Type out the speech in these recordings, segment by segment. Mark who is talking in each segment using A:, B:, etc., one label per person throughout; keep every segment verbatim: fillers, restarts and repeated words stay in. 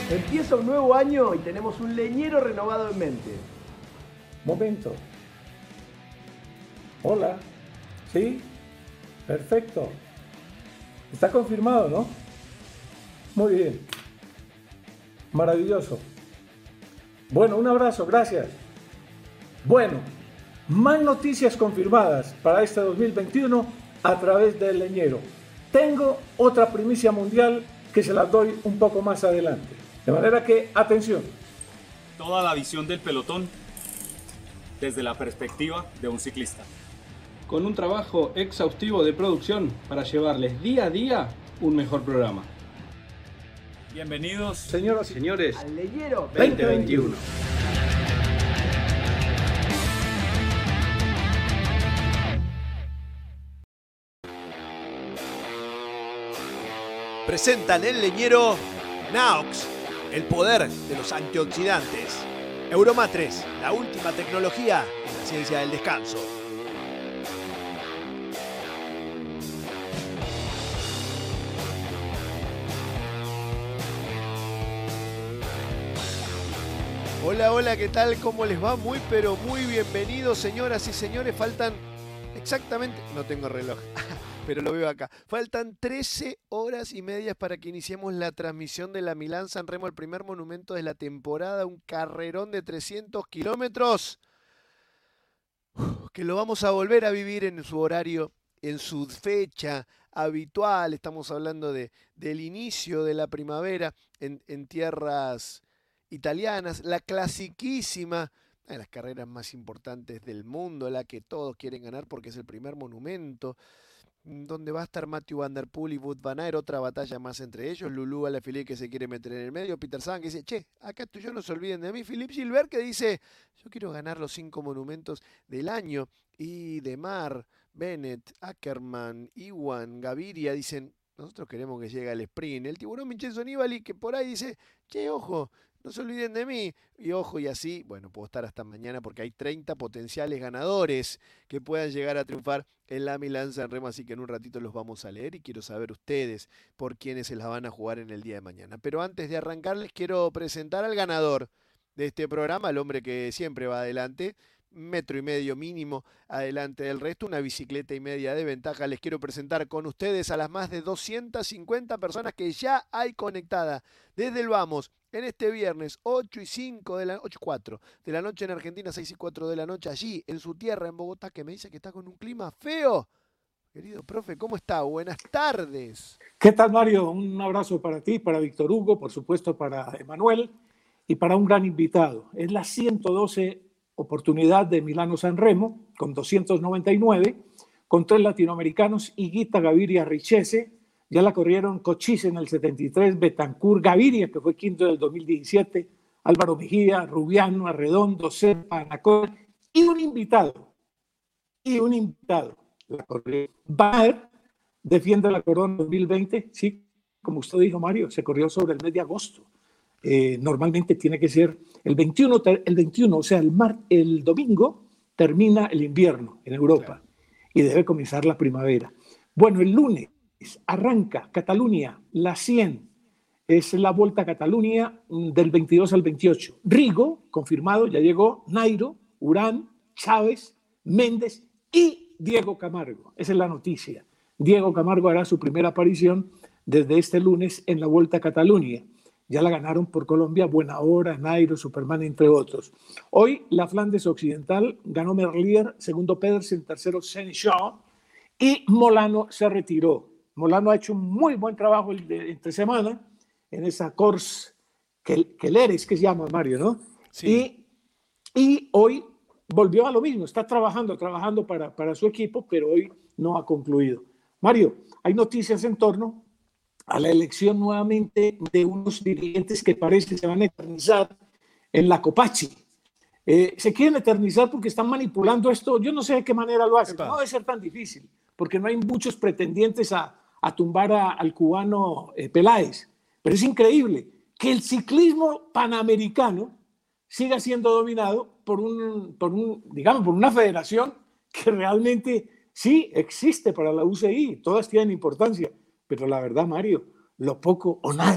A: Empieza un nuevo año y tenemos un leñero renovado en mente.
B: Momento. Hola. ¿Sí? Perfecto. Está confirmado, ¿no? Muy bien. Maravilloso. Bueno, un abrazo, gracias. Bueno, más noticias confirmadas para este dos mil veintiuno a través del leñero. Tengo otra primicia mundial que se las doy un poco más adelante. De manera que, atención.
C: Toda la visión del pelotón desde la perspectiva de un ciclista.
D: Con un trabajo exhaustivo de producción para llevarles día a día un mejor programa.
C: Bienvenidos,
B: Señoras y
D: señores,
A: al leñero
D: veinte veintiuno.
E: Presentan el leñero Naox, el poder de los antioxidantes. Euromatres, la última tecnología en la ciencia del descanso. Hola, hola, ¿qué tal? ¿Cómo les va? Muy, pero muy bienvenidos, señoras y señores. Faltan exactamente, no tengo reloj, pero lo veo acá. Faltan trece horas y medias para que iniciemos la transmisión de la Milán-San Remo, el primer monumento de la temporada, un carrerón de trescientos kilómetros, que lo vamos a volver a vivir en su horario, en su fecha habitual. Estamos hablando de, del inicio de la primavera en, en tierras italianas, la clasiquísima, una de las carreras más importantes del mundo, la que todos quieren ganar porque es el primer monumento, donde va a estar Mathieu Van Der Poel y Wout van Aert, otra batalla más entre ellos, Lulu Alaphilippe que se quiere meter en el medio, Peter Sagan que dice, che, acá tú y yo no se olviden de mí, Philippe Gilbert que dice, yo quiero ganar los cinco monumentos del año, y Demar, Bennett, Ackermann, Iwan, Gaviria dicen, nosotros queremos que llegue al sprint, el tiburón Vincenzo Nibali que por ahí dice, che, ojo, no se olviden de mí, y ojo, y así, bueno, puedo estar hasta mañana porque hay treinta potenciales ganadores que puedan llegar a triunfar en la Milán-San Remo, así que en un ratito los vamos a leer y quiero saber ustedes por quiénes se las van a jugar en el día de mañana. Pero antes de arrancar les quiero presentar al ganador de este programa, el hombre que siempre va adelante, metro y medio mínimo adelante del resto, una bicicleta y media de ventaja. Les quiero presentar con ustedes a las más de doscientas cincuenta personas que ya hay conectada desde el Vamos en este viernes ocho y cinco de la ocho y cuatro de la noche en Argentina, seis y cuatro de la noche allí en su tierra en Bogotá, que me dice que está con un clima feo. Querido profe, ¿cómo está? Buenas tardes.
B: ¿Qué tal, Mario? Un abrazo para ti, para Víctor Hugo, por supuesto para Emanuel y para un gran invitado. Es la ciento doce oportunidad de Milano-San Remo con doscientos noventa y nueve, con tres latinoamericanos, Higuita, Gaviria, Richese. Ya la corrieron Cochise en el setenta y tres, Betancourt, Gaviria, que fue quinto del dos mil diecisiete, Álvaro Mejía, Rubiano, Arredondo, Serpa, Anacor, y un invitado, y un invitado. La corrió. Baer defiende la corona dos mil veinte, sí, como usted dijo, Mario, se corrió sobre el mes de agosto. Eh, normalmente tiene que ser el veintiuno, el veintiuno, o sea, el, mar, el domingo termina el invierno en Europa, claro, y debe comenzar la primavera. Bueno, el lunes arranca Cataluña, la cien, es la Volta a Cataluña del veintidós al veintiocho. Rigo, confirmado, ya llegó, Nairo, Urán, Chávez, Méndez y Diego Camargo. Esa es la noticia. Diego Camargo hará su primera aparición desde este lunes en la Volta a Cataluña. Ya la ganaron por Colombia, Buena Hora, Nairo, Superman, entre otros. Hoy la Flandes Occidental ganó Merlier, segundo Pedersen, tercero Saint-Jean y Molano se retiró. Molano ha hecho un muy buen trabajo entre semana en esa course que, que Leres, que se llama, Mario, ¿no? Sí. Y, y hoy volvió a lo mismo, está trabajando, trabajando para, para su equipo, pero hoy no ha concluido. Mario, hay noticias en torno a la elección nuevamente de unos dirigentes que parece que se van a eternizar en la Copachi. Eh, se quieren eternizar porque están manipulando esto, yo no sé de qué manera lo hacen, no debe ser tan difícil, porque no hay muchos pretendientes a, a tumbar a, al cubano eh, Peláez, pero es increíble que el ciclismo panamericano siga siendo dominado por, un, por, un, digamos, por una federación que realmente sí existe para la U C I, todas tienen importancia, pero la verdad, Mario, lo poco o nada que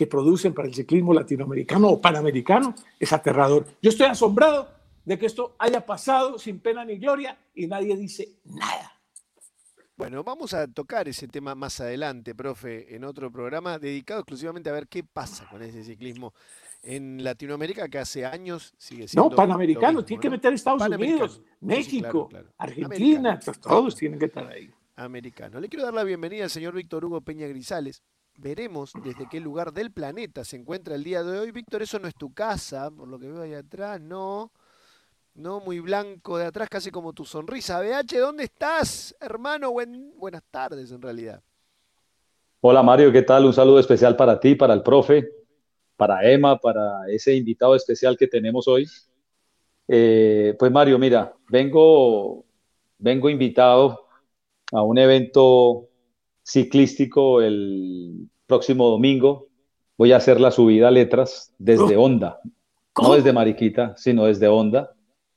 B: que producen para el ciclismo latinoamericano o panamericano es aterrador. Yo estoy asombrado de que esto haya pasado sin pena ni gloria y nadie dice nada.
E: Bueno, vamos a tocar ese tema más adelante, profe, en otro programa dedicado exclusivamente a ver qué pasa con ese ciclismo en Latinoamérica, que hace años sigue siendo
B: No, panamericano,
E: mismo,
B: tiene
E: ¿no?
B: que meter Estados Unidos,
E: Sí,
B: México,
E: sí, claro, claro.
B: Argentina,
E: Americano.
B: todos tienen que estar ahí.
E: Americano. Le quiero dar la bienvenida al señor Víctor Hugo Peña Grisales. Veremos desde qué lugar del planeta se encuentra el día de hoy. Víctor, eso no es tu casa, por lo que veo ahí atrás, no. No, muy blanco de atrás, casi como tu sonrisa. B H, ¿dónde estás, hermano? Buen, buenas tardes, en realidad.
F: Hola Mario, ¿qué tal? Un saludo especial para ti, para el profe, para Emma, para ese invitado especial que tenemos hoy. Eh, pues Mario, mira, vengo, vengo invitado a un evento ciclístico el próximo domingo. Voy a hacer la subida a letras desde Honda, no desde Mariquita, sino desde Honda.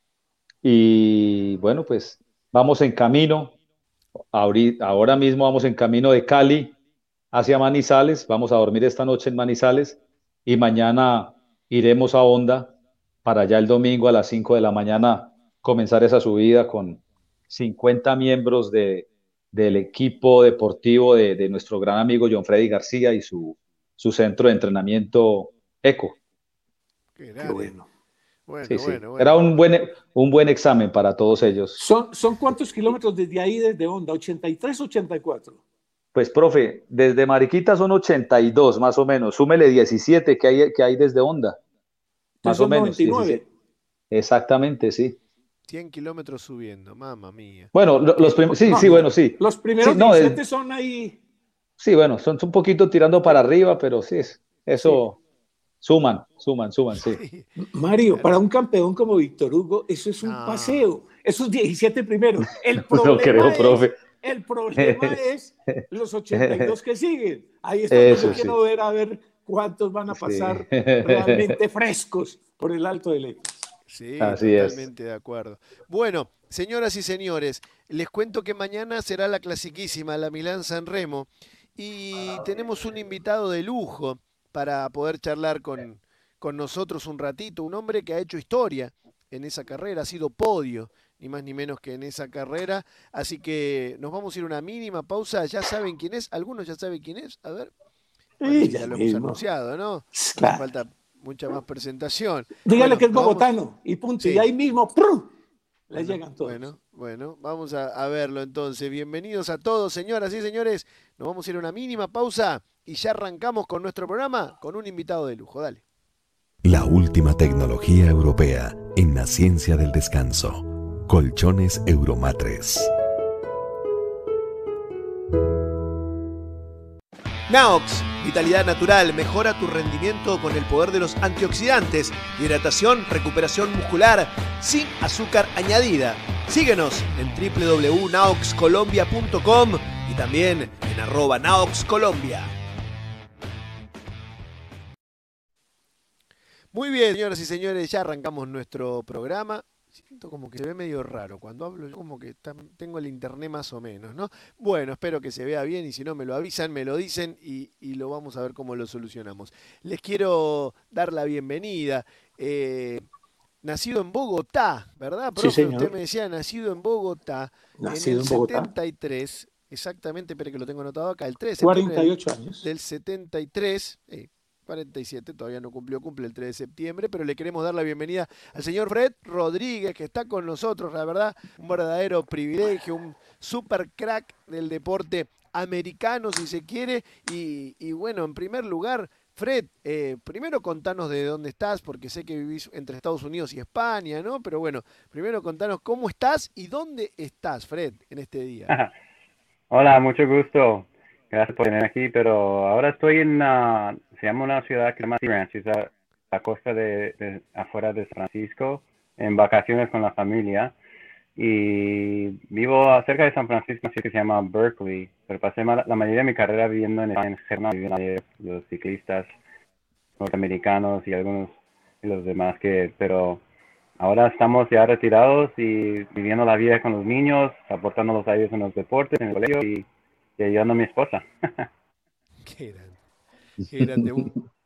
F: Y bueno, pues vamos en camino. Ahorita, ahora mismo vamos en camino de Cali hacia Manizales. Vamos a dormir esta noche en Manizales y mañana iremos a Honda para ya el domingo a las cinco de la mañana comenzar esa subida con cincuenta miembros de, del equipo deportivo de, de nuestro gran amigo John Freddy García y su, su centro de entrenamiento ECO.
E: Qué,
B: Qué bueno.
E: Bueno,
F: Sí, sí.
E: bueno, bueno.
F: Era un buen, un buen examen para todos ellos.
B: ¿Son, ¿Son cuántos kilómetros desde ahí, desde Honda? ¿ochenta y tres, ochenta y cuatro?
F: Pues, profe, desde Mariquita son ochenta y dos más o menos. Súmele diecisiete que hay, que hay desde Honda. Más o menos.
B: noventa y nueve.
F: diecisiete. Exactamente, sí.
E: cien kilómetros subiendo, mamma mía.
F: Bueno, lo- los primeros, sí,
B: No,
F: sí,
B: no.
F: bueno, sí.
B: Los primeros
F: Sí, no, es-
B: diecisiete son ahí.
F: Sí, bueno, son un poquito tirando para arriba, pero sí, es- eso suman, suman, suman, sí.
B: Mario, para un campeón como Víctor Hugo, eso es un
E: No.
B: paseo. Esos diecisiete primeros. El
F: No
B: problema,
F: creo,
B: es,
F: profe.
B: el problema es los ochenta y dos que siguen. Ahí está,
F: Eso
B: yo quiero ver a ver cuántos van a
F: Sí.
B: pasar realmente frescos por el Alto de Letras.
E: Sí,
F: Así es.
E: totalmente de acuerdo. Bueno, señoras y señores, les cuento que mañana será la clasiquísima, la Milán-San Remo, y tenemos un invitado de lujo para poder charlar con, con nosotros un ratito, un hombre que ha hecho historia en esa carrera, ha sido podio, ni más ni menos que en esa carrera, así que nos vamos a ir a una mínima pausa, ya saben quién es, algunos ya saben quién es, a ver, bueno,
B: Sí,
E: ya
B: ya
E: lo hemos
B: mismo.
E: anunciado, ¿no? No hace
B: Claro.
E: falta mucha más presentación.
B: Dígale
E: Bueno,
B: que es
E: nos vamos-
B: bogotano y punto.
E: Sí.
B: Y ahí mismo, ¡prum! Le
E: Bueno,
B: llegan todos.
E: Bueno, bueno, vamos a, a verlo entonces. Bienvenidos a todos, señoras y señores. Nos vamos a ir a una mínima pausa y ya arrancamos con nuestro programa con un invitado de lujo. Dale.
G: La última tecnología europea en la ciencia del descanso. Colchones Euromatres.
E: Naox, vitalidad natural, mejora tu rendimiento con el poder de los antioxidantes, hidratación, recuperación muscular, sin azúcar añadida. Síguenos en doble u doble u doble u punto naox colombia punto com y también en arroba naoxcolombia. Muy bien, señoras y señores, ya arrancamos nuestro programa. Siento como que se ve medio raro. Cuando hablo yo como que tam- tengo el internet más o menos, ¿no? Bueno, espero que se vea bien y si no me lo avisan, me lo dicen y, y lo vamos a ver cómo lo solucionamos. Les quiero dar la bienvenida. Eh, nacido en Bogotá, ¿verdad, profe?
B: Sí, señor.
E: Usted me decía, nacido en Bogotá.
B: Nacido
E: en el
B: en Bogotá.
E: setenta y tres, exactamente, espere que lo tengo anotado acá, el tres de septiembre
B: cuarenta y ocho años.
E: del setenta y tres, eh, cuarenta y siete, todavía no cumplió, cumple el tres de septiembre, pero le queremos dar la bienvenida al señor Fred Rodríguez, que está con nosotros, la verdad, un verdadero privilegio, un super crack del deporte americano, si se quiere, y, y bueno, en primer lugar, Fred, eh, primero contanos de dónde estás, porque sé que vivís entre Estados Unidos y España, ¿no? Pero bueno, primero contanos cómo estás y dónde estás, Fred, en este día.
H: Hola, mucho gusto. Gracias por tenerme aquí, pero ahora estoy en, uh, se llama una ciudad que se llama Sea Ranch, es a la costa de, de afuera de San Francisco, en vacaciones con la familia. Y vivo cerca de San Francisco, una ciudad que se llama Berkeley, pero pasé ma- la mayoría de mi carrera viviendo en España, en Germán, viviendo ahí, los ciclistas norteamericanos y algunos de los demás que, pero ahora estamos ya retirados y viviendo la vida con los niños, aportando los a ellos en los deportes, en el colegio y, y ayudando a mi esposa.
E: Qué grande. Qué grande. Un,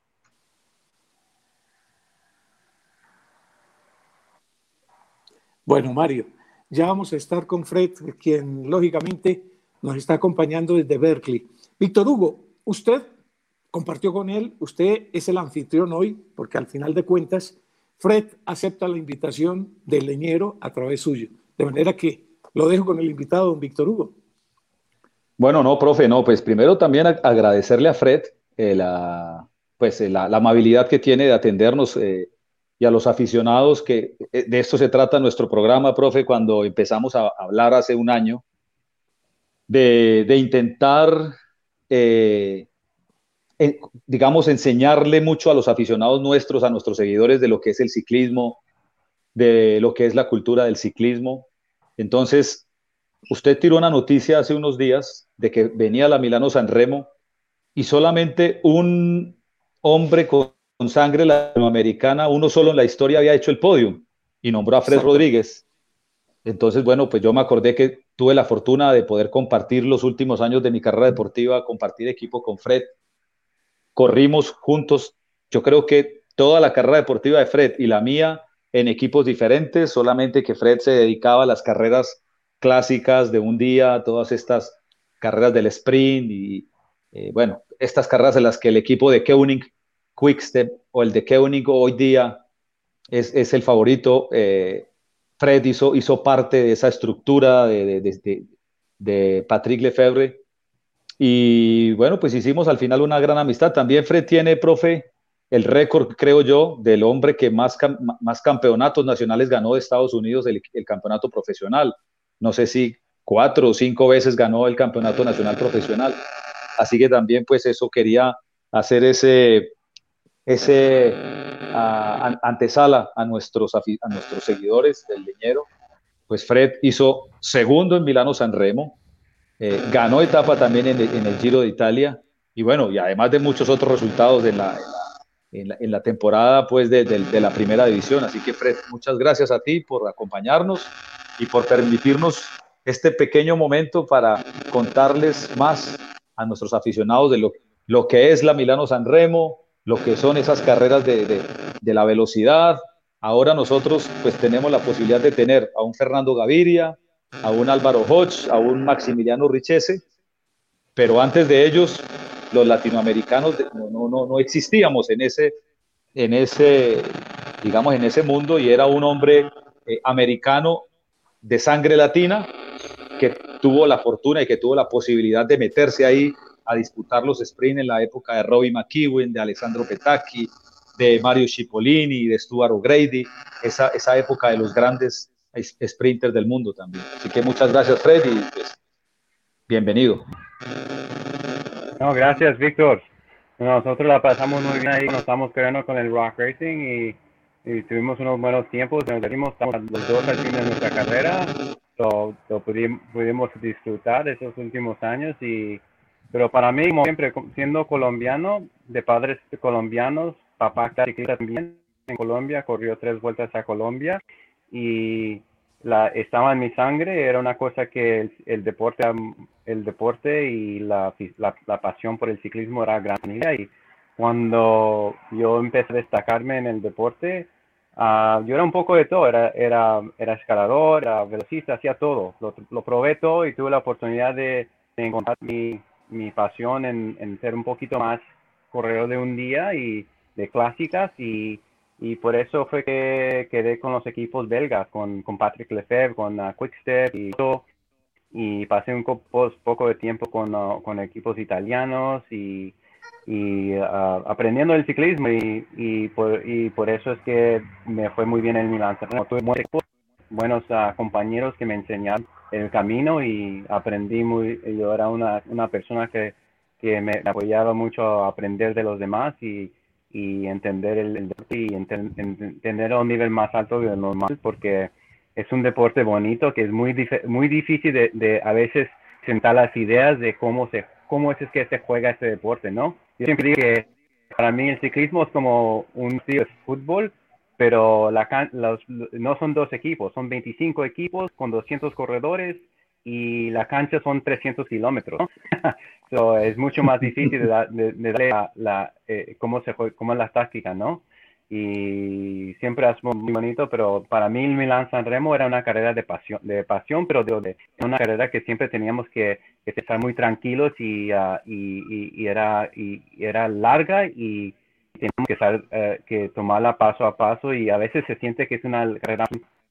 B: Bueno, Mario, ya vamos a estar con Fred, quien lógicamente nos está acompañando desde Berkeley. Víctor Hugo, usted compartió con él, usted es el anfitrión hoy, porque al final de cuentas, Fred acepta la invitación del leñero a través suyo. De manera que lo dejo con el invitado, don Víctor Hugo.
F: Bueno, no, profe, no, pues primero también agradecerle a Fred eh, la, pues, eh, la, la amabilidad que tiene de atendernos eh, y a los aficionados, que eh, de esto se trata nuestro programa, profe, cuando empezamos a hablar hace un año, de, de intentar, eh, en, digamos, enseñarle mucho a los aficionados nuestros, a nuestros seguidores, de lo que es el ciclismo, de lo que es la cultura del ciclismo. Entonces, usted tiró una noticia hace unos días de que venía la Milano Sanremo y solamente un hombre con sangre latinoamericana, uno solo en la historia había hecho el podium y nombró a Fred
B: Exacto.
F: Rodríguez. Entonces, bueno, pues yo me acordé que tuve la fortuna de poder compartir los últimos años de mi carrera deportiva, compartir equipo con Fred. Corrimos juntos, yo creo que toda la carrera deportiva de Fred y la mía en equipos diferentes, solamente que Fred se dedicaba a las carreras clásicas de un día, todas estas carreras del sprint y eh, bueno, estas carreras en las que el equipo de Koenig Quickstep o el de Koenig hoy día es, es el favorito. eh, Fred hizo, hizo parte de esa estructura de, de, de, de, de Patrick Lefebvre y bueno, pues hicimos al final una gran amistad. También Fred tiene, profe, el récord, creo yo, del hombre que más, más campeonatos nacionales ganó de Estados Unidos, el, el campeonato profesional. No sé si cuatro o cinco veces ganó el campeonato nacional profesional. Así que también, pues eso quería hacer ese, ese uh, antesala a nuestros, a nuestros seguidores del leñero. Pues Fred hizo segundo en Milano Sanremo, eh, ganó etapa también en el, en el Giro de Italia y bueno, y además de muchos otros resultados en la, en la En la, en la temporada pues de, de, de la primera división. Así que Fred, muchas gracias a ti por acompañarnos y por permitirnos este pequeño momento para contarles más a nuestros aficionados de lo, lo que es la Milano Sanremo, lo que son esas carreras de, de, de la velocidad. Ahora nosotros pues tenemos la posibilidad de tener a un Fernando Gaviria, a un Álvaro Hodge, a un Maximiliano Richese, pero antes de ellos los latinoamericanos no, no, no existíamos en ese, en ese, digamos, en ese mundo y era un hombre eh, americano de sangre latina que tuvo la fortuna y que tuvo la posibilidad de meterse ahí a disputar los sprints en la época de Robbie McEwen, de Alessandro Petacchi, de Mario Cipollini, de Stuart O'Grady, esa, esa época de los grandes sprinters del mundo también. Así que muchas gracias, Fred, y pues, bienvenido.
H: No, gracias, Víctor. Nosotros la pasamos muy bien ahí, nos estamos creando con el Rock Racing y, y tuvimos unos buenos tiempos. Nos dimos, estamos los dos al fin de nuestra carrera, lo, lo pudimos, pudimos disfrutar de esos últimos años. Y, pero para mí, como siempre, siendo colombiano, de padres colombianos, papá ciclista también en Colombia, corrió tres vueltas a Colombia y La, estaba en mi sangre, era una cosa que el, el deporte el deporte y la, la, la pasión por el ciclismo era grande. Y cuando yo empecé a destacarme en el deporte, uh, yo era un poco de todo, era, era, era escalador, era velocista, hacía todo, lo, lo probé todo y tuve la oportunidad de, de encontrar mi, mi pasión en, en ser un poquito más corredor de un día y de clásicas y Y por eso fue que quedé con los equipos belgas, con, con Patrick Lefebvre, con uh, Quickstep y todo. Y pasé un co poco de tiempo con, uh, con equipos italianos y, y uh, aprendiendo el ciclismo. Y, y, por, y por eso es que me fue muy bien en Milán. Tuve buenos, buenos uh, compañeros que me enseñaron el camino y aprendí muy. Yo era una, una persona que, que me apoyaba mucho a aprender de los demás y y entender el, el deporte y enten, entender a un nivel más alto de lo normal, porque es un deporte bonito que es muy, muy difícil de, de a veces sentar las ideas de cómo, se, cómo es que se juega este deporte, ¿no? Yo siempre digo que para mí el ciclismo es como un estilo de fútbol, pero la, los, no son dos equipos, son veinticinco equipos con doscientos corredores y la cancha son trescientos kilómetros, ¿no? So, es mucho más difícil de, da, de, de darle la, la, eh, cómo, se, cómo es la táctica, ¿no? y siempre es muy bonito, pero para mí el Milán-San Remo era una carrera de pasión, de pasión pero de, de una carrera que siempre teníamos que, que estar muy tranquilos y, uh, y, y, y, era, y, y era larga y teníamos que, saber, uh, que tomarla paso a paso y a veces se siente que es una carrera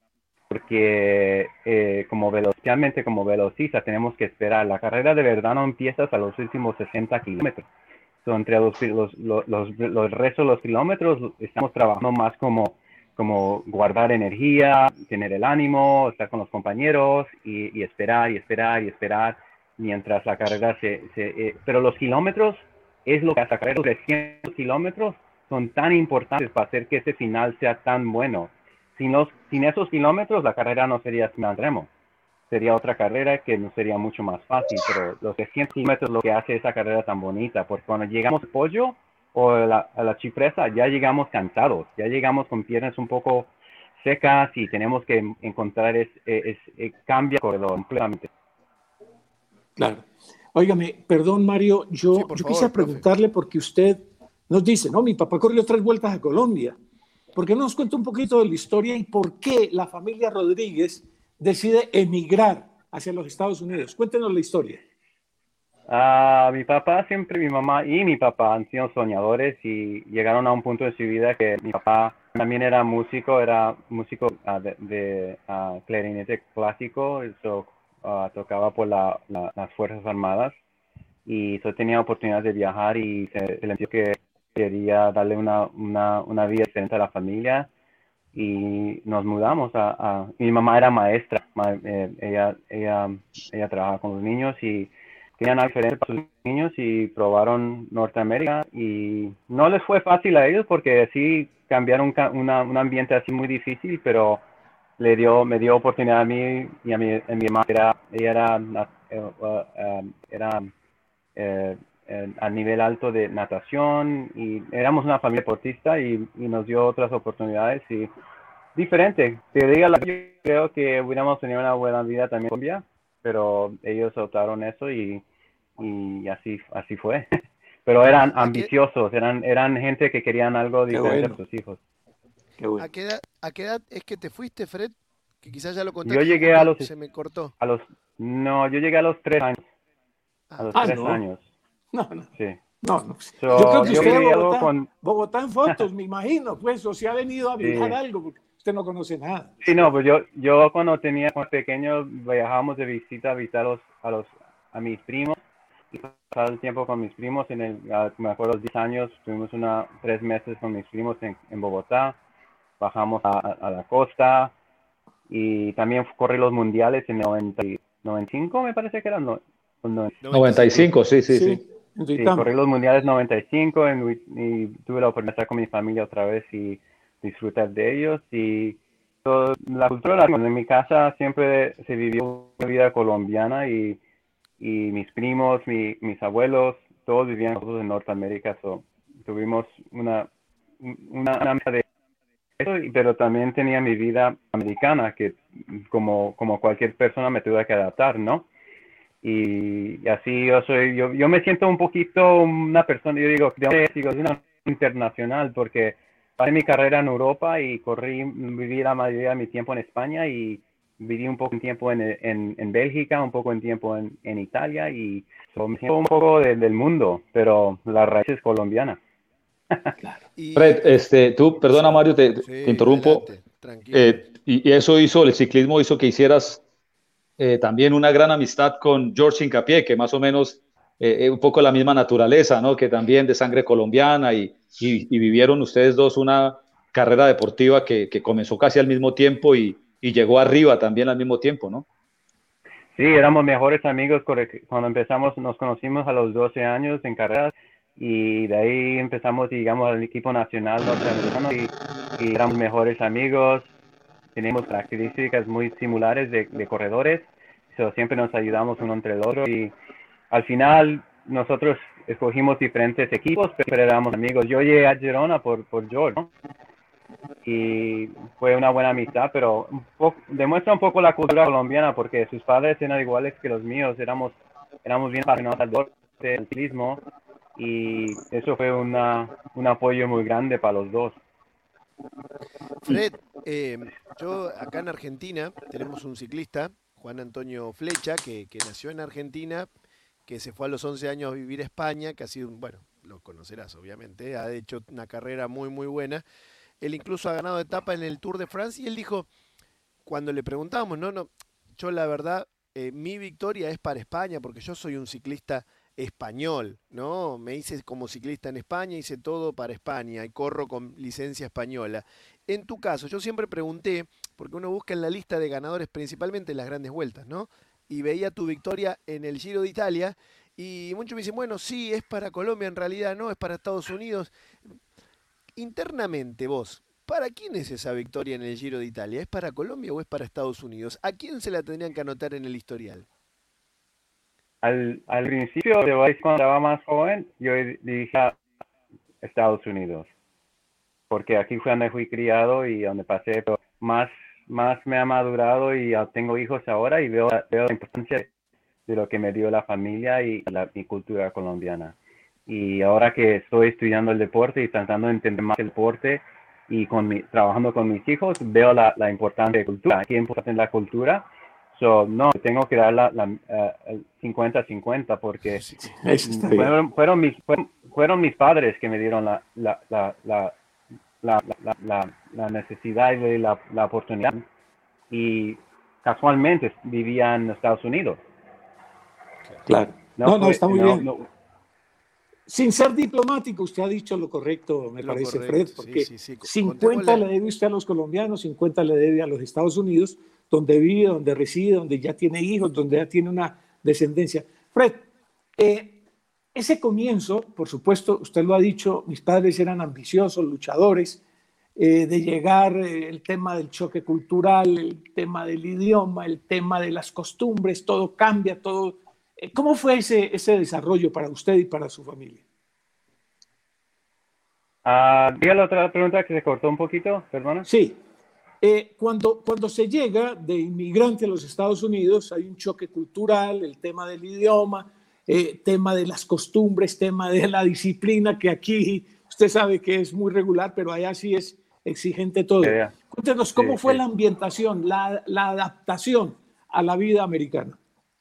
H: porque eh, como especialmente como velocista tenemos que esperar. La carrera de verdad no empieza hasta los últimos sesenta kilómetros. So, entre los, los, los, los, los restos de los kilómetros estamos trabajando más como, como guardar energía, tener el ánimo, estar con los compañeros y, y esperar y esperar y esperar mientras la carrera se... se eh, pero los kilómetros es lo que hace la carrera. Los trescientos kilómetros son tan importantes para hacer que ese final sea tan bueno. Sin, los, sin esos kilómetros, la carrera no sería San Remo. Sería otra carrera que no sería mucho más fácil, pero los trescientos kilómetros es lo que hace esa carrera tan bonita, porque cuando llegamos al Poggio o a la, a la Cipresa, ya llegamos cansados, ya llegamos con piernas un poco secas y tenemos que encontrar es, es, es cambia el corredor completamente.
B: Claro. Óigame, perdón, Mario, yo,
E: Sí,
B: yo
E: favor,
B: quisiera
E: profe.
B: preguntarle porque usted nos dice, no, mi papá corrió tres vueltas a Colombia. ¿Por qué no nos cuenta un poquito de la historia y por qué la familia Rodríguez decide emigrar hacia los Estados Unidos? Cuéntenos la historia.
H: Uh, mi papá siempre, mi mamá y mi papá han sido soñadores y llegaron a un punto de su vida que mi papá también era músico, era músico uh, de, de uh, clarinete clásico, eso uh, tocaba por la, la, las Fuerzas Armadas y so, tenía oportunidad de viajar y se, se le dijo que quería darle una, una, una vida diferente a la familia y nos mudamos a, a mi mamá era maestra, ma, eh, ella, ella, ella trabajaba con los niños y querían algo diferente para sus niños y probaron Norteamérica y no les fue fácil a ellos porque sí cambiaron una, un ambiente así muy difícil, pero le dio, me dio oportunidad a mí y a mi, a mi mamá, era, ella era, uh, uh, era uh, a nivel alto de natación y éramos una familia deportista y, y nos dio otras oportunidades y diferente. Te diga la, yo creo que hubiéramos tenido una buena vida también en Colombia, pero ellos optaron eso y, y así, así fue. Pero eran ambiciosos, eran, eran gente que querían algo diferente
B: bueno.
H: a sus hijos.
B: Qué bueno.
E: ¿A qué edad, a qué edad es que te fuiste, Fred? Que quizás ya lo contaste.
H: Yo llegué a los,
E: se me cortó.
H: A los, no, yo llegué a los tres años. A los
B: ah,
H: tres
B: no.
H: años.
B: No, no.
H: Sí.
B: No, no.
H: So,
B: yo creo que
H: yo
B: usted a Bogotá,
H: con...
B: Bogotá en fotos, me imagino, pues, o si ha venido a viajar
H: sí.
B: algo, porque usted no conoce nada.
H: Sí, no, pues yo, yo cuando tenía cuando pequeño viajábamos de visita a visitar a, los, a, los, a mis primos y pasar el tiempo con mis primos. En el, me acuerdo, los diez años, tuvimos una, tres meses con mis primos en, en Bogotá, bajamos a, a la costa y también corrí los mundiales en el noventa, noventa y cinco, me parece que eran. No, no,
F: noventa y cinco, sí, sí, sí. sí.
H: Sí, corrí los mundiales noventa y cinco en, y tuve la oportunidad de estar con mi familia otra vez y disfrutar de ellos. Y todo, la cultura en mi casa siempre se vivió una vida colombiana y, y mis primos, mi, mis abuelos, todos vivían nosotros en Norteamérica. So, tuvimos una, una, una mezcla de eso, pero también tenía mi vida americana que como, como cualquier persona me tuve que adaptar, ¿no? Y así yo soy, yo, yo me siento un poquito una persona, yo digo, yo digo, soy una internacional porque pasé mi carrera en Europa y corrí, viví la mayoría de mi tiempo en España y viví un poco de tiempo en, en, en Bélgica, un poco de tiempo en, en Italia y so, me siento un poco de, del mundo, pero la raíz es colombiana.
B: Claro.
F: Fred, este, tú, perdona Mario, te,
E: sí,
F: te interrumpo. Eh, y, y eso hizo, el ciclismo hizo que hicieras Eh, también una gran amistad con George Hincapié, que más o menos eh, un poco la misma naturaleza, ¿no? Que también de sangre colombiana y, y, y vivieron ustedes dos una carrera deportiva que, que comenzó casi al mismo tiempo y, y llegó arriba también al mismo tiempo, ¿no?
H: Sí, éramos mejores amigos cuando empezamos, nos conocimos a los doce años en carreras y de ahí empezamos, digamos, al equipo nacional norteamericano y, y éramos mejores amigos. Tenemos características muy similares de, de corredores, so, siempre nos ayudamos uno entre el otro y al final nosotros escogimos diferentes equipos, pero éramos amigos. Yo llegué a Girona por, por George, ¿no? Y fue una buena amistad, pero un poco, demuestra un poco la cultura colombiana porque sus padres eran iguales que los míos, éramos, éramos bien apasionados al deporte, al ciclismo y eso fue una, un apoyo muy grande para los dos.
E: Fred, eh, yo acá en Argentina tenemos un ciclista, Juan Antonio Flecha, que, que nació en Argentina, que se fue a los once años a vivir a España, que ha sido, un- bueno, lo conocerás obviamente, ha hecho una carrera muy muy buena. Él incluso ha ganado etapa en el Tour de France y él dijo, cuando le preguntamos, no, no, yo la verdad, eh, mi victoria es para España porque yo soy un ciclista español, ¿no? Me hice como ciclista en España, hice todo para España y corro con licencia española. En tu caso, yo siempre pregunté, porque uno busca en la lista de ganadores principalmente en las grandes vueltas, ¿no? Y veía tu victoria en el Giro de Italia y muchos me dicen, bueno, sí, es para Colombia, en realidad no, es para Estados Unidos. Internamente vos, ¿para quién es esa victoria en el Giro de Italia? ¿Es para Colombia o es para Estados Unidos? ¿A quién se la tendrían que anotar en el historial?
H: Al, al principio, de Vice, cuando estaba más joven, yo dirigí a Estados Unidos, porque aquí fue donde fui criado y donde pasé, pero más, más me ha madurado y ya tengo hijos ahora y veo, veo la importancia de lo que me dio la familia y la, mi cultura colombiana. Y ahora que estoy estudiando el deporte y tratando de entender más el deporte y con mi, trabajando con mis hijos, veo la, la importancia de cultura, qué importante es la cultura. So, no, tengo que dar la, la uh, cincuenta cincuenta porque
B: Sí, sí, eso está bien.
H: fueron, fueron, mis, fueron, fueron mis padres que me dieron la, la, la, la, la, la, la, la necesidad y la, la oportunidad. Y casualmente vivía en Estados Unidos.
B: Claro.
H: No,
B: No, no,
H: fue,
B: está muy
H: no,
B: bien.
H: no,
B: Sin ser diplomático, usted ha dicho lo correcto, me
E: Lo
B: parece,
E: correcto,
B: Fred,
E: sí,
B: porque
E: sí, sí. Co-
B: cincuenta
E: contémosle-
B: le debe usted a los colombianos, cincuenta le debe a los Estados Unidos, donde vive, donde reside, donde ya tiene hijos, donde ya tiene una descendencia. Fred, eh, ese comienzo, por supuesto, usted lo ha dicho, mis padres eran ambiciosos, luchadores, eh, de llegar, eh, el tema del choque cultural, el tema del idioma, el tema de las costumbres, todo cambia, todo. Eh, ¿Cómo fue ese, ese desarrollo para usted y para su familia?
H: Ah, diga la otra pregunta que se cortó un poquito, perdona.
B: Sí, eh, cuando, cuando se llega de inmigrante a los Estados Unidos hay un choque cultural, el tema del idioma, eh, tema de las costumbres, tema de la disciplina, que aquí usted sabe que es muy regular, pero allá sí es exigente todo.
H: Yeah,
B: Cuéntenos cómo
H: sí,
B: fue
H: sí.
B: la ambientación, la, la adaptación a la vida americana.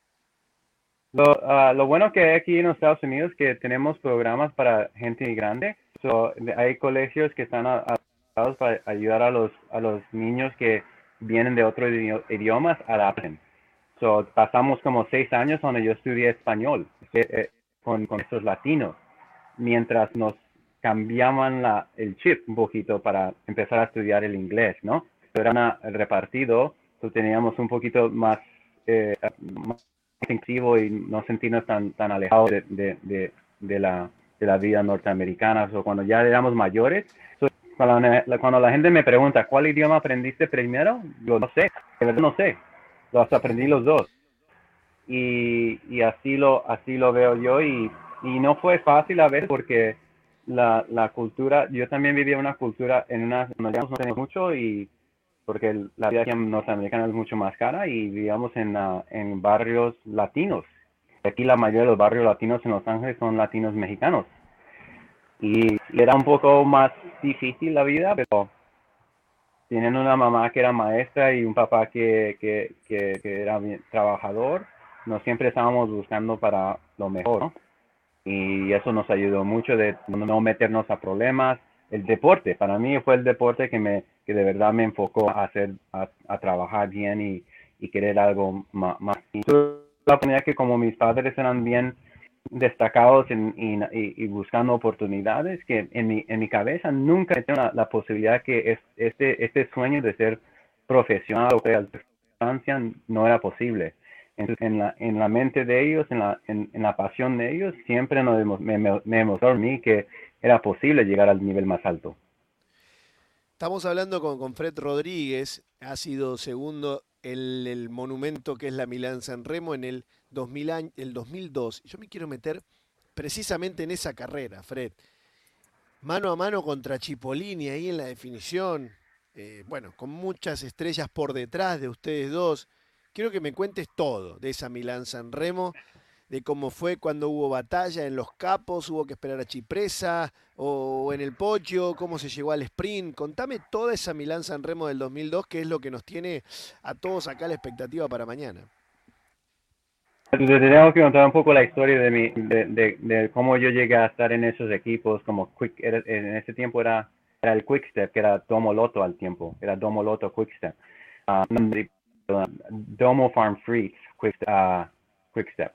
H: Lo, ah, lo bueno que hay aquí en los Estados Unidos es que tenemos programas para gente migrante. So, de- hay colegios que están a- adaptados para ayudar a los, a los niños que vienen de otros idio- idiomas a adapten. So, pasamos como seis años donde yo estudié español eh, eh, con, con estos latinos, mientras nos cambiaban la, el chip un poquito para empezar a estudiar el inglés, ¿no? Pero era una- repartido, so teníamos un poquito más, eh, más intensivo y no sentirnos tan, tan alejados de, de, de, de la, de la vida norteamericana. So, cuando ya éramos mayores, so, cuando, la, cuando la gente me pregunta, ¿cuál idioma aprendiste primero? Yo no sé, de verdad no sé. Los aprendí los dos. Y, y así, lo, así lo veo yo. Y, y no fue fácil a ver porque la, la cultura, yo también vivía una cultura en una, no tenemos mucho y porque el- la vida aquí en norteamericana es mucho más cara y vivíamos en, uh, en barrios latinos. Aquí la mayoría de los barrios latinos en Los Ángeles son latinos mexicanos. Y, y era un poco más difícil la vida, pero tienen una mamá que era maestra y un papá que, que, que, que era bien trabajador, no siempre estábamos buscando para lo mejor, ¿no? Y eso nos ayudó mucho de no meternos a problemas. El deporte, para mí fue el deporte que me que de verdad me enfocó a hacer a, a trabajar bien y, y querer algo más. más. Y tuve la oportunidad que como mis padres eran bien destacados en, y, y buscando oportunidades, que en mi, en mi cabeza nunca tenía la, la posibilidad que es, este, este sueño de ser profesional o de alta distancia no era posible. Entonces, en la, en la mente de ellos, en la, en, en la pasión de ellos, siempre nos, me, me, me demostró a mí que era posible llegar al nivel más alto.
E: Estamos hablando con, con Fred Rodríguez, ha sido segundo en el monumento que es la Milán-San Remo en el, dos mil, el dos mil dos. Yo me quiero meter precisamente en esa carrera, Fred. Mano a mano contra Cipollini ahí en la definición. Eh, bueno, con muchas estrellas por detrás de ustedes dos. Quiero que me cuentes todo de esa Milán-San Remo. de cómo fue cuando hubo batalla en los capos, hubo que esperar a Cipressa o, o en el Poggio, cómo se llegó al sprint. Contame toda esa Milán-San Remo del dos mil dos, que es lo que nos tiene a todos acá la expectativa para mañana.
H: Te tengo que contar un poco la historia de, mi, de, de, de cómo yo llegué a estar en esos equipos, como Quick, era, en ese tiempo era, era el Quick Step, que era Domo Lotto al tiempo, era Domo Lotto Quick Step. Uh, Domo Farm Freaks Quick, uh, Quick Step.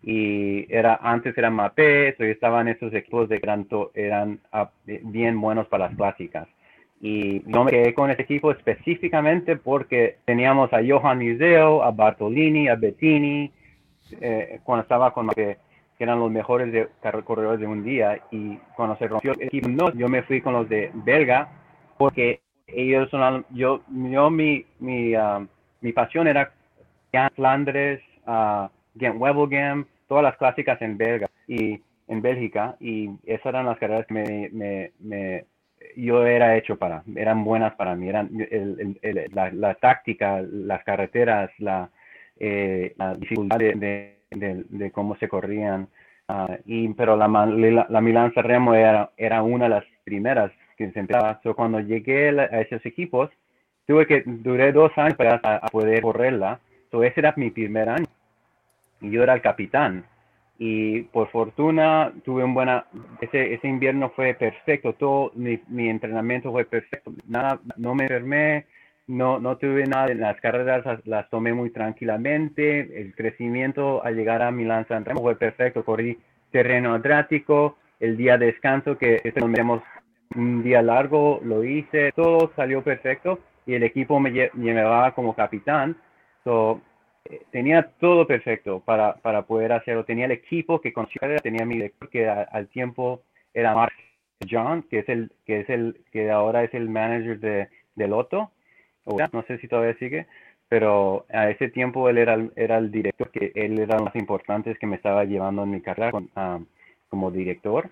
H: Y era, antes era Mapes, hoy estaban esos equipos de eran, eran uh, bien buenos para las clásicas. Y yo me quedé con ese equipo específicamente porque teníamos a Johan Museo, a Bartolini, a Bettini, Eh, cuando estaba con que, que eran los mejores de, corredores de un día, y cuando se rompió el equipo, no, yo me fui con los de belga porque ellos son, yo, yo mi, mi, uh, mi pasión era Ghent Flandres, uh, Ghent Wevelgem, todas las clásicas en belga y en Bélgica, y esas eran las carreras que me, me, me yo era hecho para, eran buenas para mí, eran el, el, el, la, la táctica, las carreteras, la Eh, la dificultad de, de, de, de cómo se corrían, uh, y, pero la, la, la Milán-San Remo era, era una de las primeras que se empezaba. So, cuando llegué a esos equipos, tuve que, duré dos años para a, a poder correrla. So, ese era mi primer año y yo era el capitán, y por fortuna tuve un buena, ese, ese invierno fue perfecto, todo mi, mi entrenamiento fue perfecto, nada, no me enfermé. No, no tuve nada, en las carreras las, las tomé muy tranquilamente, el crecimiento al llegar a Milán-San Remo fue perfecto, corrí terreno adriático, el día de descanso, que tenemos un día largo, lo hice, todo salió perfecto, y el equipo me, lle me llevaba como capitán, so, eh, tenía todo perfecto para, para poder hacerlo, tenía el equipo que conocía, tenía mi director que a, al tiempo era Mark John, que es el, que es el, que ahora es el manager de, de Lotto. No sé si todavía sigue, pero a ese tiempo él era, era el director, que él era uno de los más importantes que me estaba llevando en mi carrera con, um, como director,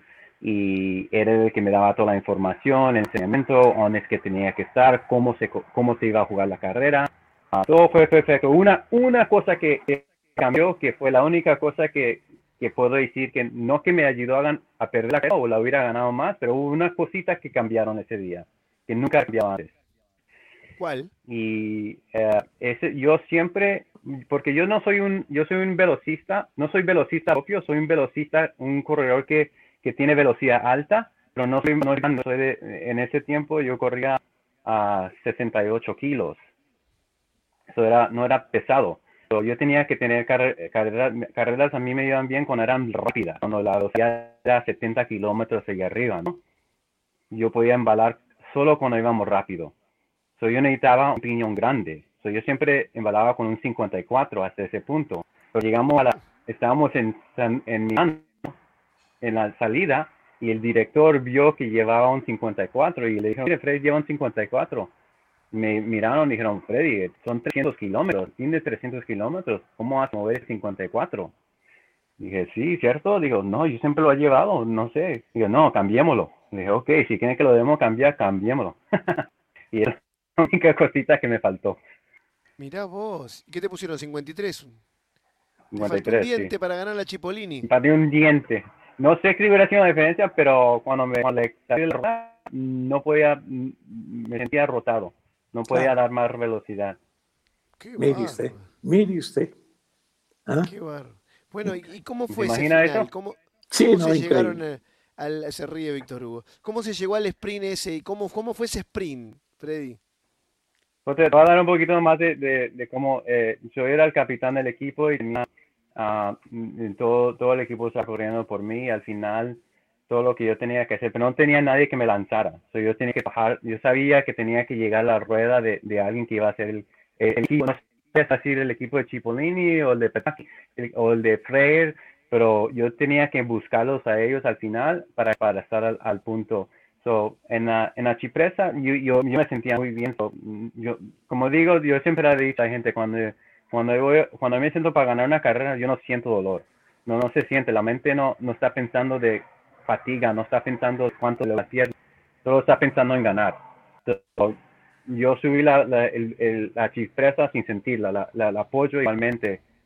H: y era el que me daba toda la información, el enseñamiento, dónde es que tenía que estar, cómo se, cómo se iba a jugar la carrera. Uh, todo fue perfecto. Una, una cosa que, que cambió, que fue la única cosa que, que puedo decir que no que me ayudó a, a perder la carrera o la hubiera ganado más, pero hubo unas cositas que cambiaron ese día, que nunca cambiaban antes.
E: ¿Cuál?
H: Y eh, ese, yo siempre, porque yo no soy un, yo soy un velocista, no soy velocista propio, soy un velocista, un corredor que, que tiene velocidad alta, pero no soy, no, no soy de, en ese tiempo yo corría a sesenta y ocho kilos, eso era, no era pesado. So, yo tenía que tener carre, carreras, carreras a mí me iban bien cuando eran rápidas, cuando la velocidad era setenta kilómetros hacia arriba, ¿no? Yo podía embalar solo cuando íbamos rápido. So, yo necesitaba un piñón grande. So, yo siempre embalaba con un cincuenta y cuatro hasta ese punto. Pero llegamos a la, estábamos en, en Milán, en la salida, y el director vio que llevaba un cincuenta y cuatro y le dijo, mire, Freddy lleva un cincuenta y cuatro. Me miraron y dijeron, Freddy, son trescientos kilómetros, tiene trescientos kilómetros, ¿cómo vas a mover el cincuenta y cuatro? Dije, sí, ¿cierto? Digo, no, yo siempre lo he llevado, no sé. Digo, no, cambiémoslo. Dije, ok, si quieren que lo debemos cambiar, cambiémoslo. Y es la única cosita que me faltó.
E: Mirá vos, ¿qué te pusieron? ¿cincuenta y tres?
H: cincuenta y tres,
E: te faltó un diente
H: sí.
E: para ganar la Cipollini.
H: Falté un diente. No sé qué hubiera sido la diferencia, pero cuando me cuando le salí el rodar, no podía, me sentía rotado. No podía
B: Claro.
H: dar más velocidad.
E: Qué
B: Mire
E: bárbaro.
B: usted, mire usted. ¿Ah?
E: Qué bárbaro. Bueno, ¿y, y cómo
H: ¿Se
E: fue ese
H: imagina
E: final?
H: eso?
E: ¿Cómo,
B: Sí,
E: cómo
B: no,
E: se
B: increíble.
E: llegaron a- al, se ríe Víctor Hugo. ¿Cómo se llegó al sprint ese? ¿Y cómo, cómo fue ese sprint, Freddy?
H: Pues te voy a dar un poquito más de, de, de cómo eh, yo era el capitán del equipo y tenía, ah, mm, todo, todo el equipo estaba corriendo por mí, y al final todo lo que yo tenía que hacer, pero no tenía nadie que me lanzara. So, yo tenía que bajar, yo sabía que tenía que llegar a la rueda de, de alguien que iba a ser el, el equipo, no sé si es decir el equipo de Cipollini o el de Petacchi, el- o el de Freire, pero yo tenía que buscarlos a ellos al final para, para estar al, al punto. So, en la, en la Cipressa yo, yo, yo me sentía muy bien. So, yo, como digo, yo siempre le he dicho a la gente, cuando, cuando, yo voy, cuando me siento para ganar una carrera, yo no siento dolor. No, no se siente. La mente no, no está pensando de fatiga, no está pensando cuánto le va a pierna, solo está pensando en ganar. So, yo subí la, la, el, el, la Cipressa sin sentirla, la, la, la apoyo igualmente.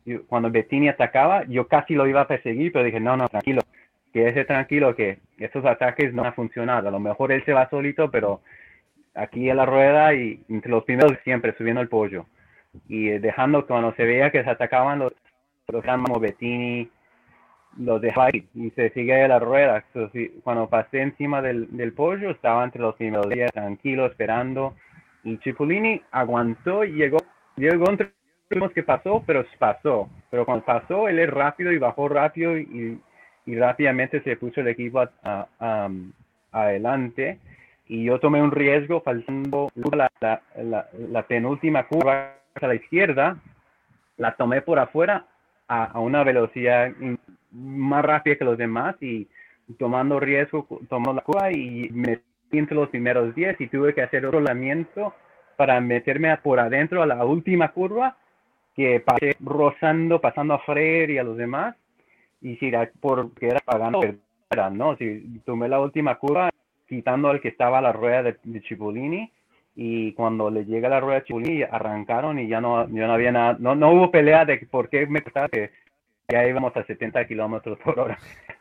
H: yo, cuando Bettini atacaba, yo casi lo iba a perseguir, pero dije, no, no, tranquilo, quédese tranquilo, que esos ataques no van a funcionar. A lo mejor él se va solito, pero aquí en la rueda y entre los primeros siempre subiendo el pollo. Y eh, dejando cuando se veía que se atacaban los, los como Bettini, los dejaba ahí y se sigue a la rueda. Entonces, cuando pasé encima del, del pollo, estaba entre los primeros días tranquilo, esperando. Y Cipollini aguantó y llegó, llegó entre los que pasó, pero pasó. Pero cuando pasó, él es rápido y bajó rápido y, y rápidamente se puso el equipo a, a, a, adelante. Y yo tomé un riesgo faltando la, la, la, la penúltima curva a la izquierda, la tomé por afuera a, a una velocidad más rápida que los demás y tomando riesgo, tomó la curva y me metí entre los primeros diez y tuve que hacer otro lanzamiento para meterme por adentro a la última curva que pasé rozando, pasando a Freire y a los demás y si era porque era pagando, ¿no? Si tomé la última curva quitando al que estaba a la rueda de, de Cipollini y cuando le llega la rueda de Cipollini arrancaron y ya no, ya no había nada, no, no hubo pelea de por qué me costaba que ya íbamos a setenta kilómetros por hora.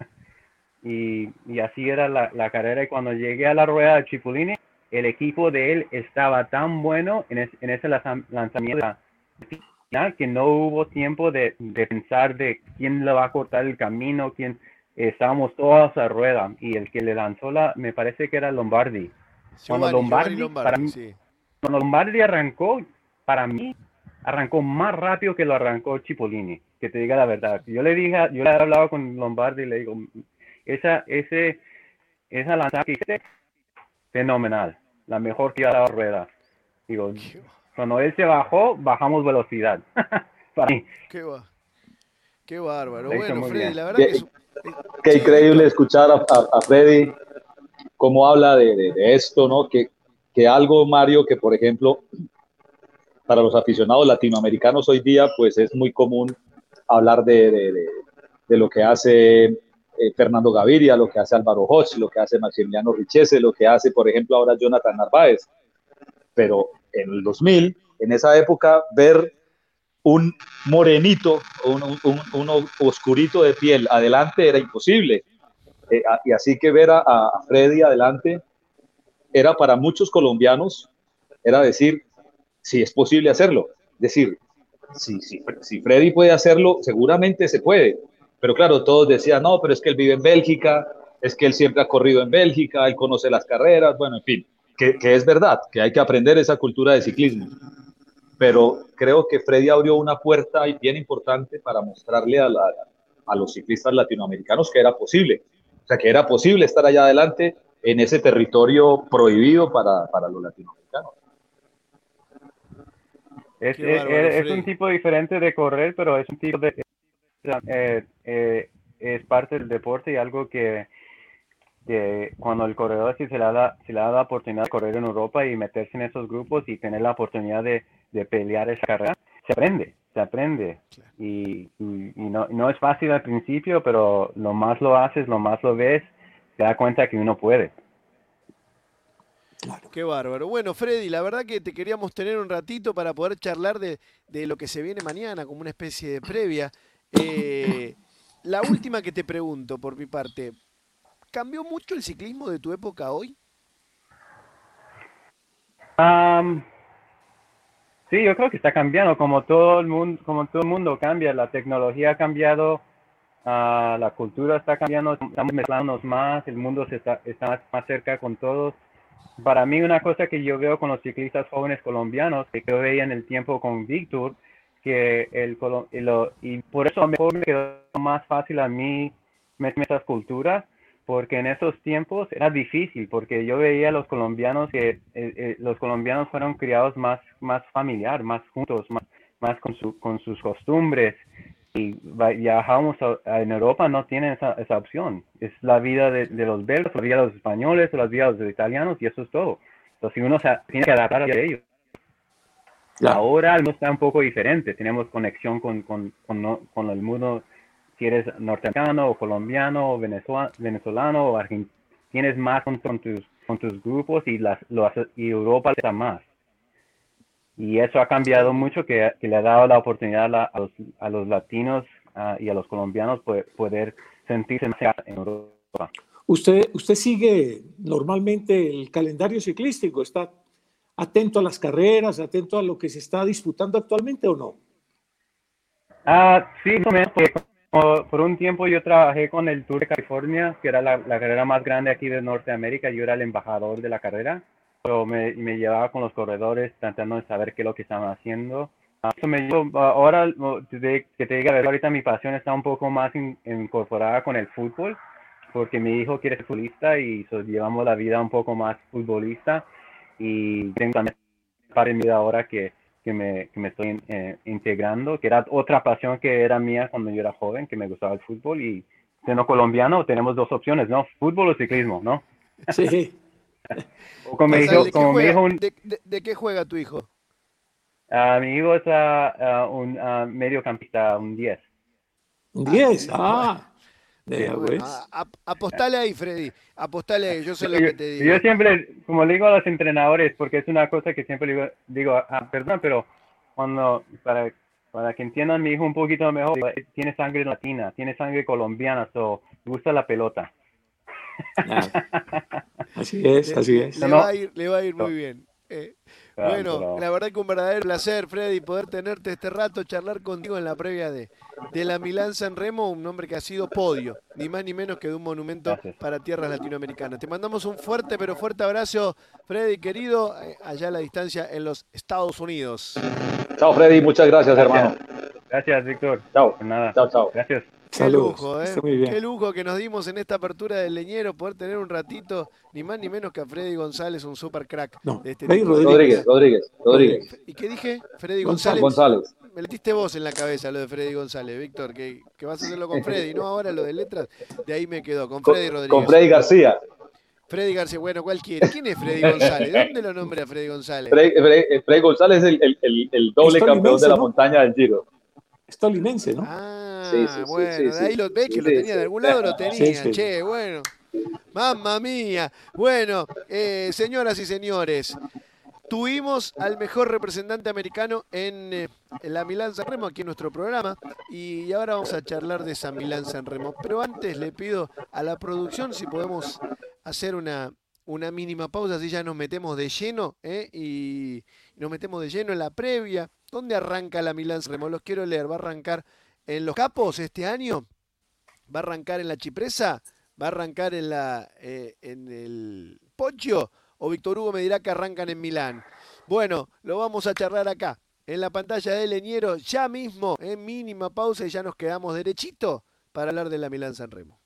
H: y, y así era la, la carrera y cuando llegué a la rueda de Cipollini, el equipo de él estaba tan bueno en, es, en ese lanzamiento final que no hubo tiempo de, de pensar de quién le va a cortar el camino, quién, estábamos todos a rueda y el que le lanzó la, me parece que era Lombardi. Cuando
E: Giovanni,
H: Lombardi,
E: Giovanni
H: para
E: Lombardi,
H: mí,
E: sí.
H: cuando Lombardi arrancó, para mí, arrancó más rápido que lo arrancó Cipollini, que te diga la verdad. Yo le dije, yo le hablaba con Lombardi y le digo, esa, ese, esa lanzada que hice, fenomenal, la mejor que ha dado rueda. Digo, cuando él se bajó, bajamos velocidad. Para mí.
E: Qué, va. Qué bárbaro.
H: Lo hizo
E: Bueno,
H: muy
E: Freddy,
H: bien.
E: la verdad
F: Qué,
E: que es...
F: qué
E: Sí,
F: increíble
E: Víctor.
F: escuchar a, a, a Freddy cómo habla de, de, de esto, ¿no? Que, que algo, Mario, que por ejemplo, para los aficionados latinoamericanos hoy día, pues es muy común hablar de, de, de, de lo que hace eh, Fernando Gaviria, lo que hace Álvaro Hoch, lo que hace Maximiliano Richese, lo que hace, por ejemplo, ahora Jonathan Narváez. Pero en el dos mil, en esa época, ver un morenito, un, un, un oscurito de piel adelante era imposible. Eh, y así que ver a, a Freddy adelante era para muchos colombianos, era decir, si es posible hacerlo. Es decir, si, si, si Freddy puede hacerlo, seguramente se puede. Pero claro, todos decían, no, pero es que él vive en Bélgica, es que él siempre ha corrido en Bélgica, él conoce las carreras, bueno, en fin, que, que es verdad, que hay que aprender esa cultura de ciclismo. Pero creo que Freddy abrió una puerta bien importante para mostrarle a, la, a los ciclistas latinoamericanos que era posible. O sea, que era posible estar allá adelante en ese territorio prohibido para, para los latinoamericanos.
H: Es,
E: Qué
H: es,
E: bárbaro,
H: es
E: Freddy.
H: un tipo diferente de correr, pero es un tipo de... Eh, eh, es parte del deporte y algo que, que cuando el corredor si se le, da, si le da la oportunidad de correr en Europa y meterse en esos grupos y tener la oportunidad de, de pelear esa carrera, se aprende, se aprende. Y, y, y no, no es fácil al principio, pero lo más lo haces, lo más lo ves, te das cuenta que uno puede.
E: Qué bárbaro. Bueno, Freddy, la verdad que te queríamos tener un ratito para poder charlar de, de lo que se viene mañana, como una especie de previa. Eh, la última que te pregunto, por mi parte, ¿cambió mucho el ciclismo de tu época hoy?
H: Um, sí, yo creo que está cambiando, como todo el mundo, como todo el mundo cambia, la tecnología ha cambiado, uh, la cultura está cambiando, estamos mezclándonos más, el mundo se está, está más, más cerca con todos. Para mí una cosa que yo veo con los ciclistas jóvenes colombianos, que yo veía en el tiempo con Víctor, que el, el y por eso a lo mejor me quedó más fácil a mí meterme en esas culturas, porque en esos tiempos era difícil, porque yo veía a los colombianos que eh, eh, los colombianos fueron criados más, más familiar, más juntos, más, más con, su, con sus costumbres. Y viajamos a, a, en Europa, no tienen esa, esa opción. Es la vida de, de los belgas, la vida de los españoles, la vida de los italianos, y eso es todo. Entonces uno se tiene que adaptar a ellos. Claro. Ahora no está un poco diferente. Tenemos conexión con, con, con, con el mundo, si eres norteamericano, o colombiano, o venezolano, venezolano o argentino. Tienes más con, con, tus, con tus grupos y, las, lo, y Europa está más. Y eso ha cambiado mucho, que, que le ha dado la oportunidad a, a, los, a los latinos uh, y a los colombianos poder, poder sentirse en Europa.
B: ¿Usted, ¿Usted sigue normalmente el calendario ciclístico? ¿Está atento a las carreras, atento a lo que se está disputando actualmente o no?
H: Ah, sí, porque por un tiempo yo trabajé con el Tour de California, que era la, la carrera más grande aquí de Norteamérica. Yo era el embajador de la carrera, pero me, me llevaba con los corredores tratando de saber qué es lo que estaban haciendo. Eso me llevó, ahora, de, que te diga, ahorita mi pasión está un poco más in, incorporada con el fútbol, porque mi hijo quiere ser futbolista y so, llevamos la vida un poco más futbolista. Y tengo también para mi vida ahora que, que, me, que me estoy eh, integrando, que era otra pasión que era mía cuando yo era joven, que me gustaba el fútbol. Y siendo colombiano tenemos dos opciones, ¿no? Fútbol o ciclismo, ¿no?
B: Sí.
E: O como,
H: hijo,
E: ¿de,
H: como
E: qué juega,
H: mi hijo un,
E: de, de, ¿De qué juega tu hijo?
H: Uh, mi hijo es uh, uh, un uh, mediocampista, un diez.
B: ¿Un diez? Ah.
E: Bueno, bueno, a, a, apostale ahí, Freddy. Apostale ahí, yo sé lo
H: yo,
E: que te digo.
H: Yo siempre, como le digo a los entrenadores, porque es una cosa que siempre digo, digo ah, perdón, pero cuando, para, para que entiendan mi hijo un poquito mejor, digo, tiene sangre latina, tiene sangre colombiana, so, me gusta la pelota.
B: Claro. Así es, así es.
E: Le, le, va, a ir, le va a ir muy bien. Eh,
H: Claro,
E: bueno,
H: pero...
E: la verdad que un verdadero placer, Freddy, poder tenerte este rato, charlar contigo en la previa de, de la Milán-San Remo, un hombre que ha sido podio, ni más ni menos que de un monumento Gracias. Para tierras latinoamericanas. Te mandamos un fuerte, pero fuerte abrazo, Freddy, querido, allá a la distancia en los Estados Unidos.
F: Chao, Freddy, muchas gracias, gracias. hermano.
H: Gracias, Víctor.
F: Chao.
H: Nada.
F: Chao, chao.
H: Gracias.
E: Qué lujo, ¿eh? Qué lujo que nos dimos en esta apertura del Leñero, poder tener un ratito, ni más ni menos que a Freddy González, un super crack.
B: No,
E: de este
B: Rodríguez,
F: Rodríguez, Rodríguez, Rodríguez.
E: ¿Y qué dije? Freddy González.
F: González.
E: Me metiste vos en la cabeza lo de Freddy González, Víctor, que, que vas a hacerlo con Freddy, no ahora lo de letras, de ahí me quedó, con Freddy Rodríguez.
F: Con Freddy García.
E: Freddy García, bueno, ¿cuál quiere? ¿Quién es Freddy González? ¿De dónde lo nombra Freddy González?
F: Freddy, Freddy, Freddy González es el, el, el, el doble campeón de la ¿no? montaña del Giro.
B: Es tolimense, ¿no?
E: Ah,
F: sí, sí,
E: bueno,
F: sí, sí,
E: de ahí
F: sí,
E: lo ves
F: sí,
E: que
F: sí,
E: lo tenía,
F: sí.
E: de algún lado lo tenía,
B: sí, sí.
E: che, bueno. Mamma mía. Bueno, eh, señoras y señores, tuvimos al mejor representante americano en, eh, en la Milán-San Remo, aquí en nuestro programa, y ahora vamos a charlar de esa Milán-San Remo. Pero antes le pido a la producción si podemos hacer una, una mínima pausa, así ya nos metemos de lleno, ¿eh? y nos metemos de lleno en la previa. ¿Dónde arranca la Milán-San Remo? Los quiero leer. ¿Va a arrancar en Los Capos este año? ¿Va a arrancar en la Chipresa? ¿Va a arrancar en, la, eh, en el Poggio? ¿O Víctor Hugo me dirá que arrancan en Milán? Bueno, lo vamos a charlar acá, en la pantalla de Leñero, ya mismo, en mínima pausa, y ya nos quedamos derechito para hablar de la Milán-San Remo.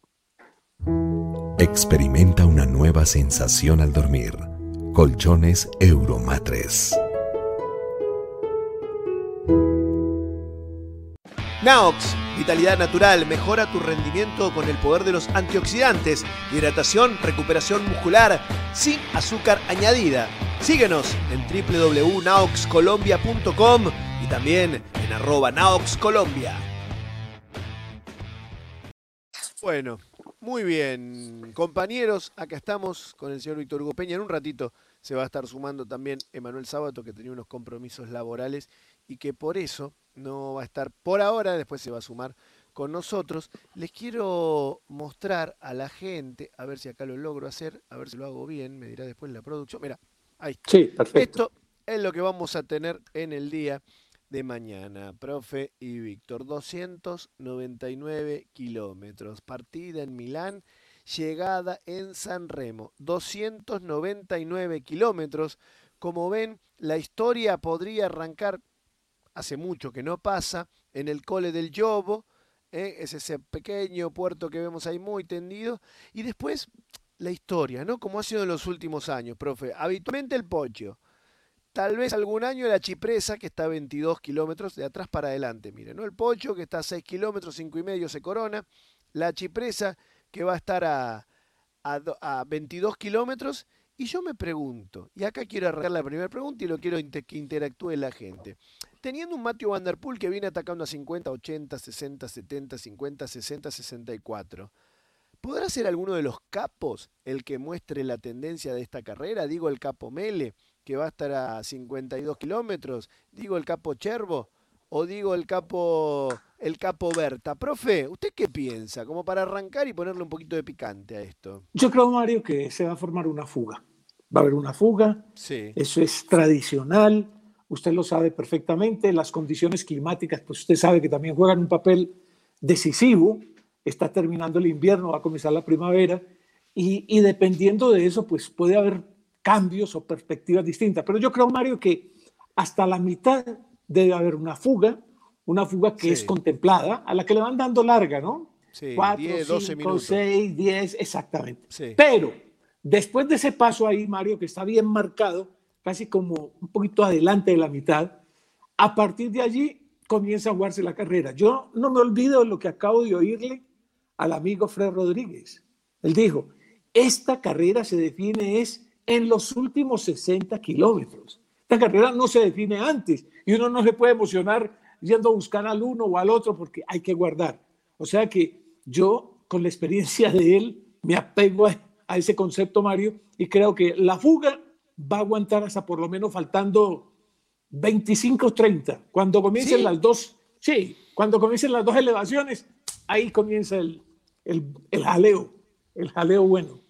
G: Experimenta una nueva sensación al dormir. Colchones Euromatres.
E: Naox, vitalidad natural, mejora tu rendimiento con el poder de los antioxidantes, hidratación, recuperación muscular, sin azúcar añadida. Síguenos en doble u doble u doble u punto naox colombia punto com y también en arroba naoxcolombia. Bueno, muy bien, compañeros, acá estamos con el señor Víctor Hugo Peña. En un ratito se va a estar sumando también Emanuel Sábato, que tenía unos compromisos laborales y que por eso no va a estar por ahora, después se va a sumar con nosotros. Les quiero mostrar a la gente, a ver si acá lo logro hacer, a ver si lo hago bien, me dirá después la producción. Mira, ahí.
B: Sí, perfecto.
E: Esto es lo que vamos a tener en el día de mañana, profe y Víctor. doscientos noventa y nueve kilómetros, partida en Milán, llegada en San Remo. doscientos noventa y nueve kilómetros. Como ven, la historia podría arrancar, hace mucho que no pasa, en el Colle del Giovo, ¿eh? Es ese pequeño puerto que vemos ahí muy tendido, y después la historia, ¿no? Como ha sido en los últimos años, profe. Habitualmente el Poggio, tal vez algún año la Chipresa, que está a veintidós kilómetros, de atrás para adelante, miren, ¿no? El Poggio, que está a seis kilómetros, cinco y medio se corona, la Chipresa, que va a estar a, a, a veintidós kilómetros, y yo me pregunto, y acá quiero arrancar la primera pregunta y lo quiero inter que interactúe la gente. Teniendo un Mathieu Van Der Poel que viene atacando a cincuenta, ochenta, sesenta, setenta, cincuenta, sesenta, sesenta y cuatro, ¿Podrá ser alguno de los capos el que muestre la tendencia de esta carrera? Digo el capo Mele, que va a estar a cincuenta y dos kilómetros. Digo el capo Cherbo. O digo el capo, el capo Berta. Profe, ¿usted qué piensa? Como para arrancar y ponerle un poquito de picante a esto.
B: Yo creo, Mario, que se va a formar una fuga. Va a haber una fuga.
E: Sí.
B: Eso es tradicional. Usted lo sabe perfectamente. Las condiciones climáticas, pues usted sabe que también juegan un papel decisivo. Está terminando el invierno, va a comenzar la primavera. Y, y dependiendo de eso, pues puede haber cambios o perspectivas distintas. Pero yo creo, Mario, que hasta la mitad debe haber una fuga, una fuga que sí. es contemplada, a la que le van dando larga, ¿no?
E: Sí,
B: Cuatro,
E: diez, doce
B: cinco,
E: minutos.
B: seis, diez, exactamente.
E: Sí.
B: Pero después de ese paso ahí, Mario, que está bien marcado, casi como un poquito adelante de la mitad, a partir de allí comienza a jugarse la carrera. Yo no me olvido de lo que acabo de oírle al amigo Fred Rodríguez. Él dijo, esta carrera se define es en los últimos sesenta kilómetros. Esta carrera no se define antes y uno no se puede emocionar yendo a buscar al uno o al otro porque hay que guardar. O sea que yo, con la experiencia de él, me apego a, a ese concepto, Mario, y creo que la fuga va a aguantar hasta por lo menos faltando veinticinco treinta. Cuando comiencen
E: ¿Sí?
B: las dos, sí, cuando comiencen las dos elevaciones, ahí comienza el, el, el jaleo, el jaleo bueno.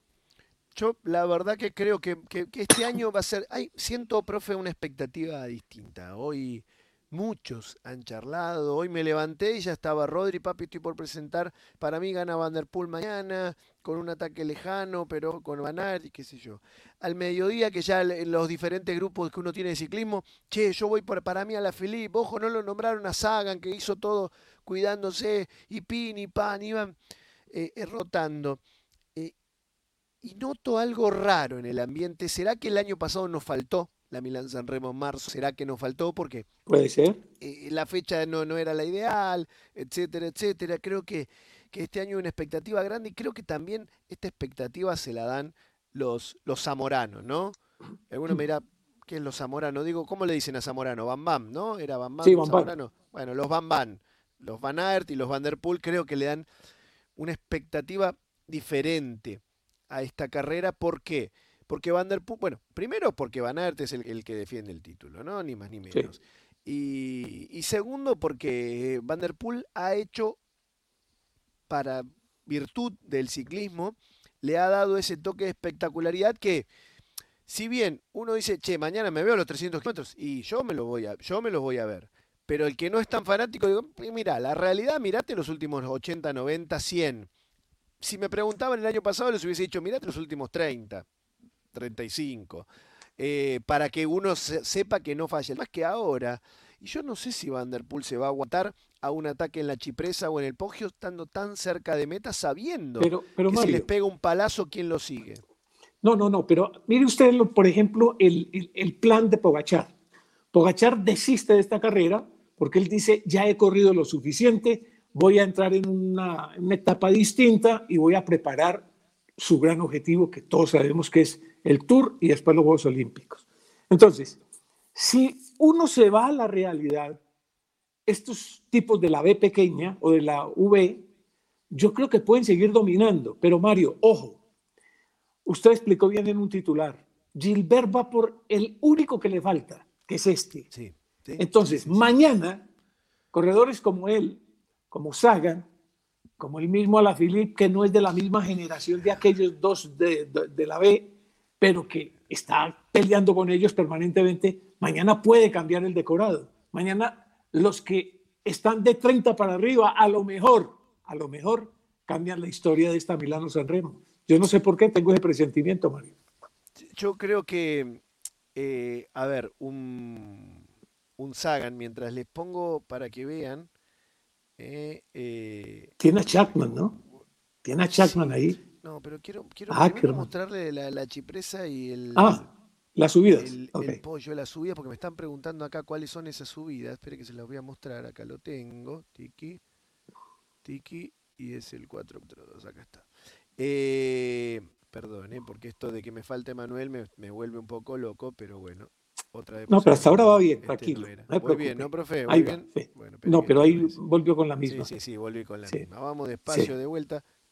E: Yo la verdad que creo que, que, que este año va a ser, ay, siento, profe, una expectativa distinta. Hoy muchos han charlado, hoy me levanté y ya estaba Rodri, papi, estoy por presentar, para mí gana Van der Poel mañana, con un ataque lejano, pero con Van Aert y qué sé yo. Al mediodía, que ya en los diferentes grupos que uno tiene de ciclismo, che, yo voy por, para mí a la Philippe, ojo, no lo nombraron a Sagan, que hizo todo cuidándose, y Pin y Pan, iban eh, eh, rotando. Eh, Y noto algo raro en el ambiente. ¿Será que el año pasado nos faltó la Milán-San Remo en marzo? ¿Será que nos faltó porque
B: Puede ser.
E: eh, la fecha no, no era la ideal, etcétera, etcétera? Creo que, que este año hay una expectativa grande y creo que también esta expectativa se la dan los, los zamoranos, ¿no? Alguno me dirá, ¿qué es los zamoranos? Digo, ¿cómo le dicen a Zamorano? Bam Bam, ¿no? ¿Era Bam Bam?
B: Sí, Bam Bam.
E: Zamorano. Bueno, los Bam Bam, los Van Aert y los Van der Poel creo que le dan una expectativa diferente a esta carrera. ¿Por qué? Porque Van der Poel, bueno, primero porque Van Aert es el, el que defiende el título, ¿no? Ni más ni menos. Sí. Y, y segundo porque Van der Poel ha hecho, para virtud del ciclismo, le ha dado ese toque de espectacularidad que, si bien uno dice, che, mañana me veo los trescientos kilómetros, y yo me lo voy a, yo me los voy a ver. Pero el que no es tan fanático, digo, mira, la realidad, mirate los últimos ochenta, noventa, cien. Si me preguntaban el año pasado, les hubiese dicho, mirate los últimos treinta, treinta y cinco, eh, para que uno se, sepa que no falle. Más que ahora, y yo no sé si Van der Poel se va a aguantar a un ataque en la Chipresa o en el Poggio, estando tan cerca de meta, sabiendo
B: pero, pero,
E: que
B: Mario,
E: si les pega un palazo, ¿quién lo sigue?
B: No, no, no, pero mire usted, por ejemplo, el, el, el plan de Pogačar. Pogačar desiste de esta carrera porque él dice, ya he corrido lo suficiente, voy a entrar en una, una etapa distinta y voy a preparar su gran objetivo, que todos sabemos que es el Tour y después los Juegos Olímpicos. Entonces, si uno se va a la realidad, estos tipos de la B pequeña o de la V, yo creo que pueden seguir dominando. Pero Mario, ojo, usted explicó bien en un titular, Gilbert va por el único que le falta, que es este.
E: Sí, sí,
B: Entonces,
E: sí, sí, sí.
B: mañana, corredores como él, como Sagan, como el mismo Alaphilippe, que no es de la misma generación de aquellos dos de, de, de la B, pero que está peleando con ellos permanentemente, mañana puede cambiar el decorado. Mañana los que están de treinta para arriba, a lo mejor, a lo mejor cambian la historia de esta Milano-San Remo. Yo no sé por qué tengo ese presentimiento, Mario.
E: Yo creo que, eh, a ver, un, un Sagan, mientras les pongo para que vean, Eh, eh,
B: Tiene a Chapman, ¿no? Tiene a Chapman sí, ahí.
E: No, pero quiero, quiero
B: ah,
E: primero mostrarle la, la Chipresa y el...
B: Ah, las subidas.
E: El,
B: okay.
E: el Poggio, la subida, porque me están preguntando acá cuáles son esas subidas. Espere que se las voy a mostrar. Acá lo tengo. Tiki. Tiki. Y es el cuatro cuatro dos. Acá está. Eh, perdón, eh, porque esto de que me falte Emanuel me, me vuelve un poco loco, pero bueno. Otra vez
B: no, pero hasta ahora va bien,
E: este
B: tranquilo.
E: No
B: no
E: muy bien, ¿no, profe? Muy
B: ahí
E: bien.
B: Va, sí.
E: Bueno,
B: no, pero ahí volvió con la misma.
E: Sí, sí, sí, volví con la
B: sí.
E: misma. Vamos despacio
B: sí.
E: de vuelta.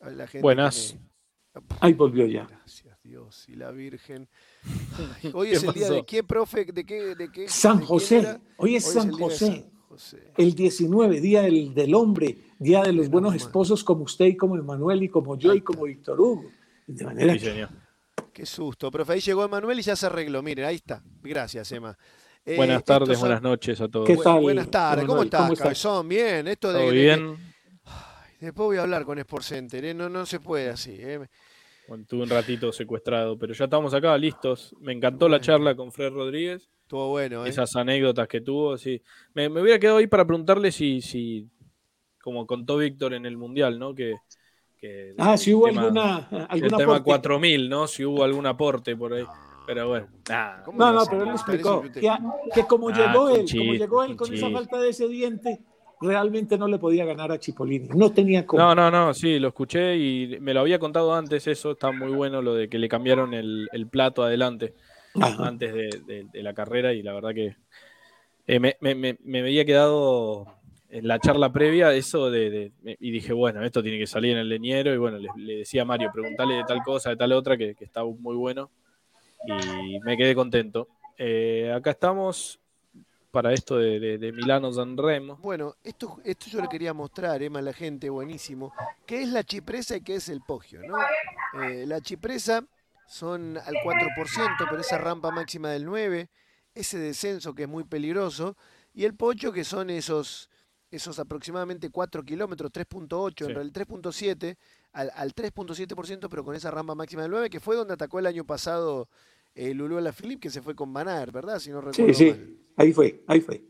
E: La gente
I: Buenas.
E: tiene...
B: Ahí volvió ya.
E: Gracias Dios y la Virgen. Ay, hoy es el día de qué, profe, de qué, de qué.
B: San
E: de
B: José. Hoy es
E: hoy
B: San
E: es el día de
B: José.
E: San José.
B: El diecinueve, día del, del hombre, día de los
E: Menos
B: buenos
E: mal.
B: esposos como usted y como Emanuel y como yo
E: Ahí
B: y como Víctor Hugo. De manera
I: Sí,
B: que
I: señor.
E: Qué susto, profe. Ahí llegó Emanuel y ya se arregló. Miren, ahí está. Gracias, Emma. Eh,
I: Buenas tardes,
E: estos son-
I: buenas noches a todos.
B: ¿Qué
E: Bu-
B: tal,
E: Buenas tardes. ¿Cómo
B: Emanuel?
E: estás,
B: ¿Cómo estás?
E: cabezón? Bien. Esto de,
I: ¿Todo
E: de que-
I: bien?
E: Ay, después voy a hablar con Sport Center. ¿eh? No, no se puede así. ¿eh?
I: Bueno, tuve un ratito secuestrado, pero ya estamos acá, listos. Me encantó la
E: Bueno.
I: charla con Fred Rodríguez,
E: Estuvo bueno. ¿eh?
I: esas anécdotas que tuvo, sí. Me, me hubiera quedado ahí para preguntarle si, si como contó Víctor en el Mundial, ¿no? Que, que
B: Ah,
I: el
B: si hubo
I: tema-
B: alguna,
I: el
B: alguna
I: tema
B: aporte.
I: cuatro mil, ¿no? Si hubo algún aporte por ahí. Pero bueno, nada.
E: ¿Cómo
B: No,
E: lo
B: no,
E: hace?
B: pero él
E: Parece
B: explicó
E: que usted-
B: que, a- que como
I: Ah,
B: llegó
I: fue un
B: él, como
I: chiste,
B: llegó él
I: un
B: con esa
I: chiste.
B: falta de ese diente, realmente no le podía ganar a Chipolini. No tenía cómo.
I: No, no, no, sí, lo escuché y me lo había contado antes eso, está muy bueno lo de que le cambiaron el, el plato adelante
B: Ajá.
I: antes de, de- de la carrera y la verdad que eh, me, me- me- me había quedado en la charla previa eso de, de- me- y dije, bueno, esto tiene que salir en el leñero y bueno, le, le decía a Mario, preguntale de tal cosa, de tal otra, que, que está muy bueno y me quedé contento. Eh, acá estamos para esto de, de, de Milano-San Remo.
E: Bueno, esto, esto yo le quería mostrar, Emma, a la gente, buenísimo. ¿Qué es la chipresa y qué es el poggio? ¿no? Eh, la chipresa son al cuatro por ciento, pero esa rampa máxima del nueve, ese descenso que es muy peligroso, y el poggio que son esos, esos aproximadamente cuatro kilómetros, tres punto ocho,
I: Sí.
E: en realidad tres punto siete, al, al tres punto siete por ciento, pero con esa rampa máxima del nueve, que fue donde atacó el año pasado eh, Lulú Alaphilippe, que se fue con Van Aert, ¿verdad? Si no recuerdo
B: Sí, sí,
E: mal.
B: ahí fue, ahí fue.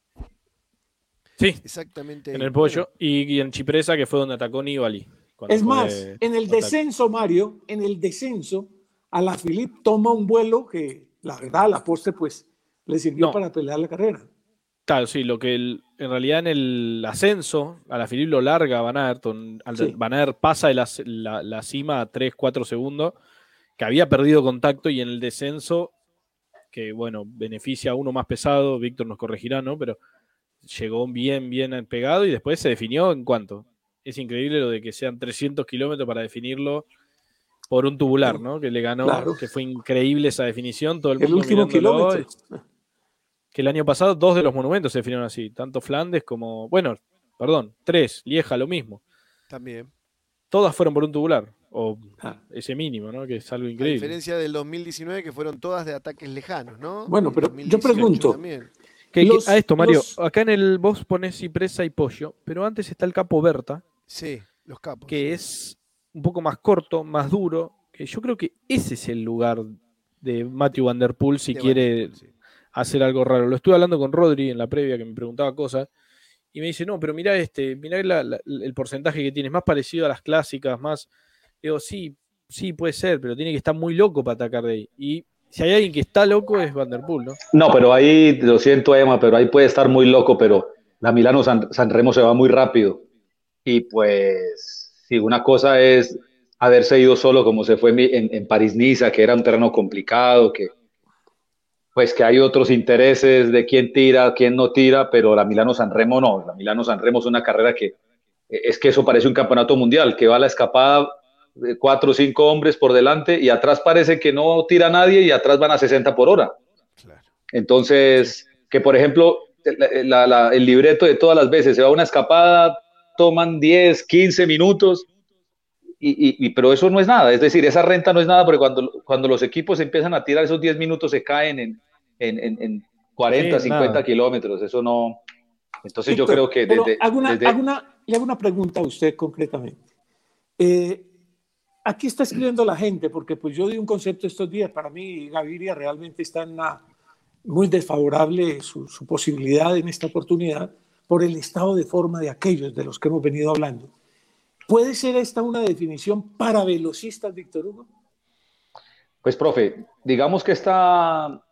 I: Sí,
E: Exactamente.
I: en
E: ahí.
I: el pollo y, y en Chipresa, que fue donde atacó Nibali. cuando
B: Es
I: fue
B: más, en el
I: ataque.
B: descenso, Mario, en el descenso, Alaphilippe toma un vuelo que, la verdad, a la postre, pues, le sirvió
I: No.
B: para pelear la carrera.
I: Claro, sí, lo que el- en realidad en el ascenso, Alaphilippe lo larga a Van Aert, un- al-
B: Sí.
I: Van Aert pasa de la, la- la cima a tres cuatro segundos, que había perdido contacto y en el descenso, que bueno, beneficia a uno más pesado, Víctor nos corregirá, ¿no? Pero llegó bien, bien pegado y después se definió en cuánto. Es increíble lo de que sean trescientos kilómetros para definirlo por un tubular, ¿no? Que le ganó,
B: Claro.
I: que fue increíble esa definición, todo el
B: El
I: mundo
B: último
I: mirándolo.
B: kilómetro.
I: Que el año pasado dos de los monumentos se definieron así, tanto Flandes como, bueno, perdón, tres, Lieja lo mismo.
E: También.
I: Todas fueron por un tubular, o
B: Ah.
I: ese mínimo, ¿no? Que es algo
E: A
I: increíble.
E: diferencia del dos mil diecinueve, que fueron todas de ataques lejanos, ¿no?
B: Bueno,
E: Y
B: pero
E: dos mil
B: yo
E: dieciocho
B: pregunto,
E: también.
I: Que- que-
B: Los-
I: a esto, Mario,
B: los-
I: acá en el vos ponés cipresa y pollo, pero antes está el capo Berta,
E: Sí, los capos.
I: que es un poco más corto, más duro, que yo creo que ese es el lugar de Matthew Van Der Poel si
E: De
I: quiere
E: Van der Poel, sí.
I: hacer algo raro. Lo estuve hablando con Rodri en la previa que me preguntaba cosas y me dice, no, pero mirá este, mirá la- la- el porcentaje que tiene, es más parecido a las clásicas, más... Digo, sí, sí puede ser, pero tiene que estar muy loco para atacar de ahí. Y si hay alguien que está loco es Van Der Poel, ¿no?
F: No, pero ahí, lo siento, Emma, pero ahí puede estar muy loco, pero la Milano San, San Remo se va muy rápido. Y pues, sí, una cosa es haberse ido solo como se fue en, en, en París-Niza, que era un terreno complicado, que pues que hay otros intereses de quién tira, quién no tira, pero la Milano San Remo no. La Milano San Remo es una carrera que es que eso parece un campeonato mundial, que va a la escapada de cuatro o cinco hombres por delante y atrás parece que no tira nadie y atrás van a sesenta por hora.
E: Claro.
F: Entonces, que por ejemplo, la, la, el libreto de todas las veces, se va a una escapada, toman diez, quince minutos, y, y, pero eso no es nada, es decir, esa renta no es nada, porque cuando, cuando los equipos empiezan a tirar esos diez minutos se caen en, en, en, en cuarenta,
I: Sí,
F: cincuenta
I: nada.
F: kilómetros, eso no... Entonces
B: Víctor,
F: yo creo que
B: pero
F: desde...
B: hago una,
F: desde-
B: hago una- le hago una pregunta a usted concretamente. Eh, aquí está escribiendo la gente, porque pues yo di un concepto estos días. Para mí, Gaviria realmente está en una muy desfavorable su, su posibilidad en esta oportunidad por el estado de forma de aquellos de los que hemos venido hablando. ¿Puede ser esta una definición para velocistas, Víctor Hugo?
F: Pues, profe, digamos que está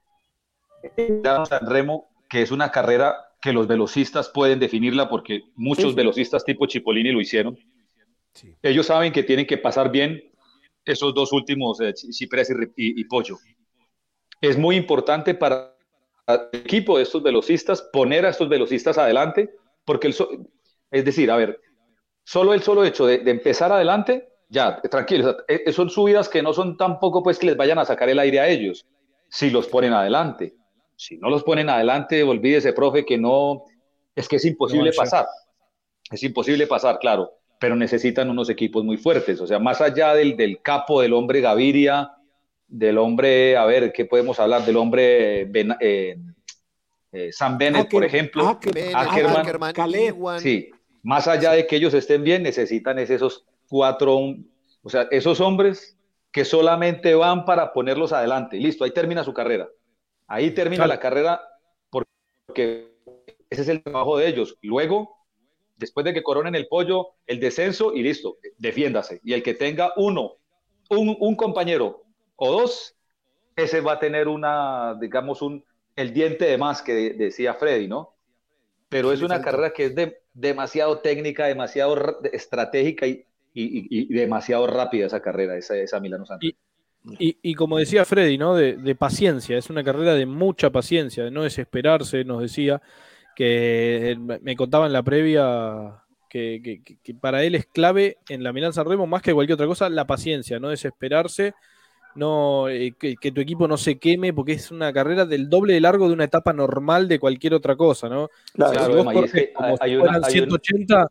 F: San Remo, que es una carrera que los velocistas pueden definirla porque muchos
B: Sí, sí.
F: velocistas tipo Cipollini lo hicieron.
E: Sí.
F: Ellos saben que tienen que pasar bien esos dos últimos, eh, Ciprés y, y, y Pollo. Es muy importante para el equipo de estos velocistas poner a estos velocistas adelante, porque el so- es decir, a ver, solo el solo hecho de, de empezar adelante, ya, tranquilos, eh, son subidas que no son tampoco pues que les vayan a sacar el aire a ellos, si los ponen adelante. Si no los ponen adelante, olvídese, profe, que no, es que es imposible
I: No,
F: pasar. Es imposible pasar, claro, pero necesitan unos equipos muy fuertes. O sea, más allá del, del capo, del hombre Gaviria, del hombre, a ver, ¿qué podemos hablar? Del hombre Ben, eh, eh, Sam Bennett,
B: Acker,
F: por ejemplo.
B: Acker,
E: Bennett,
F: Ackerman.
E: Ackerman,
B: Caleb.
E: Iwan.
F: Sí, más allá de que ellos estén bien, necesitan es esos cuatro, o sea, esos hombres que solamente van para ponerlos adelante. Listo, ahí termina su carrera. Ahí termina
I: Claro.
F: la carrera porque ese es el trabajo de ellos. Luego, después de que coronen el pollo, el descenso y listo, defiéndase. Y el que tenga uno, un, un compañero o dos, ese va a tener una, digamos, un, el diente de más que de, decía Freddy, ¿no? Pero
E: Sí,
F: es
E: le
F: una
E: faltó.
F: carrera que es de, demasiado técnica, demasiado r- estratégica y, y, y, y demasiado rápida esa carrera, esa, esa Milano Sanremo.
I: Y, y como decía Freddy, ¿no? De, de paciencia, es una carrera de mucha paciencia, de no desesperarse, nos decía, que me contaba en la previa que, que, que para él es clave en la Milán Sanremo, más que cualquier otra cosa, la paciencia, no desesperarse, no, eh, que, que tu equipo no se queme, porque es una carrera del doble de largo de una etapa normal de cualquier otra cosa, ¿no?
B: Claro,
F: Claro,
I: Si vos
F: Emma, y es
I: corres
F: que
I: como
F: hay
I: si
F: una,
I: fueran
F: hay,
I: ciento
F: un,
I: ochenta,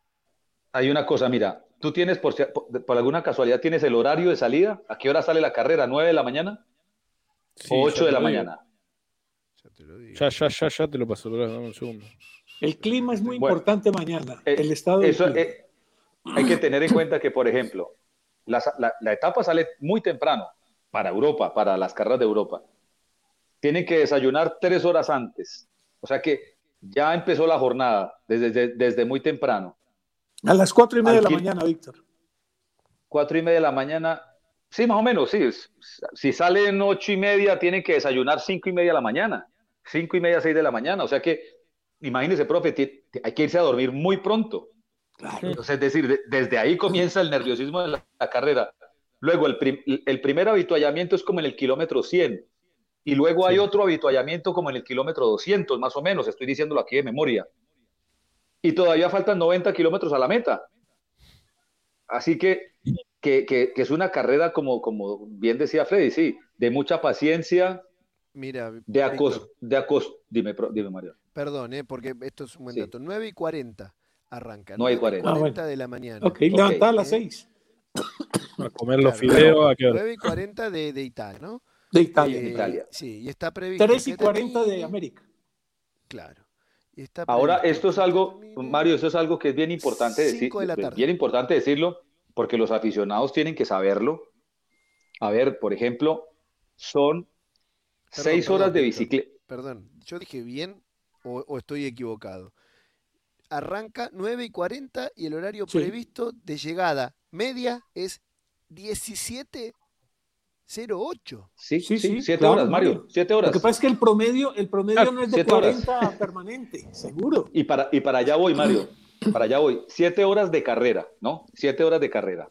F: hay una cosa, mira, tú tienes, por, si- por, por alguna casualidad, tienes el horario de salida, ¿a qué hora sale la carrera? ¿nueve de la mañana
I: sí,
F: o
I: ya
F: ocho
I: te
F: de la
I: lo digo.
F: mañana?
E: Ya te lo digo.
I: Ya, ya, ya, ya te lo paso, bro, dame un segundo.
B: el clima es muy
F: Bueno,
B: importante mañana,
F: eh,
B: el estado del
F: eso,
B: clima.
F: eh, hay que tener en cuenta que, por ejemplo, la, la, la etapa sale muy temprano para Europa, para las carreras de Europa. Tienen que desayunar tres horas antes. O sea que ya empezó la jornada desde, desde, desde muy temprano.
B: A las cuatro y media de la
F: Alquil-
B: mañana, Víctor.
F: Cuatro y media de la mañana, sí, más o menos, sí. Si salen ocho y media, tienen que desayunar cinco y media de la mañana. Cinco y media, seis de la mañana. O sea que, imagínese, profe, t- t- hay que irse a dormir muy pronto.
B: Claro.
F: Entonces, es decir, de- desde ahí comienza el nerviosismo de la, la carrera. Luego, el, prim- el primer avituallamiento es como en el kilómetro cien. Y luego hay
I: Sí.
F: otro avituallamiento como en el kilómetro doscientos, más o menos. Estoy diciéndolo aquí de memoria. Y todavía faltan noventa kilómetros a la meta. Así que, que, que, que es una carrera, como, como bien decía Freddy, sí, de mucha paciencia,
E: Mira,
F: de acos,
E: Víctor,
F: de acos, dime, pro- dime, Mario.
E: perdón, eh, porque esto es un buen
F: Sí.
E: dato. nueve y cuarenta arranca.
F: nueve y
E: nueve y
F: cuarenta.
B: Ah, bueno.
E: de la mañana.
B: Ok, levantá a las
E: Eh,
B: seis
I: A comer los
E: Claro,
I: fideos, ¿a qué hora?
E: nueve y cuarenta de, de Italia, ¿no?
B: de Italia.
E: Eh,
F: Italia.
E: Sí, y está previsto.
B: tres y
E: que
B: cuarenta de
E: termine-
B: América.
E: Claro. Y está
F: Ahora,
E: previsto
F: esto es
E: que
F: algo,
E: termine
F: Mario, esto es algo que es bien importante decir,
E: cinco de la tarde.
F: bien importante decirlo, porque los aficionados tienen que saberlo. A ver, por ejemplo, son
E: Perdón,
F: seis
E: perdón,
F: horas de
E: Víctor.
F: bicicleta.
E: Perdón, ¿yo dije bien o, o estoy equivocado? Arranca nueve y cuarenta y el horario
B: Sí.
E: previsto de llegada media es diecisiete cero ocho.
F: Sí,
B: Sí,
F: sí,
B: sí,
F: siete
B: claro,
F: horas, Mario,
B: Mario.
F: siete
B: Lo
F: horas.
B: que pasa es que el promedio, el promedio
F: Ah,
B: no es de
F: siete horas.
B: cuarenta permanente, seguro.
F: Y para, y para allá voy, Mario. Para allá voy. Siete horas de carrera, ¿no? Siete horas de carrera.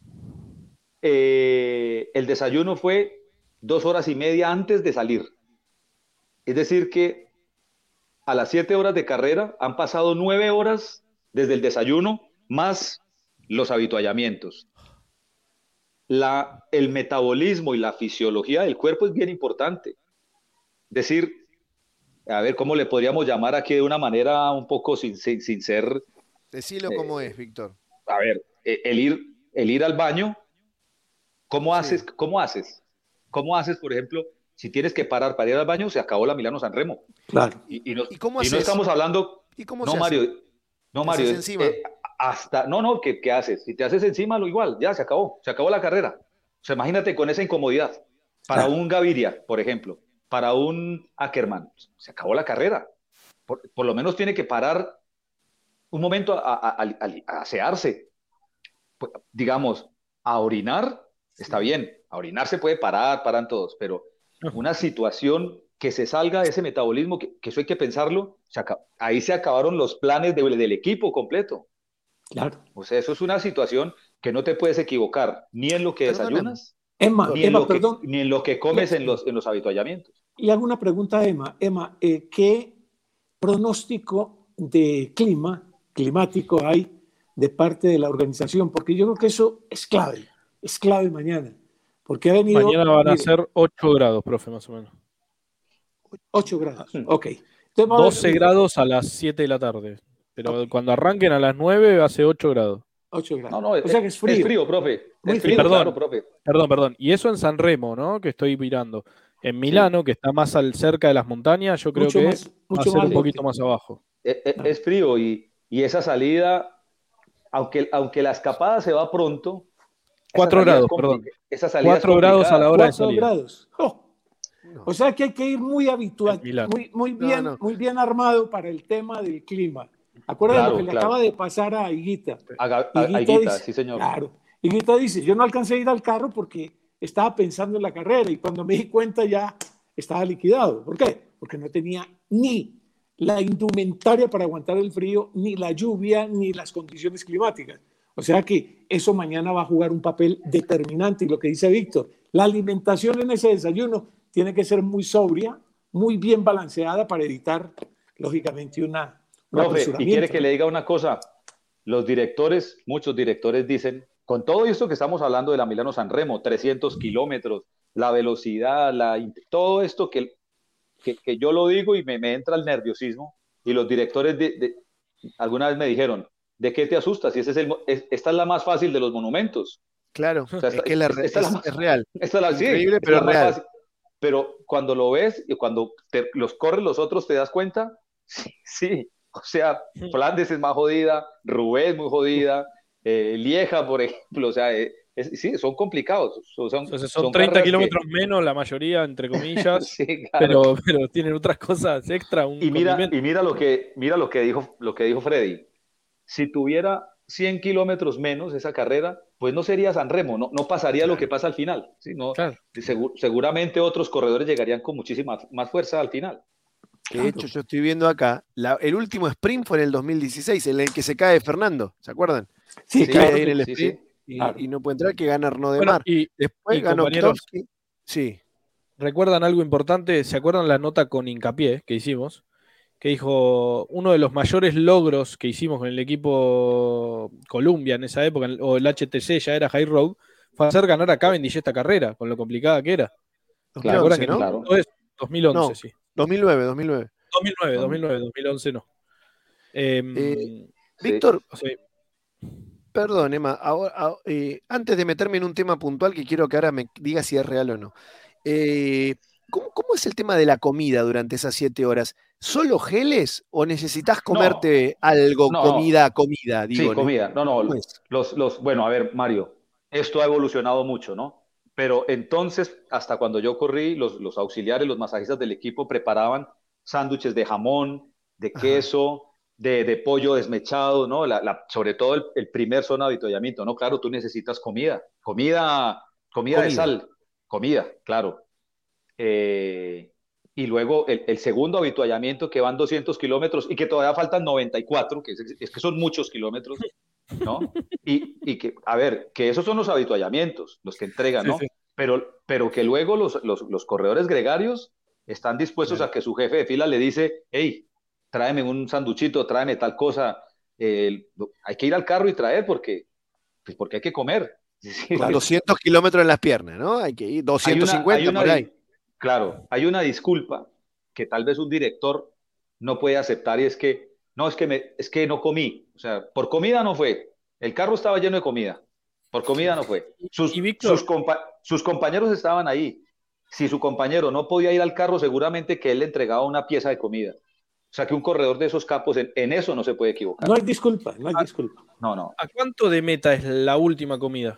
F: Eh, el desayuno fue dos horas y media antes de salir. Es decir, que a las siete horas de carrera han pasado nueve horas desde el desayuno más los habituallamientos. La, el metabolismo y la fisiología del cuerpo es bien importante. Es decir, a ver, ¿cómo le podríamos llamar aquí de una manera un poco sin, sin, sin ser,
E: Decilo
F: Eh,
E: cómo es, Víctor.
F: a ver, eh, el ir, el ir al baño, ¿cómo
E: Sí.
F: haces? ¿Cómo haces? ¿Cómo haces, por ejemplo, si tienes que parar para ir al baño, se acabó la Milano Sanremo?
B: Claro.
F: Y, y no,
E: ¿Y cómo
F: y no
E: haces?
F: estamos hablando,
E: ¿Y cómo
F: no
E: se
F: Mario,
E: hace?
F: no
E: ¿Te
F: Mario,
E: haces encima?
F: eh, hasta, no, no, ¿qué, ¿qué haces? Si te haces encima, lo igual, ya se acabó, se acabó la carrera. O sea, imagínate con esa incomodidad. Para
B: Claro.
F: un Gaviria, por ejemplo, para un Ackerman, se acabó la carrera. Por, por lo menos tiene que parar un momento a, a, a, a asearse. Pues, digamos, a orinar, está bien, a orinar se puede parar, paran todos, pero una situación que se salga de ese metabolismo, que, que eso hay que pensarlo, se acaba, ahí se acabaron los planes de, del equipo completo.
B: Claro.
F: O sea, eso es una situación que no te puedes equivocar ni en lo que
E: Perdóname.
F: desayunas,
B: Emma,
F: ni en,
B: Emma,
F: lo que,
B: perdón.
F: ni en lo que comes en los, en los habituallamientos.
B: Le hago una pregunta a Emma. Emma, eh, ¿qué pronóstico de clima, climático hay de parte de la organización, porque yo creo que eso es clave, es clave mañana. Porque ha venido,
I: Mañana van a
B: mire,
I: ser ocho grados, profe, más o menos.
B: ocho grados, ok. Entonces, vamos a ver,
I: doce grados a las siete de la tarde. Pero cuando arranquen a las nueve hace ocho grados.
B: ocho grados.
F: No, no,
B: o sea que es frío.
F: Es frío, profe.
B: Muy
F: Es frío,
I: perdón,
F: claro, profe.
I: Perdón, perdón. Y eso en San Remo, ¿no? Que estoy mirando. En Milano, sí, que está más al, cerca de las montañas, yo creo
B: mucho
I: que
B: más,
I: va
B: mucho
I: a ser
B: más
I: un poquito
B: norte.
I: más abajo.
F: Es, es, es frío y, y esa salida, aunque, aunque la escapada se va pronto.
I: Cuatro grados, perdón.
F: Esa salida
I: Cuatro grados a la hora de salir.
B: grados. Oh. No. O sea que hay que ir muy habitual, muy, muy, bien, no, no. muy bien armado para el tema del clima. Acuérdate claro, lo que claro. le acaba de pasar a Higuita.
F: A, a, a Higuita, Higuita dice, sí, señor.
B: Claro. Higuita dice, yo no alcancé a ir al carro porque estaba pensando en la carrera y cuando me di cuenta ya estaba liquidado. ¿Por qué? Porque no tenía ni la indumentaria para aguantar el frío, ni la lluvia, ni las condiciones climáticas. O sea que eso mañana va a jugar un papel determinante. Y lo que dice Víctor, la alimentación en ese desayuno tiene que ser muy sobria, muy bien balanceada para evitar, lógicamente, una...
F: Profe, y quiere que le diga una cosa, los directores, muchos directores dicen, con todo esto que estamos hablando de la Milano San Remo, trescientos kilómetros, la velocidad, la, todo esto que, que, que yo lo digo y me, me entra el nerviosismo, y los directores de, de, alguna vez me dijeron, ¿de qué te asustas? Si ese es el, es, esta es la más fácil de los monumentos.
E: Claro,
F: o sea, esta,
E: es que la,
F: esta
E: es,
F: es, la más,
E: es real.
F: Esta es la, sí,
E: increíble,
F: es
E: pero
F: la
E: real.
F: Más fácil. Pero cuando lo ves y cuando te, los corren los otros, ¿te das cuenta? Sí, sí. O sea, Flandes es más jodida, Roubaix es muy jodida, eh, Lieja, por ejemplo, o sea, es, es, sí, son complicados. Son, son,
I: Entonces son, son treinta kilómetros que... menos, la mayoría, entre comillas, sí, claro. pero, pero tienen otras cosas extra. Un
F: y mira, y mira, lo que, mira lo, que dijo, lo que dijo Freddy. Si tuviera cien kilómetros menos esa carrera, pues no sería San Remo, no, no pasaría claro. lo que pasa al final. ¿sí? No,
I: claro.
F: segur, seguramente otros corredores llegarían con muchísima más fuerza al final.
E: De claro. hecho, yo estoy viendo acá, la, el último sprint fue en el dos mil dieciséis, en el que se cae Fernando, ¿se acuerdan?
B: Sí,
E: se
B: claro,
E: cae ahí en el
F: sí,
E: sprint
F: sí,
E: y,
F: claro.
E: y no puede entrar, que gana Arnaud de
I: bueno,
E: Mar.
I: Y,
E: Después
I: y
E: ganó Ktowski. Sí.
I: ¿Recuerdan algo importante? ¿Se acuerdan la nota con hincapié que hicimos? Que dijo, uno de los mayores logros que hicimos con el equipo Columbia en esa época, o el H T C ya era High Road, fue hacer ganar a Cavendish esta carrera, con lo complicada que era.
E: dos mil once, ¿no?
F: Claro.
I: Todo es dos mil once,
E: no,
I: sí.
E: dos mil nueve, dos mil nueve.
I: dos mil nueve, dos mil nueve, dos mil once no. Eh,
E: eh, Víctor,
I: sí.
E: perdón, Emma, ahora, eh, antes de meterme en un tema puntual que quiero que ahora me diga si es real o no. Eh, ¿cómo, ¿Cómo es el tema de la comida durante esas siete horas? ¿Solo geles o necesitas comerte
F: no,
E: algo,
F: no,
E: comida, comida? Digo,
F: sí, comida. No, no.
E: Pues.
F: Los, los, bueno, a ver, Mario, esto ha evolucionado mucho, ¿no? Pero entonces, hasta cuando yo corrí, los, los auxiliares, los masajistas del equipo preparaban sándwiches de jamón, de queso, de, de pollo desmechado, ¿no? La, la, sobre todo el, el primer zona de avituallamiento, ¿no? Claro, tú necesitas comida, comida, comida, comida. de sal, comida, claro. Eh, y luego el, el segundo avituallamiento, que van doscientos kilómetros y que todavía faltan noventa y cuatro, que es, es que son muchos kilómetros, ¿no? Y, y que, a ver, que esos son los avituallamientos, los que entregan, ¿no? Sí, sí. Pero, pero que luego los, los, los corredores gregarios están dispuestos claro. a que su jefe de fila le dice, hey, tráeme un sanduchito, tráeme tal cosa, eh, hay que ir al carro y traer porque, pues porque hay que comer.
E: Con doscientos kilómetros en las piernas, ¿no? Hay que ir doscientos cincuenta hay una, hay una, por ahí.
F: Claro, hay una disculpa que tal vez un director no puede aceptar y es que, no, es que, me, es que no comí, o sea, por comida no fue, el carro estaba lleno de comida, por comida no fue. Sus, ¿Y Víctor? sus, compa sus compañeros estaban ahí. Si su compañero no podía ir al carro, seguramente que él le entregaba una pieza de comida. O sea, que un corredor de esos capos, en, en eso no se puede equivocar.
B: No hay disculpa, no hay
I: ¿A,
B: disculpa.
F: No, no.
I: ¿A cuánto de meta es la última comida?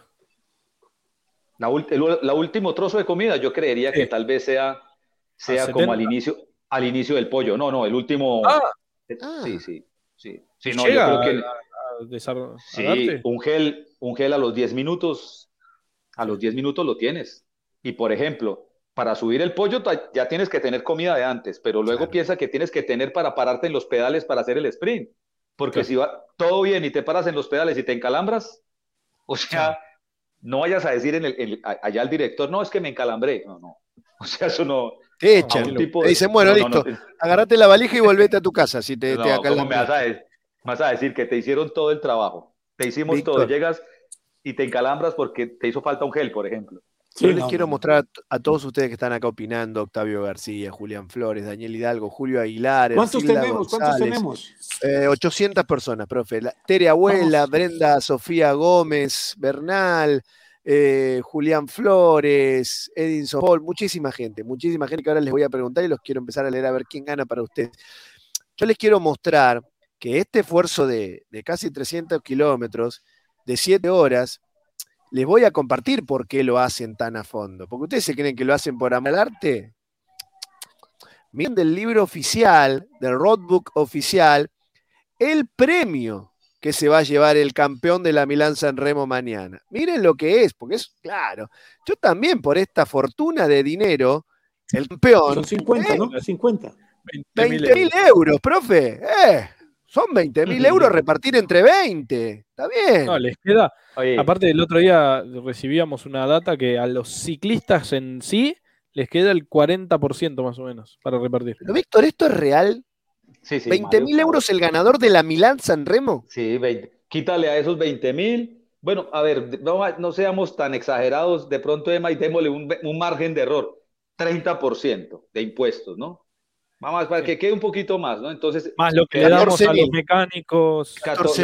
F: La, el, la último trozo de comida, yo creería sí. que tal vez sea, sea como al inicio, al inicio del pollo. No, no, el último...
I: Ah.
F: Sí, sí, sí. sí no,
I: ¿Llega
F: yo creo que,
I: a, a desar...
F: sí, a un gel, un gel a los diez minutos, a los diez minutos lo tienes. Y por ejemplo, para subir el pollo ya tienes que tener comida de antes, pero luego claro. piensa que tienes que tener para pararte en los pedales para hacer el sprint. Porque claro. si va todo bien y te paras en los pedales y te encalambras, o sea... Claro. No vayas a decir en el, en el, allá al director, no, es que me encalambré. No, no. O sea, eso no.
E: Te echan. Te de, dicen, bueno, no, listo. No, no, agárrate la valija y volvete a tu casa. Si te,
F: no,
E: te
F: ¿cómo me vas a, me vas a decir que te hicieron todo el trabajo? te hicimos
E: Víctor.
F: todo, llegas y te encalambras porque te hizo falta un gel, por ejemplo.
E: Yo
B: Sí,
E: les
B: no,
E: quiero
B: no.
E: mostrar a, a todos ustedes que están acá opinando, Octavio García, Julián Flores, Daniel Hidalgo, Julio Aguilar,
B: ¿Cuántos
E: Ercilda
B: tenemos? ¿Cuántos
E: González.
B: tenemos?
E: Eh, ochocientas personas, profe. La- Tere Abuela,
B: Vamos.
E: Brenda Sofía Gómez, Bernal, eh, Julián Flores, Edinson Paul, muchísima gente, muchísima gente que ahora les voy a preguntar y los quiero empezar a leer a ver quién gana para ustedes. Yo les quiero mostrar que este esfuerzo de, de casi trescientos kilómetros, de siete horas, les voy a compartir por qué lo hacen tan a fondo. Porque ustedes se creen que lo hacen por amor al arte. Miren del libro oficial, del roadbook oficial, el premio que se va a llevar el campeón de la Milán San Remo mañana. Miren lo que es, porque es claro. Yo también por esta fortuna de dinero, el campeón,
B: Son cincuenta,
E: eh,
B: ¿no? cincuenta.
E: veinte mil euros, profe. Eh, son veinte mil euros repartir entre veinte. Está bien.
I: No, les queda.
F: Oye,
I: Aparte, el otro día recibíamos una data que a los ciclistas en sí les queda el cuarenta por ciento más o menos para repartir.
E: Pero Víctor, ¿esto es real?
F: sí, sí,
E: ¿veinte mil
F: Mario,
E: euros el ganador de la Milán San Remo?
F: Sí, veinte. Quítale a esos veinte mil. Bueno, a ver, no, no seamos tan exagerados. De pronto, Emma, y démosle un, un margen de error. treinta por ciento de impuestos, ¿no? Vamos, para que quede un poquito más, ¿no? Entonces,
I: Más lo que le damos a los mecánicos.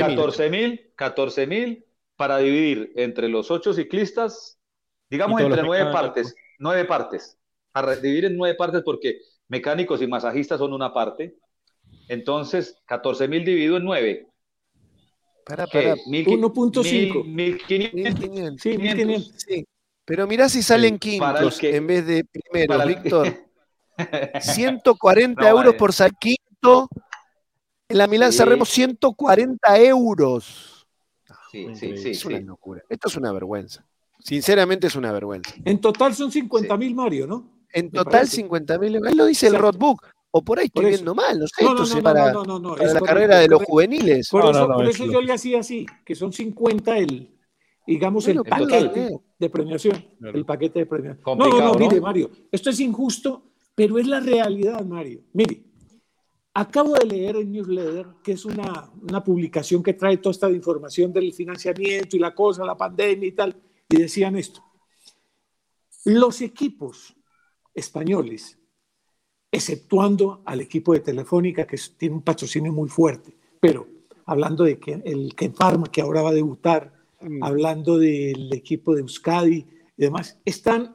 F: catorce mil para dividir entre los ocho ciclistas, digamos
I: Y todos
F: entre
I: los
F: nueve
I: mecánicos.
F: partes. Nueve partes. Para dividir en nueve partes porque mecánicos y masajistas son una parte. Entonces, catorce mil dividido en nueve.
E: Pará,
F: ¿Qué?
E: pará.
F: Mil-
B: uno punto cinco.
F: mil- mil quinientos.
E: mil quinientos.
B: Sí, mil quinientos.
E: Sí. Pero mirá si salen
F: Sí, para el
E: quintos
F: que-
E: en vez de primeros,
F: para el-
E: Víctor. ciento cuarenta
F: No,
E: euros
F: vale.
E: por ser quinto. En la Milán
F: Sí.
E: San Remo, ciento cuarenta euros.
F: Sí, sí, sí,
E: Es una
F: sí.
E: locura. Esto es una vergüenza. Sinceramente es una vergüenza.
B: En total son cincuenta mil, Mario, ¿no?
E: En
B: Me
E: total
B: parece.
E: cincuenta mil euros. Él lo dice el
B: Exacto.
E: roadbook. O por ahí estoy
B: Por eso.
E: viendo mal. No sé,
B: No,
E: esto
B: no,
E: es
B: no, no,
E: para,
B: no, no, no,
E: para
B: es
E: la
B: correcto,
E: carrera de
B: es
E: los
B: correcto.
E: juveniles.
B: Por
I: No,
B: eso,
I: no, no,
B: por
I: es
B: eso
I: lo-
B: yo le hacía así, que son cincuenta el, digamos,
E: Bueno,
B: el
E: claro,
B: paquete
E: eh.
B: de premiación.
I: Claro.
B: El paquete de premiación. No,
F: Complicado,
B: no, no, mire,
F: ¿no?
B: Mario, esto es injusto, pero es la realidad, Mario. Mire, acabo de leer el newsletter, que es una, una publicación que trae toda esta información del financiamiento y la cosa, la pandemia y tal, y decían esto. Los equipos españoles, exceptuando al equipo de Telefónica, que es- tiene un patrocinio muy fuerte, pero hablando de que el Ken Pharma, que ahora va a debutar,
E: Mm.
B: hablando del equipo de Euskadi y demás, están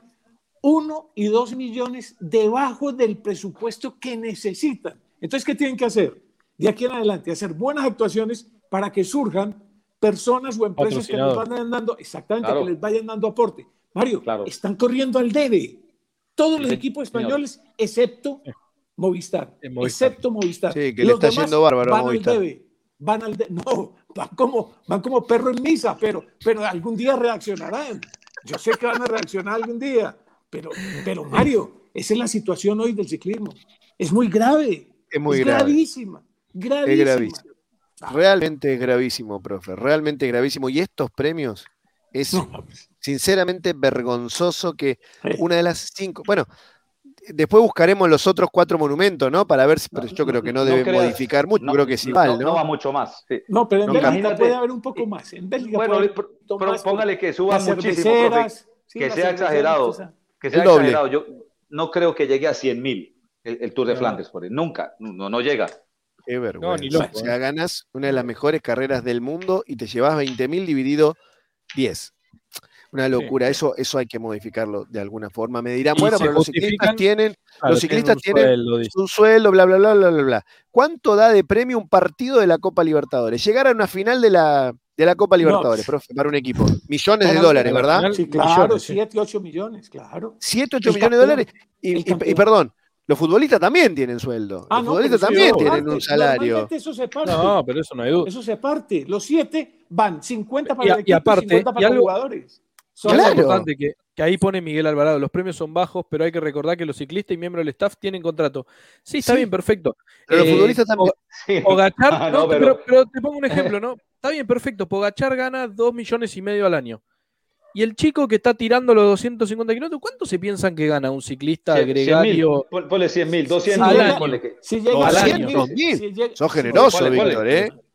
B: uno y dos millones debajo del presupuesto que necesitan. Entonces, ¿qué tienen que hacer? De aquí en adelante, hacer buenas actuaciones para que surjan personas o empresas que les
I: Patrocinador.
B: vayan dando, exactamente,
F: Claro.
B: que les vayan dando aporte. Mario,
F: Claro.
B: están corriendo al debe. Todos los
F: Sí,
B: equipos
F: señor.
B: españoles, excepto Movistar.
I: En Movistar.
B: Excepto Movistar.
E: Sí, que le
B: Los
E: está
B: demás
E: yendo bárbaro a
B: van
E: Movistar.
B: al debe. Van al de- No, van como, van como perro en misa, pero, pero algún día reaccionarán. Yo sé que van a reaccionar algún día. Pero, pero Mario, esa es la situación hoy del ciclismo. Es muy grave.
E: Es muy grave.
B: gravísima. Gravísima.
E: Es gravísimo. Realmente es gravísimo, profe. Realmente es gravísimo. Y estos premios es
B: No,
E: sinceramente vergonzoso que
B: eh,
E: una de las cinco. Bueno, después buscaremos los otros cuatro monumentos, ¿no? Para ver si. Pero yo creo que no
F: no
E: deben
F: creas.
E: modificar mucho.
F: No,
E: creo que es
F: no,
E: igual,
F: no
E: ¿no?
F: va mucho más. Sí.
B: no, pero en
E: No,
B: Bélgica
F: imagínate.
B: puede haber un poco más. En Bélgica
F: Bueno,
B: puede haber
F: pr-
B: un poquito
F: pr-
B: más
F: póngale que suba
B: las
F: muchísimo,
B: cerveceras,
F: profe.
B: sí,
F: Que
B: las
F: sea
B: cerveceras,
F: exagerado.
B: o sea,
F: Que sea
E: El doble.
F: exagerado. Yo no creo que llegue a cien mil el, el Tour de
I: No.
F: Flandes, por ahí. Nunca. No, no llega.
E: Qué vergüenza.
I: ni loco,
E: O sea, ganas una de las mejores carreras del mundo y te llevas veinte mil dividido diez. Una locura.
I: Sí.
E: Eso, eso hay que modificarlo de alguna forma. Me dirán,
I: Y
E: bueno,
I: se
E: pero los ciclistas
I: justifican-
E: tienen,
I: Claro,
E: los ciclistas
I: un
E: tienen
I: sueldo, dice.
E: un sueldo, bla, bla, bla, bla, bla, bla. ¿Cuánto da de premio un partido de la Copa Libertadores? Llegar a una final de la, de la Copa Libertadores, profe, para un equipo. Millones de
B: Para-
E: dólares,
I: para
E: ¿verdad?
I: final,
B: Sí, claro,
I: millones, sí.
B: siete, ocho millones, claro.
E: siete, ocho
B: El
E: millones de
B: campeón,
E: dólares. Y,
B: el
E: y- y
B: campeón.
E: perdón, los futbolistas también tienen sueldo.
B: Ah,
E: los
B: no,
E: futbolistas
B: pero eso
E: también
B: se
E: tienen
B: parte.
E: un salario.
B: Normalmente eso se parte.
I: No, pero eso no hay duda.
B: Eso se parte. Los siete van cincuenta para
I: Y a-
B: el
I: y
B: equipo y
I: aparte,
B: cincuenta
I: y
B: para
I: algo-
B: los jugadores.
I: Y algo
E: Claro.
I: importante que, que ahí pone Miguel Alvarado, los premios son bajos, pero hay que recordar que los ciclistas y miembros del staff tienen contrato. Sí, está
E: Sí.
I: bien, perfecto.
E: Pero los
I: Eh,
E: futbolistas también.
F: Sí.
I: Pogachar,
F: Ah,
I: no,
F: no,
I: pero...
F: pero-
I: Pero, te pongo un ejemplo, ¿no? Está bien, perfecto. Pogachar gana dos millones y medio al año. Y el chico que está tirando los doscientos cincuenta kilómetros, ¿cuánto se piensan que gana un ciclista
F: cien mil.
I: gregario?
F: Pon- Ponle cien mil, doscientos
B: Al
F: mil.
B: año.
F: ponle que-
B: Si llega
I: al
B: a
I: año.
B: cien mil,
E: dos mil.
B: si llega-
E: Sos
B: si-
E: generoso,
F: ponle, ponle.
E: Víctor, ¿eh?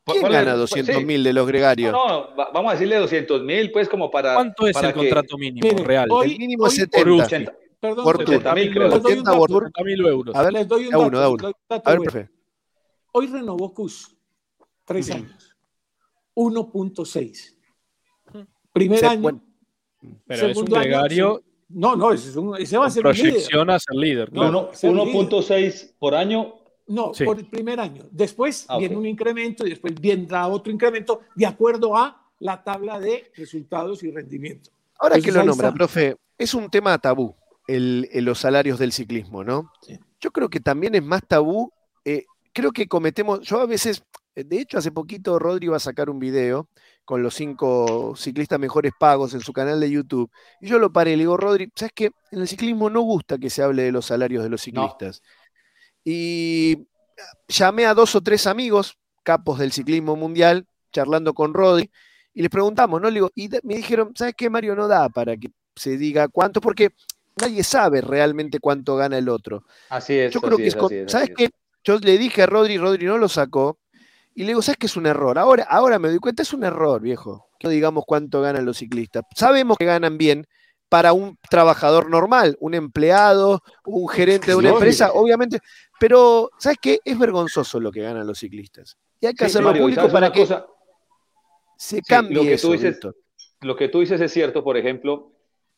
E: ¿Quién
F: Ponle-
E: gana
F: pues,
E: doscientos
F: sí.
E: mil de los gregarios?
F: No, no, va- vamos a decirle doscientos mil, pues como para...
I: ¿Cuánto es
F: para
I: el
F: que-
I: contrato mínimo
B: Mire,
I: real?
B: hoy-
E: El mínimo es
B: hoy-
E: setenta.
I: Por
F: ochenta.
B: Perdón,
E: Por
B: perdón.
E: tour.
F: setenta mil,
I: mil
F: creo.
B: Les doy un
E: ochenta por
B: dato.
E: tour.
I: setenta mil euros.
E: A ver,
B: Les doy un
E: a uno,
B: dato,
E: da
B: les
E: uno.
B: doy un dato
E: A ver,
B: bueno.
E: profe.
B: Hoy renovó Cus, tres
E: Ujú.
B: años, uno punto seis. Primer
E: Se-
B: año,
E: bueno,
I: Pero es un
B: segundo año,
I: gregario
B: se- no, no, ese, es un- ese va a
I: con
B: ser un líder.
I: proyección a ser líder.
B: No,
I: claro.
F: Uno-
B: ser
F: uno
B: líder.
F: punto seis por año.
B: No,
I: Sí.
B: por el primer año. Después
F: Ah, ok.
B: viene un incremento y después vendrá otro incremento de acuerdo a la tabla de resultados y rendimiento.
E: ahora
B: Entonces,
E: que lo
B: ahí
E: nombra,
B: está.
E: profe, es un tema tabú el, el- los salarios del ciclismo, ¿no?
B: Sí.
E: Yo creo que también es más tabú. eh, creo que cometemos, yo a veces, eh, de hecho hace poquito Rodri va a sacar un video con los cinco ciclistas mejores pagos en su canal de YouTube, y yo lo paré y le digo, Rodri, ¿sabes qué? En el ciclismo no gusta que se hable de los salarios de los ciclistas. Y llamé a dos o tres amigos, capos del ciclismo mundial, charlando con Rodri, y les preguntamos, ¿no? Le digo, y de- me dijeron, ¿sabes qué, Mario? No da para que se diga cuánto, porque nadie sabe realmente cuánto gana el otro.
F: Así es.
E: Yo creo
F: así
E: que es,
F: es,
E: con-
F: así es,
E: ¿sabes
F: así es.
E: qué? Yo le dije a Rodri, Rodri no lo sacó, y le digo, ¿sabes qué es un error? Ahora, ahora me doy cuenta, es un error, viejo. Que no digamos cuánto ganan los ciclistas. Sabemos que ganan bien para un trabajador normal, un empleado, un gerente de una
F: Lógico.
E: empresa, obviamente, pero ¿sabes qué? Es vergonzoso lo que ganan los ciclistas. Y hay que
F: Sí,
E: hacerlo
F: Mario, y
E: público
F: sabes
E: para
F: una
E: que
F: cosa,
E: se
F: Sí,
E: cambie
F: lo que
E: eso,
F: tú dices,
E: Víctor.
F: lo que tú dices es cierto, por ejemplo,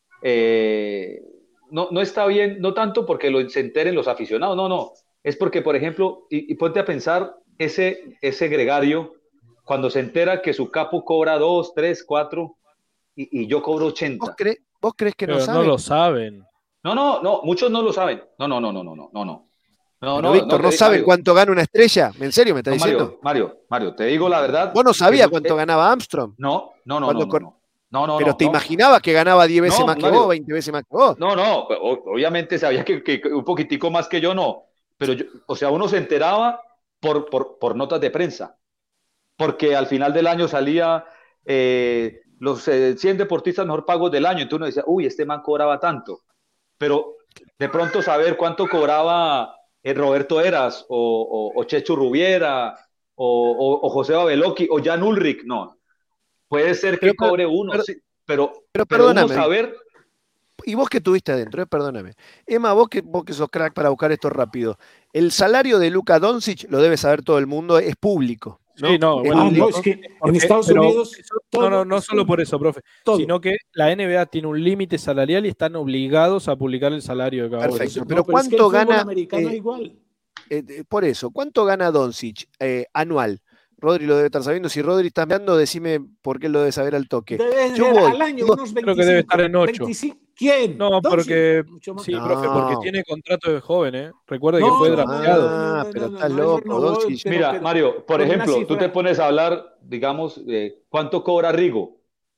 F: eh, no, no está bien, no tanto porque lo, se enteren los aficionados, no, no, es porque, por ejemplo, y, y ponte a pensar, ese, ese gregario, cuando se entera que su capo cobra dos, tres, cuatro, y, y yo cobro
E: ¿Vos,
F: ochenta.
E: cre- vos crees que
I: Pero
E: no
I: no
E: saben?
I: lo saben.
F: No, no, no, muchos no lo saben. No, no, no, no, no, no, no, no. No,
E: Pero,
F: no,
E: Víctor, ¿no
F: te-
E: saben
F: Mario,
E: cuánto gana una estrella? ¿En serio me estás
F: no,
E: diciendo?
F: Mario, Mario, Mario, te digo la verdad.
E: Vos no sabías
F: que-
E: cuánto
F: eh,
E: ganaba Armstrong.
F: No, no, no,
E: Cuando
F: no, no,
E: cor-
F: no. No, no,
E: Pero
F: no,
E: te
F: no.
E: imaginabas que ganaba diez veces
F: No,
E: más que
F: Mario.
E: vos, veinte veces más que vos.
F: No, no, pues, o- obviamente sabía que, que- que un poquitico más que yo no, pero yo, o sea, uno se enteraba por, por, por notas de prensa, porque al final del año salía eh, los eh, cien deportistas mejor pagos del año, entonces uno decía, uy, este man cobraba tanto, pero de pronto saber cuánto cobraba eh, Roberto Eras o, o, o Checho Rubiera o, o, o José Babeloki o Jan Ulrich, no, puede ser que
E: Pero, pero-
F: cobre uno,
E: pero-
F: sí, pero,
E: pero
F: pero uno
E: perdóname,
F: saber...
E: Y vos que estuviste adentro, eh, perdóname. Emma, vos que, vos que sos crack para buscar esto rápido. El salario de Luka Doncic, lo debe saber todo el mundo, es público. ¿no?
I: Sí, no,
E: Es
I: bueno,
B: Ah,
E: público.
B: no, es que en
I: Porque-
B: Estados
I: pero
B: Unidos.
I: eso-
B: todo
I: no, no, no
B: es
I: solo por eso, profe,
B: todo.
I: sino que la N B A tiene un límite salarial y están obligados a publicar el salario de cada uno.
E: Perfecto.
B: No,
E: pero
B: es que el
E: ¿cuánto
B: fútbol
E: gana,
B: americano
E: eh,
B: igual.
E: Eh, eh, por eso, ¿cuánto gana Doncic eh, anual? Rodri lo debe estar sabiendo. Si Rodri está mirando, decime por qué lo debe saber al toque.
B: Debe
E: Yo
B: ser
E: voy.
B: al año
E: Digo,
B: unos
I: creo que debe estar en ocho.
B: veinticinco. ¿Quién?
I: No,
B: Doncic,
I: porque
B: mucho más.
I: sí,
E: No.
I: profe, porque tiene contrato de joven, ¿eh? Recuerde que
B: No,
I: fue
B: no,
I: drafteado.
E: Ah, pero estás
B: él
E: loco,
B: renovó,
E: Doncic.
B: pero-
F: Mira,
B: pero-
F: Mario, por
B: con una
F: ejemplo, tú
B: cifra.
F: te pones a hablar, digamos, de cuánto cobra Rigo.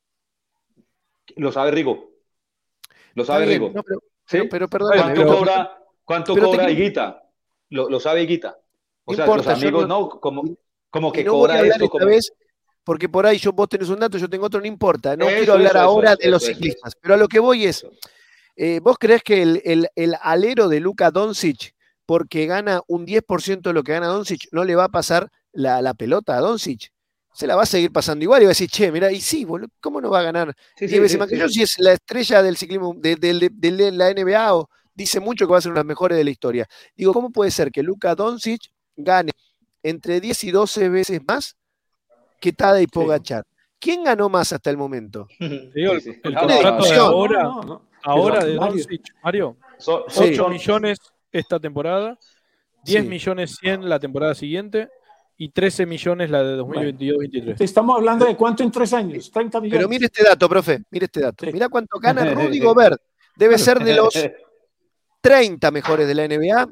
F: ¿Lo sabe Rigo? ¿Lo
E: Está
F: sabe
E: bien,
F: Rigo?
E: no, pero,
F: ¿Sí?
E: pero, pero perdóname,
F: ¿Cuánto
I: pero-
F: cobra, cuánto
E: pero te
F: cobra
E: quiero-
F: Higuita? ¿Lo, lo sabe Higuita? O
E: No
F: sea,
E: importa,
F: los
E: yo
F: amigos,
E: no-
F: no, como, como
E: y
F: que
E: no voy a
F: cobra
E: hablar
F: esto,
E: esta
F: como...
E: vez, porque por ahí yo, vos tenés un dato, yo tengo otro, no importa. No
F: Eso,
E: quiero hablar
F: eso, eso,
E: ahora
F: eso,
E: de los
F: eso, eso,
E: ciclistas. Pero a lo que voy es, eh, ¿vos creés que el, el- el alero de Luka Doncic, porque gana un diez por ciento de lo que gana Doncic, no le va a pasar la, la pelota a Doncic? Se la va a seguir pasando igual y va a decir, che, mira, y sí, boludo, ¿cómo no va a ganar
F: Sí,
E: diez
F: sí,
E: veces
F: sí,
E: más que
F: sí,
E: yo?
F: sí.
E: Si es la estrella del ciclismo, de, de- de- de la N B A, o dice mucho que va a ser una de las mejores de la historia. Digo, ¿cómo puede ser que Luka Doncic gane entre diez y doce veces más que Tadej Pogacar? ¿Quién ganó más hasta el momento?
I: Te digo, el,
F: Sí, sí.
I: el
F: No,
E: no,
I: contrato
E: no,
I: de
E: no,
I: ahora,
B: No, no, no.
I: ahora
B: Pero,
I: de
B: Mario,
I: Doncic, Mario,
F: Son,
E: Sí.
I: ocho
F: son-
I: millones esta temporada, diez
E: Sí.
I: millones cien la temporada siguiente y trece millones la de dos mil veintidós veintitrés.
B: Estamos hablando de cuánto en tres años, treinta millones.
E: Pero mire este dato, profe, mire este dato.
B: Sí.
E: Mira cuánto gana Rudy Gobert. Debe ser de los treinta mejores de la N B A.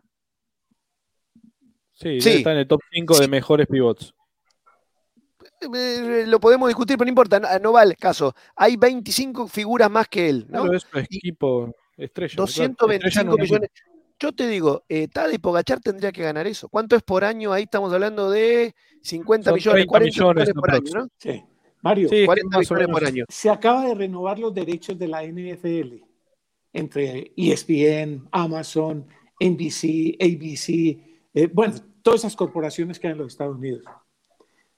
I: Sí,
E: Sí.
I: está en el top cinco de mejores pivots.
E: Eh, Lo podemos discutir, pero no importa, no, no va el caso. Hay veinticinco figuras más que él, ¿no?
I: Claro, eso es equipo estrella. claro.
E: doscientos veinticinco
I: Estrella en un
E: millones. Yo te digo, eh, Tadej Pogacar tendría que ganar eso. ¿Cuánto es por año? Ahí estamos hablando de cincuenta
I: Son
E: millones,
I: treinta
E: cuarenta millones,
I: millones
E: por año,
I: aprox.
E: ¿no?
B: Sí. Mario,
I: Sí,
E: cuarenta
I: más o
E: millones
I: menos.
E: por año.
B: se acaba de renovar los derechos de la N F L entre E S P N, Amazon, N B C, A B C, eh, bueno, todas esas corporaciones que hay en los Estados Unidos.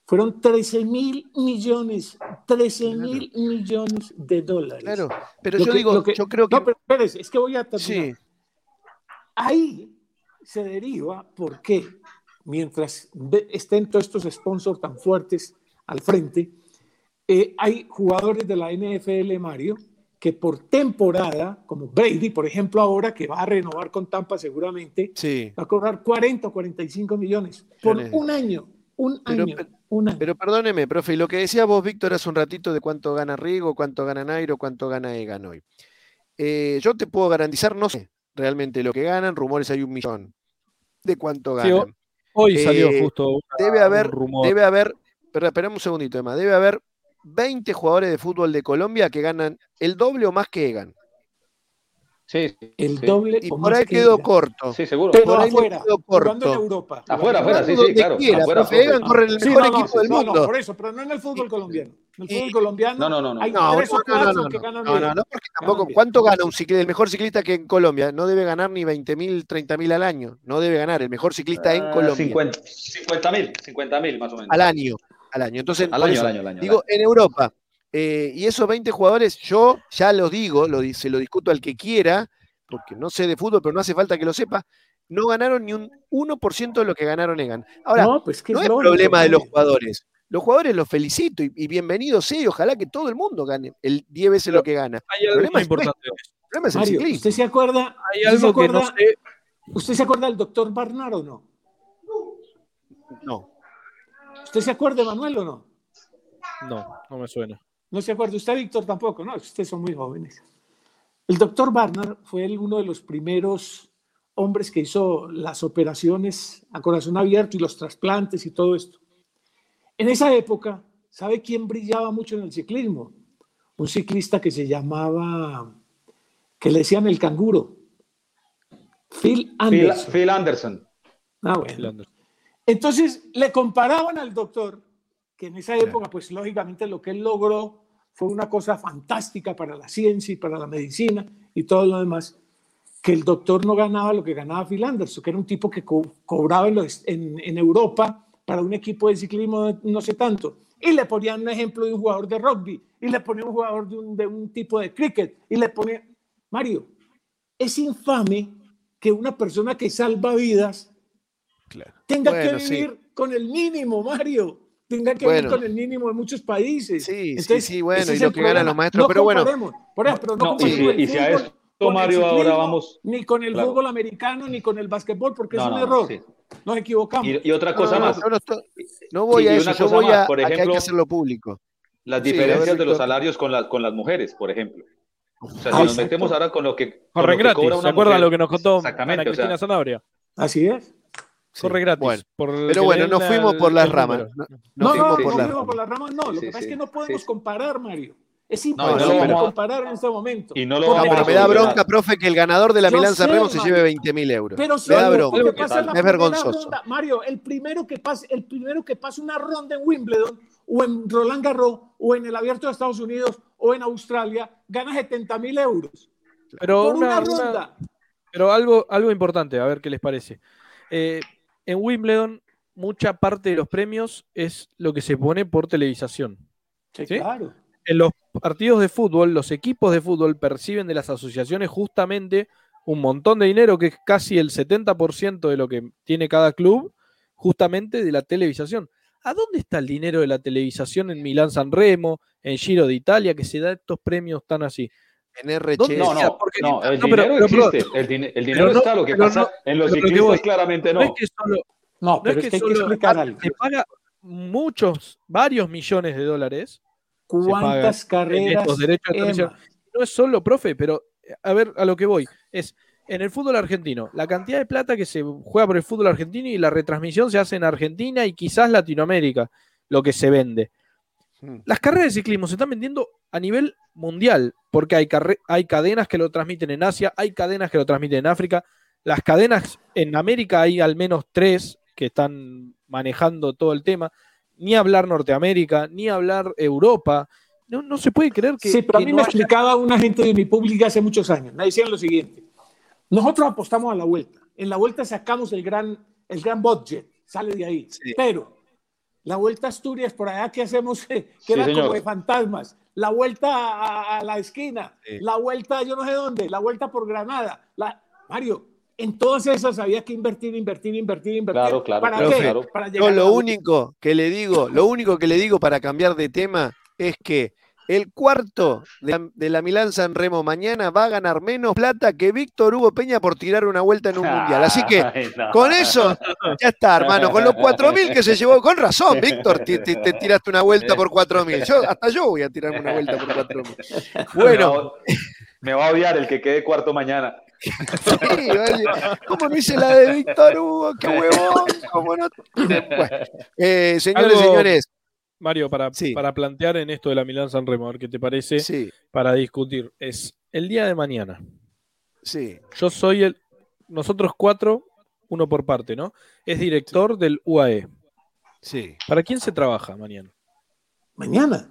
B: Fueron trece mil millones, trece mil millones de dólares.
E: Claro, pero
B: Lo
E: yo
B: que-
E: digo,
B: lo que-
E: yo creo que...
B: No, pero espérese, es que voy a terminar.
E: Sí,
B: Ahí se deriva por qué, mientras ve- estén todos estos sponsors tan fuertes al frente, eh, hay jugadores de la N F L, Mario, que por temporada, como Brady, por ejemplo, ahora que va a renovar con Tampa seguramente,
E: sí.
B: va a cobrar cuarenta o cuarenta y cinco millones por
E: Millones.
B: un año, un
E: Pero-
B: año, un año.
E: Pero perdóneme, profe, y lo que decías vos, Víctor, hace un ratito de cuánto gana Rigo, cuánto gana Nairo, cuánto gana Egan hoy. Eh, yo te puedo garantizar, no sé realmente lo que ganan, rumores hay un millón de cuánto
I: Sí,
E: ganan.
I: Hoy salió
E: Eh,
I: justo una-
E: Debe haber,
I: un rumor.
E: debe haber, pero esperamos un segundito, Emma, debe haber veinte jugadores de fútbol de Colombia que ganan el doble o más que Egan.
F: Sí,
B: El
F: sí.
B: doble
E: Y
B: o
E: por
B: más
E: ahí
B: que
E: quedó
B: Egan.
E: corto.
F: Sí, seguro.
B: Pero
E: por ahí me
B: afuera,
E: quedo
B: jugando en
E: corto.
B: Europa.
F: Afuera,
B: Jugando
F: afuera, sí,
E: Donde
F: sí, claro.
E: quiera,
F: Afuera,
E: profe,
F: profe.
E: Egan corre en el
B: Sí,
E: mejor
B: no, no,
E: equipo del
B: no,
E: mundo.
B: no, por eso, pero no en el fútbol colombiano. En el fútbol colombiano
F: No, no, no, no.
B: hay
E: No,
B: tres
E: no,
B: o
E: no,
B: cuatro
E: no, no,
B: que
E: no,
B: ganan
E: no,
B: bien.
E: no, no, porque tampoco,
B: Ganan bien.
E: ¿cuánto gana un ciclista? El mejor ciclista que en Colombia no debe ganar ni veinte mil, treinta mil al año. No debe ganar el mejor ciclista en
F: Ah,
E: Colombia.
F: cincuenta mil, cincuenta mil más o menos.
E: Al año, al año. Entonces,
F: Al
E: por
F: año,
E: eso,
F: al año, al año, al
E: digo, en Europa, eh, y esos veinte jugadores, yo ya los digo, lo, di- se lo discuto al que quiera, porque no sé de fútbol, pero no hace falta que lo sepa, no ganaron ni un uno por ciento de lo que ganaron Egan. Ahora, no,
B: No, pues que es
E: es
B: lógico,
E: problema de los
B: Mario.
E: jugadores. Los jugadores los felicito y, y bienvenidos sea, y ojalá que todo el mundo gane el diez veces lo que gana.
I: Hay
E: El
I: algo
E: problema
I: muy
E: es
I: importante.
E: El problema es el
B: Mario,
E: ciclismo.
B: ¿usted se acuerda?
I: Hay
B: ¿usted se
I: algo que no
B: acuerda-
I: sé.
B: ¿Usted se acuerda del doctor Barnard o no?
E: No.
B: ¿Usted se acuerda, Manuel, o no?
I: No, no me suena.
B: No se acuerda. Usted, Víctor, tampoco, ¿no? Ustedes son muy jóvenes. El doctor Barnard fue el- uno de los primeros hombres que hizo las operaciones a corazón abierto y los trasplantes y todo esto. En esa época, ¿sabe quién brillaba mucho en el ciclismo? Un ciclista que se llamaba, que le decían el canguro, Phil
F: Phil,
B: Anderson.
F: Phil Anderson.
B: Ah, bueno. Entonces le comparaban al doctor, que en esa época, pues lógicamente lo que él logró fue una cosa fantástica para la ciencia y para la medicina y todo lo demás, que el doctor no ganaba lo que ganaba Phil Anderson, que era un tipo que co- cobraba en, los- en, en Europa para un equipo de ciclismo de no sé tanto. Y le ponían un ejemplo de un jugador de rugby, y le ponían un jugador de un, de un tipo de cricket, y le ponían... Mario, es infame que una persona que salva vidas tenga
E: Bueno,
B: que
E: sí.
B: vivir con el mínimo, Mario. Tenga que
E: Bueno.
B: vivir con el mínimo de muchos países.
E: Sí, sí, sí, bueno,
B: ese
E: y
B: es
E: lo
B: el
E: que ganan
B: problema.
E: los maestros,
B: No
E: pero bueno.
B: comparemos, por ejemplo, no,
F: No, y
B: comparemos
F: si-
B: el
F: y si a
B: fútbol
F: esto,
B: con el
F: Mario, ahora
B: ciclismo,
F: vamos-
B: ni con el
F: claro.
B: fútbol americano, ni con el básquetbol, porque
F: No,
B: es un
F: no, no,
B: error.
F: sí.
B: Nos equivocamos.
F: Y, y otra cosa
E: No, no,
F: más.
E: yo no, estoy- no voy
F: Y-
E: a
F: y
E: eso,
F: una
E: yo
F: cosa
E: voy
F: más,
E: a,
F: por
E: a que hay
F: ejemplo,
E: que hacerlo público.
F: Las
E: Sí, a ver,
F: diferencias de los
E: Víctor.
F: salarios con, la- con las mujeres, por ejemplo. O sea, si
B: Ah,
F: nos
B: exacto.
F: metemos ahora con lo que, con
I: Corre
F: lo que
I: gratis.
F: cobra
I: ¿Se
F: una
I: acuerdan
F: mujer,
I: lo que nos contó Ana
F: exactamente, o
I: Cristina
F: sea,
I: Sanabria?
B: Así es.
I: Corre gratis.
E: Bueno,
I: por el
E: pero
I: que
E: bueno,
I: le
E: nos
I: den
E: fuimos
I: al-
E: por las
I: el
E: ramas.
I: número.
E: No, nos
B: No,
E: fuimos
B: no,
F: sí,
E: por
B: no
E: las
B: fuimos
E: ramas.
B: por las ramas, no. Lo
F: Sí,
B: que
F: sí,
B: pasa es que
F: sí.
B: no podemos
F: Sí, sí.
B: comparar, Mario. Es
F: No, y
B: imposible
F: no lo vamos a-
B: comparar en este momento.
F: y no lo
B: Por
F: vamos
E: No,
F: a
E: pero me da
F: solucionar.
E: bronca, profe, que el ganador de la
B: Yo
E: Milán
B: sé,
E: Sanremo se
B: Mario.
E: lleve veinte mil euros.
B: Pero
E: Me
B: solo
E: da
B: el
E: bronca.
B: que pasa en la
E: Es
B: primera
E: vergonzoso.
B: ronda, Mario, el primero que pase, el primero que pase una ronda en Wimbledon o en Roland Garros o en el Abierto de Estados Unidos o en Australia gana setenta mil euros
I: Pero
B: por
I: una,
B: una
I: una-
B: ronda.
I: pero algo, algo importante, a ver qué les parece. Eh, en Wimbledon, mucha parte de los premios es lo que se pone por televisación.
B: Sí,
I: ¿Sí?
B: claro.
I: En los partidos de fútbol, los equipos de fútbol perciben de las asociaciones justamente un montón de dinero, que es casi el setenta por ciento de lo que tiene cada club, justamente de la televisación. ¿A dónde está el dinero de la televisación en Milán San Remo, en Giro de Italia, que se da estos premios tan así?
E: En R
I: ¿Dónde
E: H.
F: No,
I: queda?
F: no,
I: Porque-
F: no, el
I: no, pero-
F: dinero
I: pero-
F: existe, el, din- el dinero
I: pero no-
F: está, lo que
I: pero
F: pasa
I: no-
F: en los
I: pero lo que
F: ciclistas
I: voy,
F: claramente
I: No
F: no.
I: es que solo,
B: No,
I: no
B: pero
I: es
B: es
I: que
B: que hay que
I: solo
B: explicar algo.
I: se paga muchos, varios millones de dólares
B: ¿Cuántas
I: pagan en
B: carreras,
I: estos derechos de televisión.
B: Emma?
I: No es solo, profe, pero a ver a lo que voy. Es en el fútbol argentino, la cantidad de plata que se juega por el fútbol argentino y la retransmisión se hace en Argentina y quizás Latinoamérica, lo que se vende.
E: Hmm.
I: Las carreras de ciclismo se están vendiendo a nivel mundial, porque hay, carre- hay cadenas que lo transmiten en Asia, hay cadenas que lo transmiten en África. Las cadenas en América hay al menos tres que están manejando todo el tema. Ni hablar Norteamérica, ni hablar Europa. No, no se puede creer que.
B: Sí, pero a
I: que
B: mí
I: no
B: me
I: haya-
B: explicaba una gente de Unipública hace muchos años. Me decían lo siguiente. Nosotros apostamos a la vuelta. En la vuelta sacamos el gran, el gran budget. Sale de ahí.
E: Sí.
B: Pero La Vuelta a Asturias, por allá que hacemos, que
F: Sí,
B: era
F: señor.
B: como de fantasmas. La Vuelta a, a la esquina.
E: Sí.
B: La Vuelta yo no sé dónde. La Vuelta por Granada. La... Mario, en todas esas había que invertir, invertir, invertir, invertir.
F: Claro, claro,
B: ¿Para
F: claro,
B: qué?
F: claro.
B: Para
E: Yo
B: llegar a
E: lo
B: la
E: único que le digo, lo único que le digo para cambiar de tema es que el cuarto de la, de la Milán San Remo mañana va a ganar menos plata que Víctor Hugo Peña por tirar una vuelta en un mundial. Así que
F: Ay, no.
E: con eso ya está, hermano. Con los cuatro mil que se llevó, con razón, Víctor, te, te- te tiraste una vuelta por cuatro mil. Yo, hasta yo voy a tirarme una vuelta por cuatro mil. Bueno,
F: Me va a odiar el que quede cuarto mañana.
E: sí, oye, ¿cómo no hice la de Víctor Hugo? ¡Qué huevón! ¿Cómo no? Bueno, eh, señores,
I: Algo-
E: señores,
I: Mario, para,
E: Sí.
I: para plantear en esto de la Milán San Remo, a ver qué te parece,
E: sí,
I: para discutir, es el día de mañana.
E: sí.
I: Yo soy el. Nosotros cuatro, uno por parte, ¿no? Es director del U A E.
E: Sí.
I: ¿Para quién se trabaja mañana?
B: Mañana.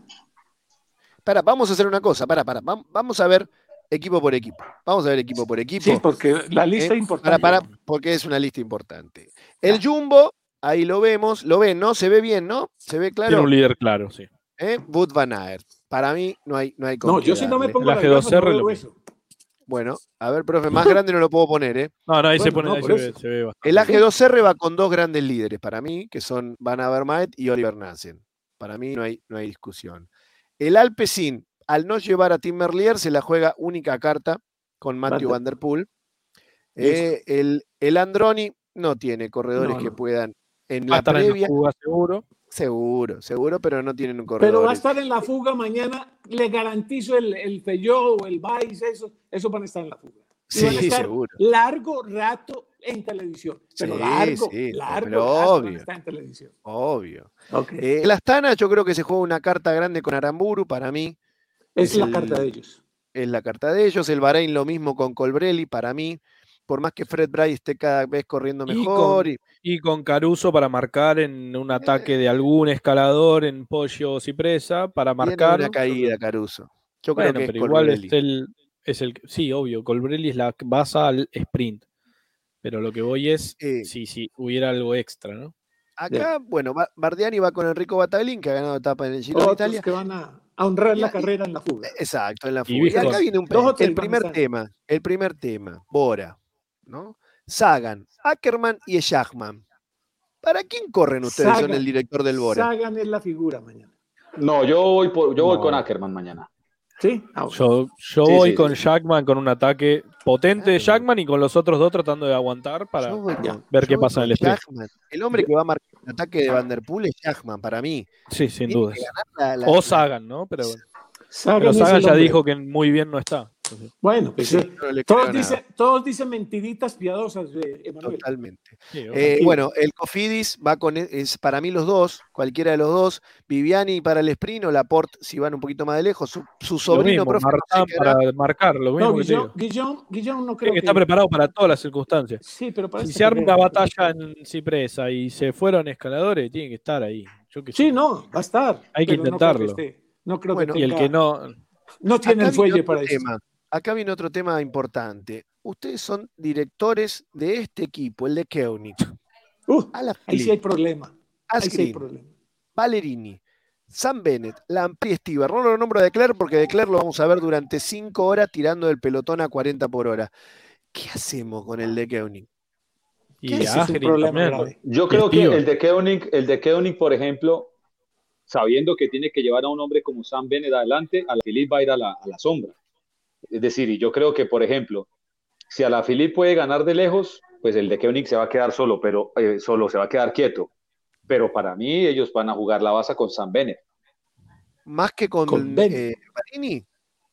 E: Para, vamos a hacer una cosa, para, para, vam- vamos a ver equipo por equipo. Vamos a ver equipo por equipo.
B: Sí, porque la lista
E: Eh,
B: es importante.
E: Para, para, porque es una lista importante. El Jumbo, ahí lo vemos, lo ven, ¿no? Se ve bien, ¿no? Se ve
I: Tiene
E: claro.
I: un líder claro, sí.
E: ¿Eh? Wout van Aert. Para mí no hay, no hay con
B: No,
E: qué
B: yo si no me
E: darle.
B: pongo
I: El
B: la
I: A G dos
B: gafas, no
I: R
B: veo
I: lo
B: eso.
E: Bueno, a ver, profe, más grande no lo puedo poner, ¿eh?
I: No, no, ahí se
B: Bueno,
I: pone,
B: no,
I: ahí
B: por
I: se ve,
B: eso.
I: se ve bastante.
E: El A G dos R va con dos grandes líderes para mí, que son Van Avermaet y Oliver Nassen. Para mí no hay, no hay discusión. El Alpecin, al no llevar a Tim Merlier, se la juega única carta con Matthew
B: Van
E: Van Der Poel.
B: Listo.
E: Eh, el, el Androni no tiene corredores
B: No,
E: que
B: no.
E: puedan en
I: Va a
E: la
I: estar en
E: previa.
I: la fuga seguro.
E: Seguro, seguro, pero no tienen un corredor.
B: Pero va a estar en la fuga mañana. Le garantizo el, el Peugeot o el Vice, eso, eso van a estar en la fuga. Y
E: Sí,
B: van a estar
E: seguro.
B: largo rato en televisión. Pero
E: Sí,
B: largo,
E: sí,
B: largo,
E: pero
B: rato van a
E: obvio.
B: estar en televisión.
E: Obvio.
B: Ok.
E: Eh, el Astana, yo creo que se juega una carta grande con Aramburu. Para mí
B: es
E: es
B: la
E: el-
B: carta de ellos.
E: es la carta de ellos. El Bahrein lo mismo con Colbrelli. Para mí, por más que Fred Bray esté cada vez corriendo
I: Y
E: mejor.
I: con-
E: y-
I: Y con Caruso para marcar en un ataque de algún escalador en Pollo o Cipresa, para
E: Tiene
I: marcar.
E: una caída, Caruso. Yo
I: Bueno,
E: creo que
I: pero
E: es
I: igual
E: Colbrelli.
I: es el, es el. Sí, obvio, Colbrelli es la que basa al sprint. Pero lo que voy es
E: Eh,
I: si, si hubiera algo extra, ¿no?
E: Acá, bueno, Ba- Bardiani va con Enrico Battaglin, que ha ganado etapa en el Giro de
B: Otros
E: Italia.
B: que van a, a honrar
E: Y-
B: la
E: y-
B: carrera en la fuga.
E: Exacto, en la
I: Y
E: fuga. Y,
I: Viscon.
E: acá viene un,
B: Dos o tres
E: el
B: van a
E: primer
B: estar.
E: tema, el primer tema, Bora, ¿no? Sagan, Ackerman y Schachmann. ¿Para quién corren ustedes? Son
B: Sagan.
E: el director del Bora.
B: Sagan es la figura mañana.
F: No, yo voy, por- yo voy
I: No.
F: con Ackerman mañana.
B: ¿Sí? Ah, bueno.
I: Yo, yo
F: Sí,
I: voy
F: sí,
I: con
F: sí.
I: Jackman con un ataque potente de
E: Claro.
I: Jackman y con los otros dos tratando de aguantar para
E: Yo voy con-
I: ver
E: yo
I: qué
E: voy
I: pasa en
E: con
I: el sprint.
E: Schachmann. El hombre que va a marcar el ataque de Van Der Poel es Schachmann, para mí.
I: Sí, sin
E: Tiene
I: dudas.
E: que ganar la- la-
I: O Sagan, ¿no? Pero, bueno.
B: Sagan
I: Pero
B: es
I: Sagan
B: el
I: ya
B: hombre.
I: dijo que muy bien no está. Entonces,
B: Bueno, pues
E: Sí,
B: eh,
E: no le creo
B: todos,
E: nada.
B: dicen, todos dicen mentiritas piadosas, eh, Emanuel.
E: Totalmente.
I: sí,
E: Eh,
B: Tranquilo.
E: bueno, el Cofidis va con, es para mí los dos, cualquiera de los dos. Viviani para el sprint o Laporte si van un poquito más de lejos. Su, su
I: lo
E: sobrino,
I: mismo,
E: profe, no sé
I: Martán
E: qué hará.
I: para marcar, lo mismo
B: No,
I: que te digo.
B: Guillón, Guillón, Guillón no
I: Tiene
B: creo
I: que
B: que...
I: estar preparado para todas las circunstancias.
B: Sí, pero para
I: Si
B: esta
I: se arma una
B: carrera-
I: batalla en Cipresa y se fueron escaladores, tiene que estar ahí. Yo qué sé.
B: Sí, no, va a estar.
I: Hay que
B: pero no creo
I: intentarlo.
B: esté. No creo
E: Bueno,
B: que
I: Y el
B: tenga-
I: que no.
B: no tiene
E: Acá
B: el
E: viene
B: fuelle
E: otro
B: para eso.
E: tema. Acá viene otro tema importante. Ustedes son directores de este equipo, el de Koenig.
B: Uh,
E: Alaphilippe,
B: ahí sí hay problema. Ahí sí hay
E: Asgreen,
B: problema.
E: Valerini, Sam Bennett, Lampri y Stibar. No lo nombro a Declerc porque Declerc lo vamos a ver durante cinco horas tirando del pelotón a cuarenta por hora. ¿Qué hacemos con el de Koenig?
I: Y
B: Ese es un
I: Asgreen
B: problema
I: también.
B: grave.
F: Yo
I: Y
F: creo que
I: Stibar.
F: el de Koenig, el de Koenig, por ejemplo, sabiendo que tiene que llevar a un hombre como Sam Bennett adelante, Alaphilippe va a ir a la, a la sombra. Es decir, y yo creo que, por ejemplo, si Alaphilippe puede ganar de lejos, pues el de Koenig se va a quedar solo, pero eh, solo se va a quedar quieto. Pero para mí ellos van a jugar la baza con Sam Bennett.
E: Más que con,
B: Con Bennett.
E: eh, Marini.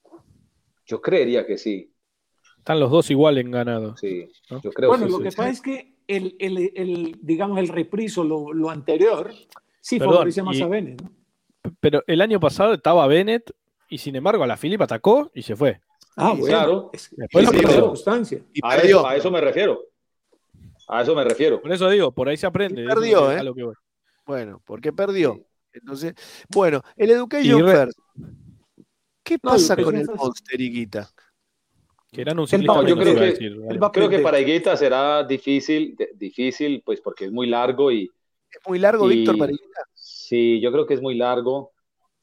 F: Yo creería que sí.
I: Están los dos igual en ganado.
F: Sí,
I: ¿no?
F: yo creo
B: Bueno,
F: que
B: lo
F: sí.
B: que pasa es que el, el, el, digamos, el repriso, lo, lo anterior, sí
I: Perdón,
B: favorece más
I: y-
B: a Bennett, ¿no?
I: Pero el año pasado estaba Bennett y sin embargo Alaphilippe atacó y se fue.
B: Ah,
F: Sí,
B: bueno.
F: claro.
B: Es,
I: Después
B: es
F: lo
B: otra
F: perdió.
B: circunstancia.
E: Y
F: A
E: perdió.
F: eso, a eso me refiero. A eso me refiero.
I: Por eso digo, por ahí se aprende.
E: Y
I: eso es
E: perdió,
I: lo que-
E: ¿eh?
I: a lo que voy.
E: Bueno, porque perdió. Entonces, bueno, el Education
I: Y re-
E: First. ¿Qué
B: No,
E: pasa
B: Education
E: con el
B: First.
E: Monster, Higuita?
I: Que eran un
B: Él
I: ciclista
B: va-
F: yo
I: menos,
F: creo
I: iba a
F: que-
I: decir,
B: él
I: ¿vale?
B: va a
F: Creo que
B: aprender.
F: para Higuita será difícil, de- difícil, pues porque es muy largo y
E: ¿Es muy largo,
F: Y-
E: Víctor, para Higuita?
F: Sí, yo creo que es muy largo.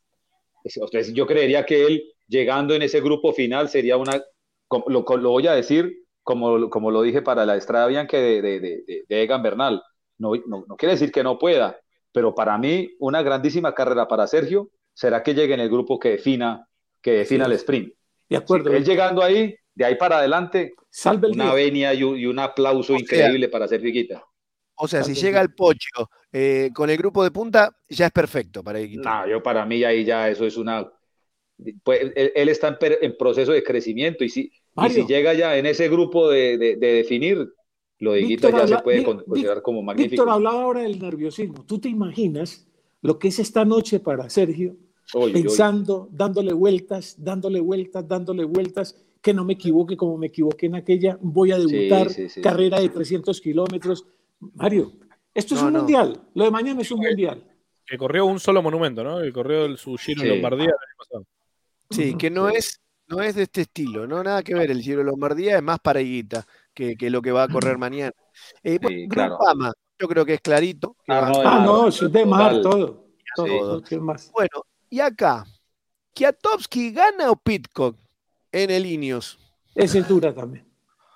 F: Es- o sea, yo creería que él, llegando en ese grupo final, sería una, como- lo, lo voy a decir como, como lo dije para la Estrada Bianca de, de, de, de- de Egan Bernal. No, no, no quiere decir que no pueda, pero para mí una grandísima carrera para Sergio será que llegue en el grupo que defina, que
B: Así
F: defina el
B: es.
F: sprint.
B: De
F: Sí,
B: acuerdo,
F: él
B: Víctor.
F: llegando ahí, de ahí para adelante,
B: Salve el
F: una
B: día.
F: venia y un, y un aplauso
E: O sea,
F: increíble para Sergio Higuita.
E: o sea, si
B: Salve el
E: llega
B: día.
E: el Pocho eh, con el grupo de punta, ya es perfecto para Higuita.
F: No, yo para mí ahí ya eso es una... Pues, él, él está en, per- en proceso de crecimiento y si, y si
B: Mario,
F: llega ya en ese grupo de, de- de definir, lo de Higuita
B: Víctor,
F: ya se
B: habla,
F: puede
B: Vi-
F: con-
B: Vi-
F: considerar como
B: Víctor
F: magnífico.
B: hablaba ahora del nerviosismo. ¿Tú te imaginas lo que es esta noche para Sergio?
F: Uy, uy, uy.
B: Pensando, dándole vueltas, dándole vueltas, dándole vueltas, que no me equivoque como me equivoqué en aquella, voy a
F: Sí,
B: debutar,
F: sí, sí,
B: carrera
F: sí,
B: de
F: sí.
B: trescientos kilómetros. Mario, esto es
E: No,
B: un
E: no.
B: mundial, lo de mañana es un mundial.
I: Que corrió un solo monumento, ¿no? Que corrió el, su Giro en
F: Sí.
I: Lombardía el año pasado.
E: Sí, que no,
F: Sí.
E: es, no es de este estilo, no nada que ver. El Giro de Lombardía es más para Higuita que, que lo que va a correr mañana. Eh, bueno,
F: Sí, claro.
E: Groupama, yo creo que es clarito. Que va
F: Arno
E: a
F: de
B: Ah,
F: mar,
B: no, eso es de mar,
F: total.
B: todo. todo,
F: Sí.
B: todo, ¿qué más?
E: Bueno, y acá, ¿Kwiatkowski gana o Pidcock en el Ineos?
B: Esa es dura también.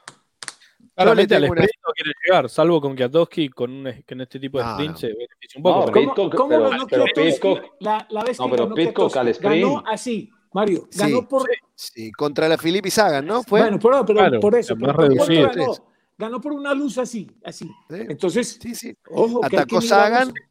I: Claramente al
E: tengo una-
I: sprint no quiere llegar, salvo con Kwiatkowski, con un, que en este tipo de
E: No,
I: sprint
E: no.
I: se beneficia un poco.
F: No,
I: pero-
B: ¿Cómo,
F: Pidcock,
B: cómo
F: pero-
B: ganó
F: pero
B: Kwiatkowski
F: Pidcock-
B: la, la vez
F: No,
B: que
F: pero
B: ganó
F: Pidcock al
B: Kwiatkowski? Ganó
F: sprint.
B: así, Mario,
E: Sí,
B: ganó por...
E: Sí, contra la Filippi Sagan, ¿no? ¿Fue?
B: Bueno, pero, pero
I: Claro,
B: por eso,
I: más
B: pero ¿por cuánto
I: reducido.
B: ganó? Ganó por una luz así, así.
E: Sí.
B: Entonces,
E: Sí, sí.
B: ojo, que hay que
E: Atacó
B: mirar
E: Sagan
B: eso.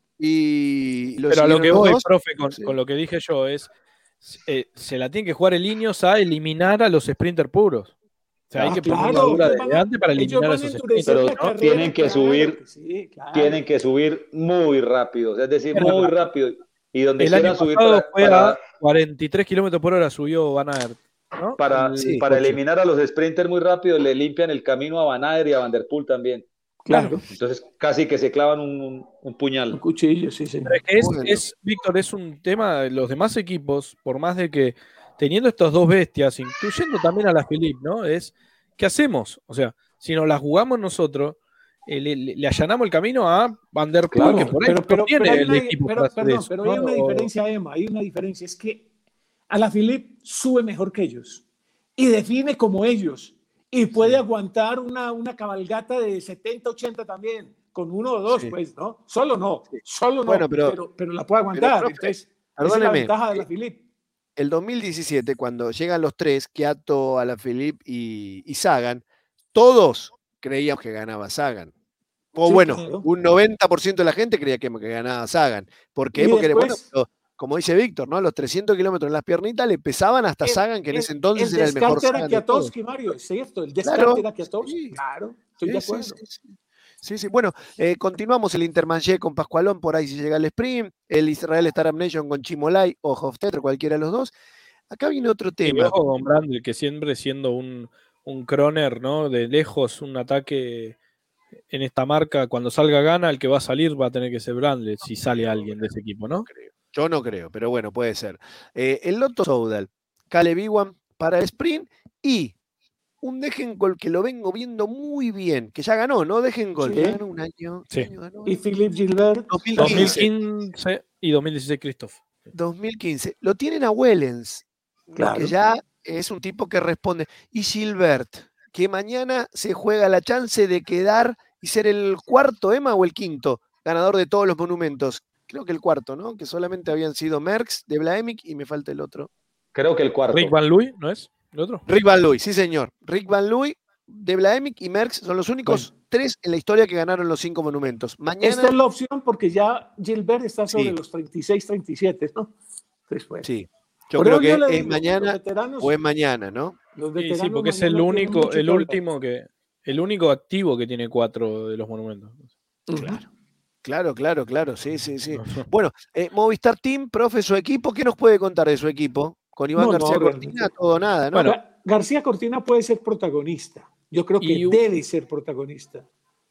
E: y lo
I: Pero a lo
E: siguieron
I: que
E: los
I: voy,
E: dos.
I: profe, con,
E: Sí.
I: con lo que dije yo, es eh, se la tiene que jugar el Ineos a eliminar a los sprinters puros. O sea, hay
B: Ah,
I: que poner la
B: claro,
I: dura
B: ellos
I: desde
B: van a-
I: antes para
B: ellos
I: eliminar a
B: van a
I: esos
B: endurecer
I: sprinters.
F: Pero
B: la
I: ¿no?
B: carrera,
F: tienen que
B: claro
F: subir,
B: que sí, claro.
F: Tienen que subir muy rápido, o sea, es decir,
I: Es
F: muy
I: verdad.
F: rápido. Y donde
I: El
F: quieran
I: año
F: subir
I: pasado
F: para,
I: fue
F: para,
I: a cuarenta y tres kilómetros por hora subió Van Aert, ¿no?
F: para,
I: El
E: Sí.
F: para
I: coche.
F: eliminar a los sprinters muy rápido, le limpian el camino a Van Aert y a Van der Poel también.
B: Claro,
F: Entonces casi que se clavan un, un- un
B: un
F: puñal.
B: cuchillo, sí, señor.
I: Pero es que es,
E: Bueno.
I: es, Víctor, es un tema de los demás equipos, por más de que teniendo estos dos bestias, incluyendo también a la Philippe, ¿no? Es, ¿qué hacemos? O sea, si nos la jugamos nosotros, eh, le, le- le allanamos el camino a Van der Poel,
B: Claro,
I: que por ahí
B: pero,
I: no
B: pero,
I: tiene
B: pero hay
I: el
B: una,
I: equipo
B: pero-
I: para hacer
B: perdón,
I: eso,
B: pero
I: ¿no?
B: hay una
I: O-
B: diferencia, Emma, hay una diferencia. Es que a la Philippe sube mejor que ellos y define como ellos y puede aguantar una, una cabalgata de setenta, ochenta también, con uno o dos,
E: Sí.
B: pues, ¿no? Solo no, solo no,
E: Bueno, pero-
B: pero, pero la puede aguantar.
E: profe,
B: Entonces, esa es la
E: perdóneme,
B: ventaja de la Philippe.
E: el dos mil diecisiete, cuando llegan los tres, Kwiato, Alaphilippe y, y Sagan, todos creíamos que ganaba Sagan. O
B: Sí,
E: bueno,
B: claro.
E: un noventa por ciento de la gente creía que, que ganaba Sagan. ¿Por qué?
B: Y
E: Porque, bueno,
B: después-
E: pero, como dice Víctor, ¿no? Los trescientos kilómetros en las piernitas le pesaban hasta
B: El-
E: Sagan, que en
B: el-
E: ese entonces
B: el
E: era el mejor
B: descarte era
E: Sagan de todos.
B: Kwiatkowski, Mario, es cierto, el descarte
E: Claro,
B: era Kwiatkowski,
E: sí.
B: claro, estoy de
E: Sí, sí,
B: acuerdo.
E: sí, sí. Sí, sí. Bueno, eh, continuamos el Intermarché con Pascualón, por ahí si llega el sprint, el Israel Startup Nation con Chimolai o Hofstetter, cualquiera de los dos. Acá viene otro
I: Y
E: tema.
I: ojo con Brandl, que siempre siendo un, un croner, ¿no? De lejos, un ataque en esta marca, cuando salga gana, el que va a salir va a tener que ser Brandl, si sale alguien de ese equipo, ¿no?
E: Yo no creo, pero bueno, puede ser. Eh, el Lotto Soudal, Caleb Ewan para el sprint y un Degenkolb que lo vengo viendo muy bien, que ya ganó, ¿no? Degenkolb,
B: Sí.
E: ya ganó un año.
I: Sí.
E: ¿qué año ganó?
B: Y Philippe Gilbert,
E: dos mil
I: dos mil
E: quince.
I: quince y dos mil dieciséis Christoph.
E: dos mil quince. Lo tienen a Wellens,
B: Claro.
E: que ya es un tipo que responde. Y Gilbert, que mañana se juega la chance de quedar y ser el cuarto, Emma, o el quinto ganador de todos los monumentos. Creo que el cuarto, ¿no? Que solamente habían sido Merckx, de Vlaeminck y me falta el otro.
F: Creo que el cuarto.
I: Rick Van Looy, ¿no es? ¿El otro?
E: Rick Van Looy, sí señor. Rick Van Looy, de Vlaeminck y Merckx son los únicos tres en la historia que ganaron los cinco monumentos. Mañana,
B: esta es la opción porque ya Gilbert está sobre
E: Sí.
B: los treinta y seis, treinta y siete, ¿no? Entonces, pues,
E: sí. Yo
B: por
E: creo
B: eso yo
E: que
B: le
E: es
B: digo, los
E: mañana
B: veteranos-
E: o es mañana, ¿no?
B: los
I: Sí,
B: veteranos
I: sí, porque es el
B: mañana tienen
I: único,
B: mucho
I: el
B: que hablar.
I: último que, el único activo que tiene cuatro de los monumentos.
B: Claro.
E: Claro, claro, claro, sí, sí, sí. Bueno, eh, Movistar Team, profe, su equipo, ¿qué nos puede contar de su equipo? Con Iván
B: No, no,
E: García
B: realmente.
E: Cortina, todo o nada, ¿no?
I: Bueno,
B: Ga- García Cortina puede ser protagonista. Yo creo que
I: Y un-
B: debe ser protagonista.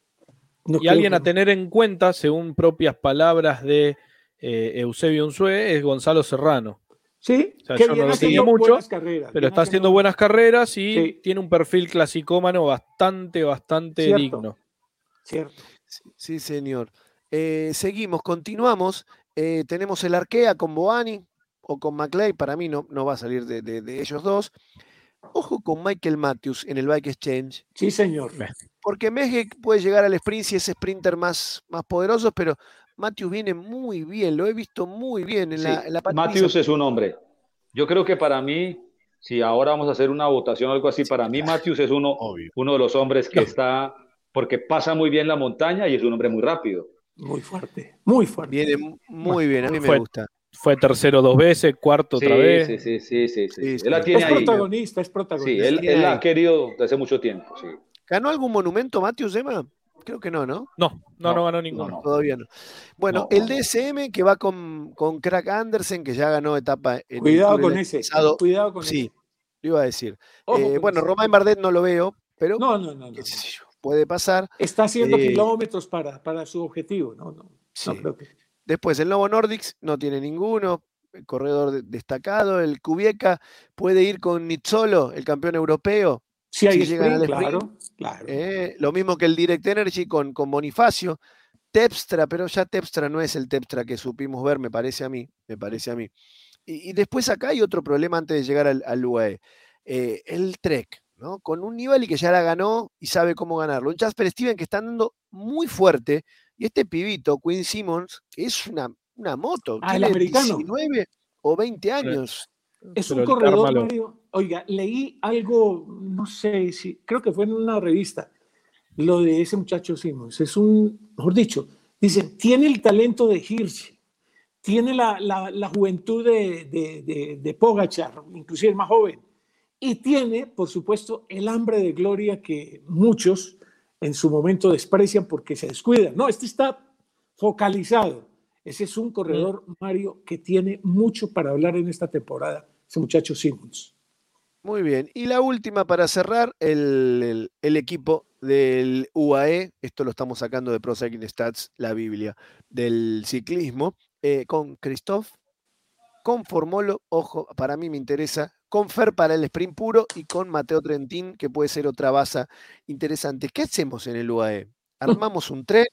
B: No
I: Y
B: creo
I: alguien
B: que
I: a
B: no.
I: tener en cuenta, según propias palabras de eh, Eusebio Unzué, es Gonzalo Serrano.
B: Sí,
I: O sea,
B: que
I: yo no
B: viene
I: lo
B: haciendo
I: seguía mucho,
B: buenas carreras,
I: Pero
B: viene
I: está haciendo
B: haciendo-
I: buenas carreras y
B: Sí.
I: tiene un perfil clasicómano bastante, bastante
B: Cierto.
I: digno.
B: Cierto.
E: Sí, sí, señor. Eh, seguimos, continuamos. Eh, tenemos el Arkea con Boani o con McLeay. Para mí no, no va a salir de, de, de ellos dos. Ojo con Michael Matthews en el Bike Exchange.
B: Sí, señor.
E: Porque Mejek puede llegar al sprint si es sprinter más, más poderoso, pero Matthews viene muy bien. Lo he visto muy bien en
F: Sí,
E: la, en la
F: Matthews es un hombre. Yo creo que para mí, si ahora vamos a hacer una votación o algo así, para mí Matthews es uno, uno de los hombres que está, porque pasa muy bien la montaña y es un hombre muy rápido.
B: Muy fuerte, muy fuerte.
E: Viene muy bien, a mí me
I: Fue-
E: gusta.
I: Fue tercero dos veces, cuarto
F: Sí,
I: otra vez.
F: sí, sí, sí, sí, sí.
E: Sí, sí.
F: Él la tiene
B: Es
F: ahí.
B: protagonista, es
F: Sí,
B: protagonista.
F: él,
E: tiene
F: él la
E: ahí.
F: ha querido desde hace mucho tiempo, sí.
E: ¿Ganó algún monumento Matthews, Emma? Creo que no, ¿no?
I: No, no, no,
F: No,
I: ganó
F: no,
I: ninguno.
F: no.
E: Todavía no. Bueno,
F: No.
E: el D S M que va con, con Crack Andersen, que ya ganó etapa en el
B: Cuidado
E: Tour
B: con
E: el
B: ese.
E: pasado.
B: Cuidado con
E: Sí,
B: ese.
E: lo iba a decir.
B: Ojo
E: Eh,
B: con
E: bueno,
B: ese.
E: Romain Bardet no lo veo, pero
B: No, no, no, no.
E: qué sé yo, puede pasar.
B: Está haciendo
E: Eh,
B: kilómetros para, para su objetivo. No, no.
E: Sí.
B: No creo que.
E: Después el Novo Nordics no tiene ninguno, el corredor de- destacado. El Kubieka puede ir con Nizzolo, el campeón europeo.
B: Si hay
E: Si llegan
B: sprint,
E: al sprint,
B: claro, claro.
E: eh, lo mismo que el Direct Energy con, con Bonifacio. Tepstra, pero ya Tepstra no es el Tepstra que supimos ver, me parece a mí. Me parece a mí. Y, y después acá hay otro problema antes de llegar al, al U A E. Eh, el Trek, ¿no? Con un Nibali que ya la ganó y sabe cómo ganarlo. Un Jasper Steven que está andando muy fuerte. Y este pibito, Quinn Simmons, que es una, una moto.
B: Ah, el
E: tiene
B: americano.
E: diecinueve o veinte años.
B: Es
I: Pero
B: un
I: el
B: corredor,
I: karma lo-
B: Mario. Oiga, leí algo, no sé si, creo que fue en una revista, lo de ese muchacho Simmons. Es un, mejor dicho, dice, tiene el talento de Hirschi, tiene la, la, la juventud de, de, de, de Pogačar, inclusive el más joven, y tiene, por supuesto, el hambre de gloria que muchos en su momento desprecian porque se descuidan. No, este está focalizado. Ese es un corredor, Mario, que tiene mucho para hablar en esta temporada, ese muchacho Simmons.
E: Muy bien. Y la última para cerrar, el, el- el equipo del U A E, esto lo estamos sacando de Pro Cycling Stats, la Biblia del ciclismo, eh, con Christophe, con Formolo, ojo, para mí me interesa, con Fer para el sprint puro y con Mateo Trentin, que puede ser otra baza interesante. ¿Qué hacemos en el U A E? ¿Armamos un tren?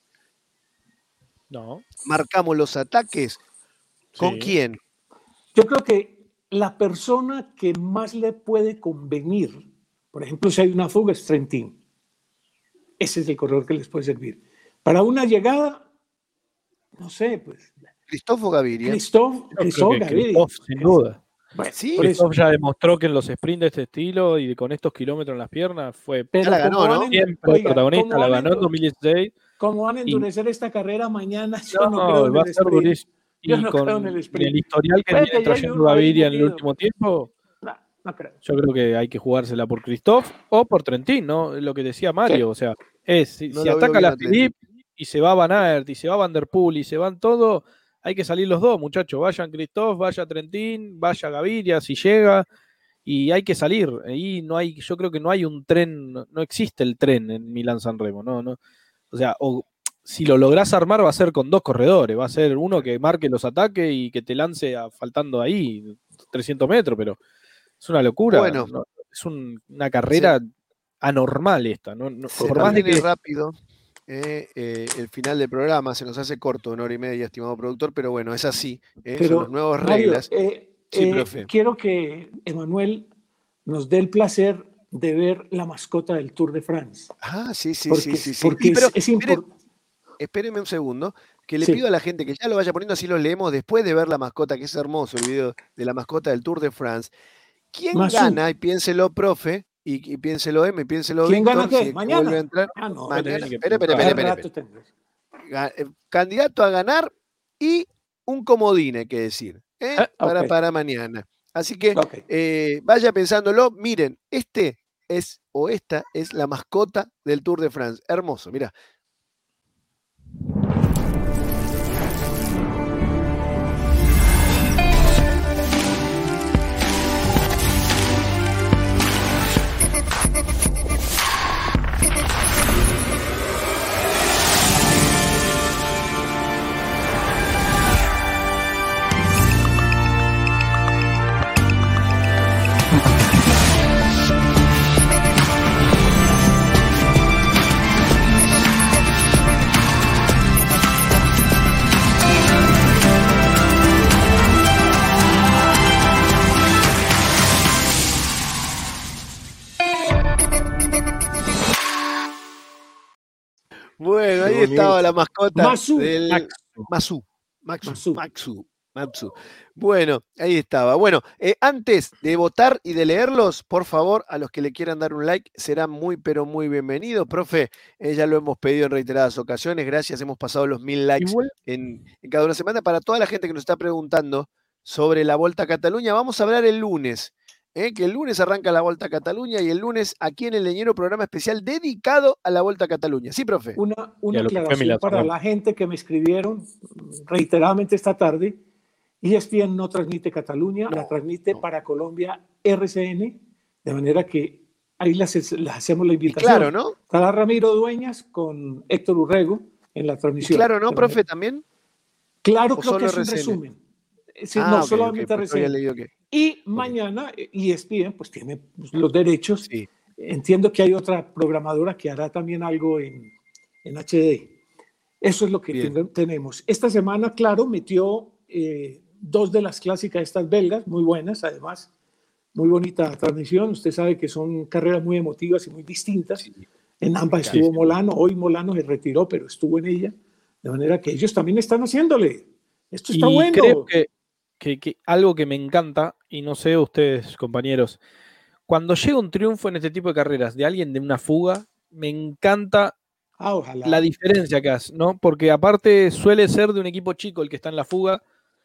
I: No.
E: ¿Marcamos los ataques? ¿Con
I: Sí.
E: quién?
B: Yo creo que la persona que más le puede convenir, por ejemplo, si hay una fuga, es Trentin. Ese es el corredor que les puede servir. Para una llegada, no sé, pues,
E: Cristófo Gaviria.
B: Christoph,
I: Yo creo
B: Christoph
I: que
B: Gaviria.
I: Christoph, sin duda.
B: Bueno,
E: Sí,
B: por eso.
I: Christoph ya demostró que en los sprints de este estilo y con estos kilómetros en las piernas fue
B: Pero
E: Ya la ganó,
B: como
E: ¿no?
B: van a-
I: siempre
B: oiga,
I: protagonista,
B: como
I: la
B: van a
I: ganó en
B: endu-
I: dos mil dieciséis.
B: como van a
I: y-
B: endurecer esta carrera mañana, yo no,
I: No,
B: creo en
I: va a
B: el
I: ser
B: sprint.
I: durísimo.
B: Yo
I: Y
B: no
I: con
B: creo en el sprint.
I: el historial que
B: Puede
I: viene
B: que ya hay
I: trayendo
B: uno ahí
I: Gaviria en el
B: metido.
I: último tiempo,
B: No, no creo.
I: yo creo que hay que jugársela por Christoph o por Trentin, ¿no? Lo que decía Mario, o sea, es si,
E: No
I: si
E: lo veo
I: ataca
E: bien
I: la
E: a Trentin.
I: Philippe y se va Van Aert y se va Van der Poel y se van todos, hay que salir los dos, muchachos. Vayan Christoph, vaya Trentin, vaya Gaviria si llega y hay que salir. Ahí no hay, yo creo que no hay un tren, no, no existe el tren en Milán San Remo, no, no. O sea, o si lo lográs armar va a ser con dos corredores, va a ser uno que marque los ataques y que te lance a- faltando ahí trescientos metros, pero es una locura.
E: Bueno.
I: ¿no? Es un- una carrera anormal esta, ¿no? No-
E: Se
I: por más de
E: mantiene
I: que
E: rápido eh, eh, el final del programa, se nos hace corto, una hora y media, estimado productor, pero bueno, es así, eh, son
B: Pero,
E: las nuevas
B: Mario,
E: reglas.
B: eh,
E: Sí,
B: eh,
E: profe.
B: quiero que Emanuel nos dé el placer de ver la mascota del Tour de France.
E: Ah, sí, sí,
B: Porque,
E: sí, sí, sí.
B: porque
E: Y pero,
B: es, es
E: espere-
B: importante.
E: espéreme un segundo, que le
B: Sí.
E: pido a la gente que ya lo vaya poniendo, así lo leemos después de ver la mascota, que es hermoso el video de la mascota del Tour de France. ¿Quién
B: Más
E: gana? Y piénselo, profe, y, y piénselo, M, y piénselo,
B: ¿Quién
E: Víctor,
B: gana qué?
E: si es que
B: ¿Mañana?
E: vuelve a entrar.
B: Ah, no,
E: Mañana.
I: tiene que
E: Espere, espere,
I: pensar.
E: espere,
B: Cada
E: espere,
B: rato
E: espere.
B: tendrás.
E: Ga- eh, Candidato a ganar y un comodín, hay que decir, ¿eh?
B: Ah,
E: para,
B: ok.
E: para mañana. Así que
B: Ok.
E: eh, vaya pensándolo. Miren, este es o esta es la mascota del Tour de France. Hermoso, mira. estaba la mascota
B: Masu.
E: del
I: Max.
E: Masu. Maxu,
B: Masu.
E: Maxu, Maxu. Bueno, ahí estaba. Bueno, eh, antes de votar y de leerlos, por favor, a los que le quieran dar un like, serán muy, pero muy bienvenidos. Profe, eh, ya lo hemos pedido en reiteradas ocasiones. Gracias, hemos pasado los mil likes
I: Igual-
E: en, en cada una semana. Para toda la gente que nos está preguntando sobre la Volta a Cataluña, vamos a hablar el lunes. ¿eh? Que el lunes arranca la Volta a Cataluña y el lunes aquí en El Leñero, programa especial dedicado a la Volta a Cataluña. Sí, profe.
B: Una,
I: Y
B: una
I: a lo que fue
B: aclaración
I: Milán,
B: para
I: ¿no?
B: la gente que me escribieron reiteradamente esta tarde. E S P N no transmite Cataluña, la transmite
E: no.
B: para Colombia R C N, de manera que ahí les, les hacemos la
E: Y
B: invitación.
E: claro, ¿no?
B: Estará Ramiro Dueñas con Héctor Urrego en la
E: Y
B: transmisión.
E: claro, ¿no,
B: De
E: profe,
B: manera-
E: también?
B: Claro,
E: ¿O
B: creo
E: solo
B: que es un
E: R C N?
B: resumen. Sí,
E: Ah,
B: no,
E: ok, ok,
B: solamente
E: porque había
B: R C N.
E: leído que-
B: Y mañana E S P N pues tiene pues, los derechos.
E: Sí.
B: Entiendo que hay otra programadora que hará también algo en, en H D. Eso es lo que
E: Bien.
B: ten- tenemos. Esta semana, claro, metió eh, dos de las clásicas estas belgas, muy buenas, además. Muy bonita transmisión. Usted sabe que son carreras muy emotivas y muy distintas. En ambas
E: Claro.
B: estuvo Molano. Hoy Molano se retiró, pero estuvo en ella. De manera que ellos también están haciéndole. Esto está
I: y
B: bueno.
I: creo que, que- que algo que me encanta, y no sé ustedes, compañeros, cuando llega un triunfo en este tipo de carreras de alguien de una fuga, me encanta
B: Ah, ojalá.
I: la diferencia que hace, ¿no? Porque aparte suele ser de un equipo chico el que está en la fuga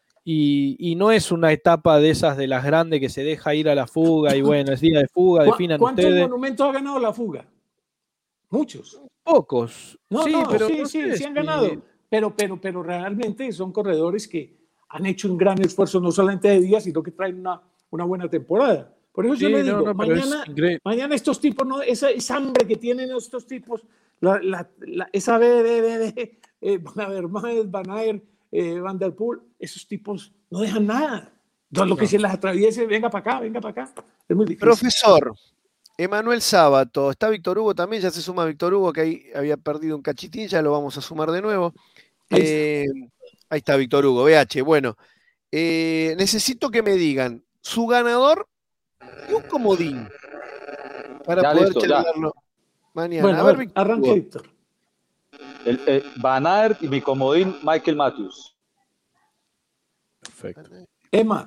I: y, y no es una etapa de esas de las grandes que se deja ir a la fuga y bueno, es día de fuga,
B: ¿Cu-
I: definan
B: ¿Cuántos
I: ustedes.
B: monumentos ha ganado la fuga? Muchos.
I: Pocos.
B: No,
I: sí,
B: no,
I: pero
B: sí,
I: no
B: sí,
I: sé
B: sí han
I: si-
B: ganado. Pero, pero, pero realmente son corredores que han hecho un gran esfuerzo, no solamente de día, sino que traen una, una buena temporada. Por eso yo
I: Sí,
B: le
I: no,
B: digo,
I: no, pero es
B: mañana,
I: increíble.
B: mañana estos tipos, ¿no? esa, esa hambre que tienen estos tipos, la, la, la- esa B, B, B, B, eh, Van Avermaet, Van Aert, eh, Van der Poel, esos tipos no dejan nada. Entonces, lo que
E: No.
B: se les atraviese, venga para acá, venga para acá. Es muy difícil.
E: Profesor, Emanuel Sábato, está Víctor Hugo también, ya se suma Víctor Hugo, que ahí había perdido un cachitín, ya lo vamos a sumar de nuevo.
B: Ahí está.
E: Eh, ahí está Víctor Hugo, B H. Bueno, eh, necesito que me digan su ganador y un comodín para
F: Ya,
E: poder
F: listo, ya.
E: charlarlo mañana.
B: Bueno,
E: a
B: a
E: ver,
B: ver,
E: Víctor
B: arranque,
E: Hugo.
B: Víctor.
F: El, eh, Van Aert y mi comodín Michael Matthews.
I: Perfecto.
B: Emma,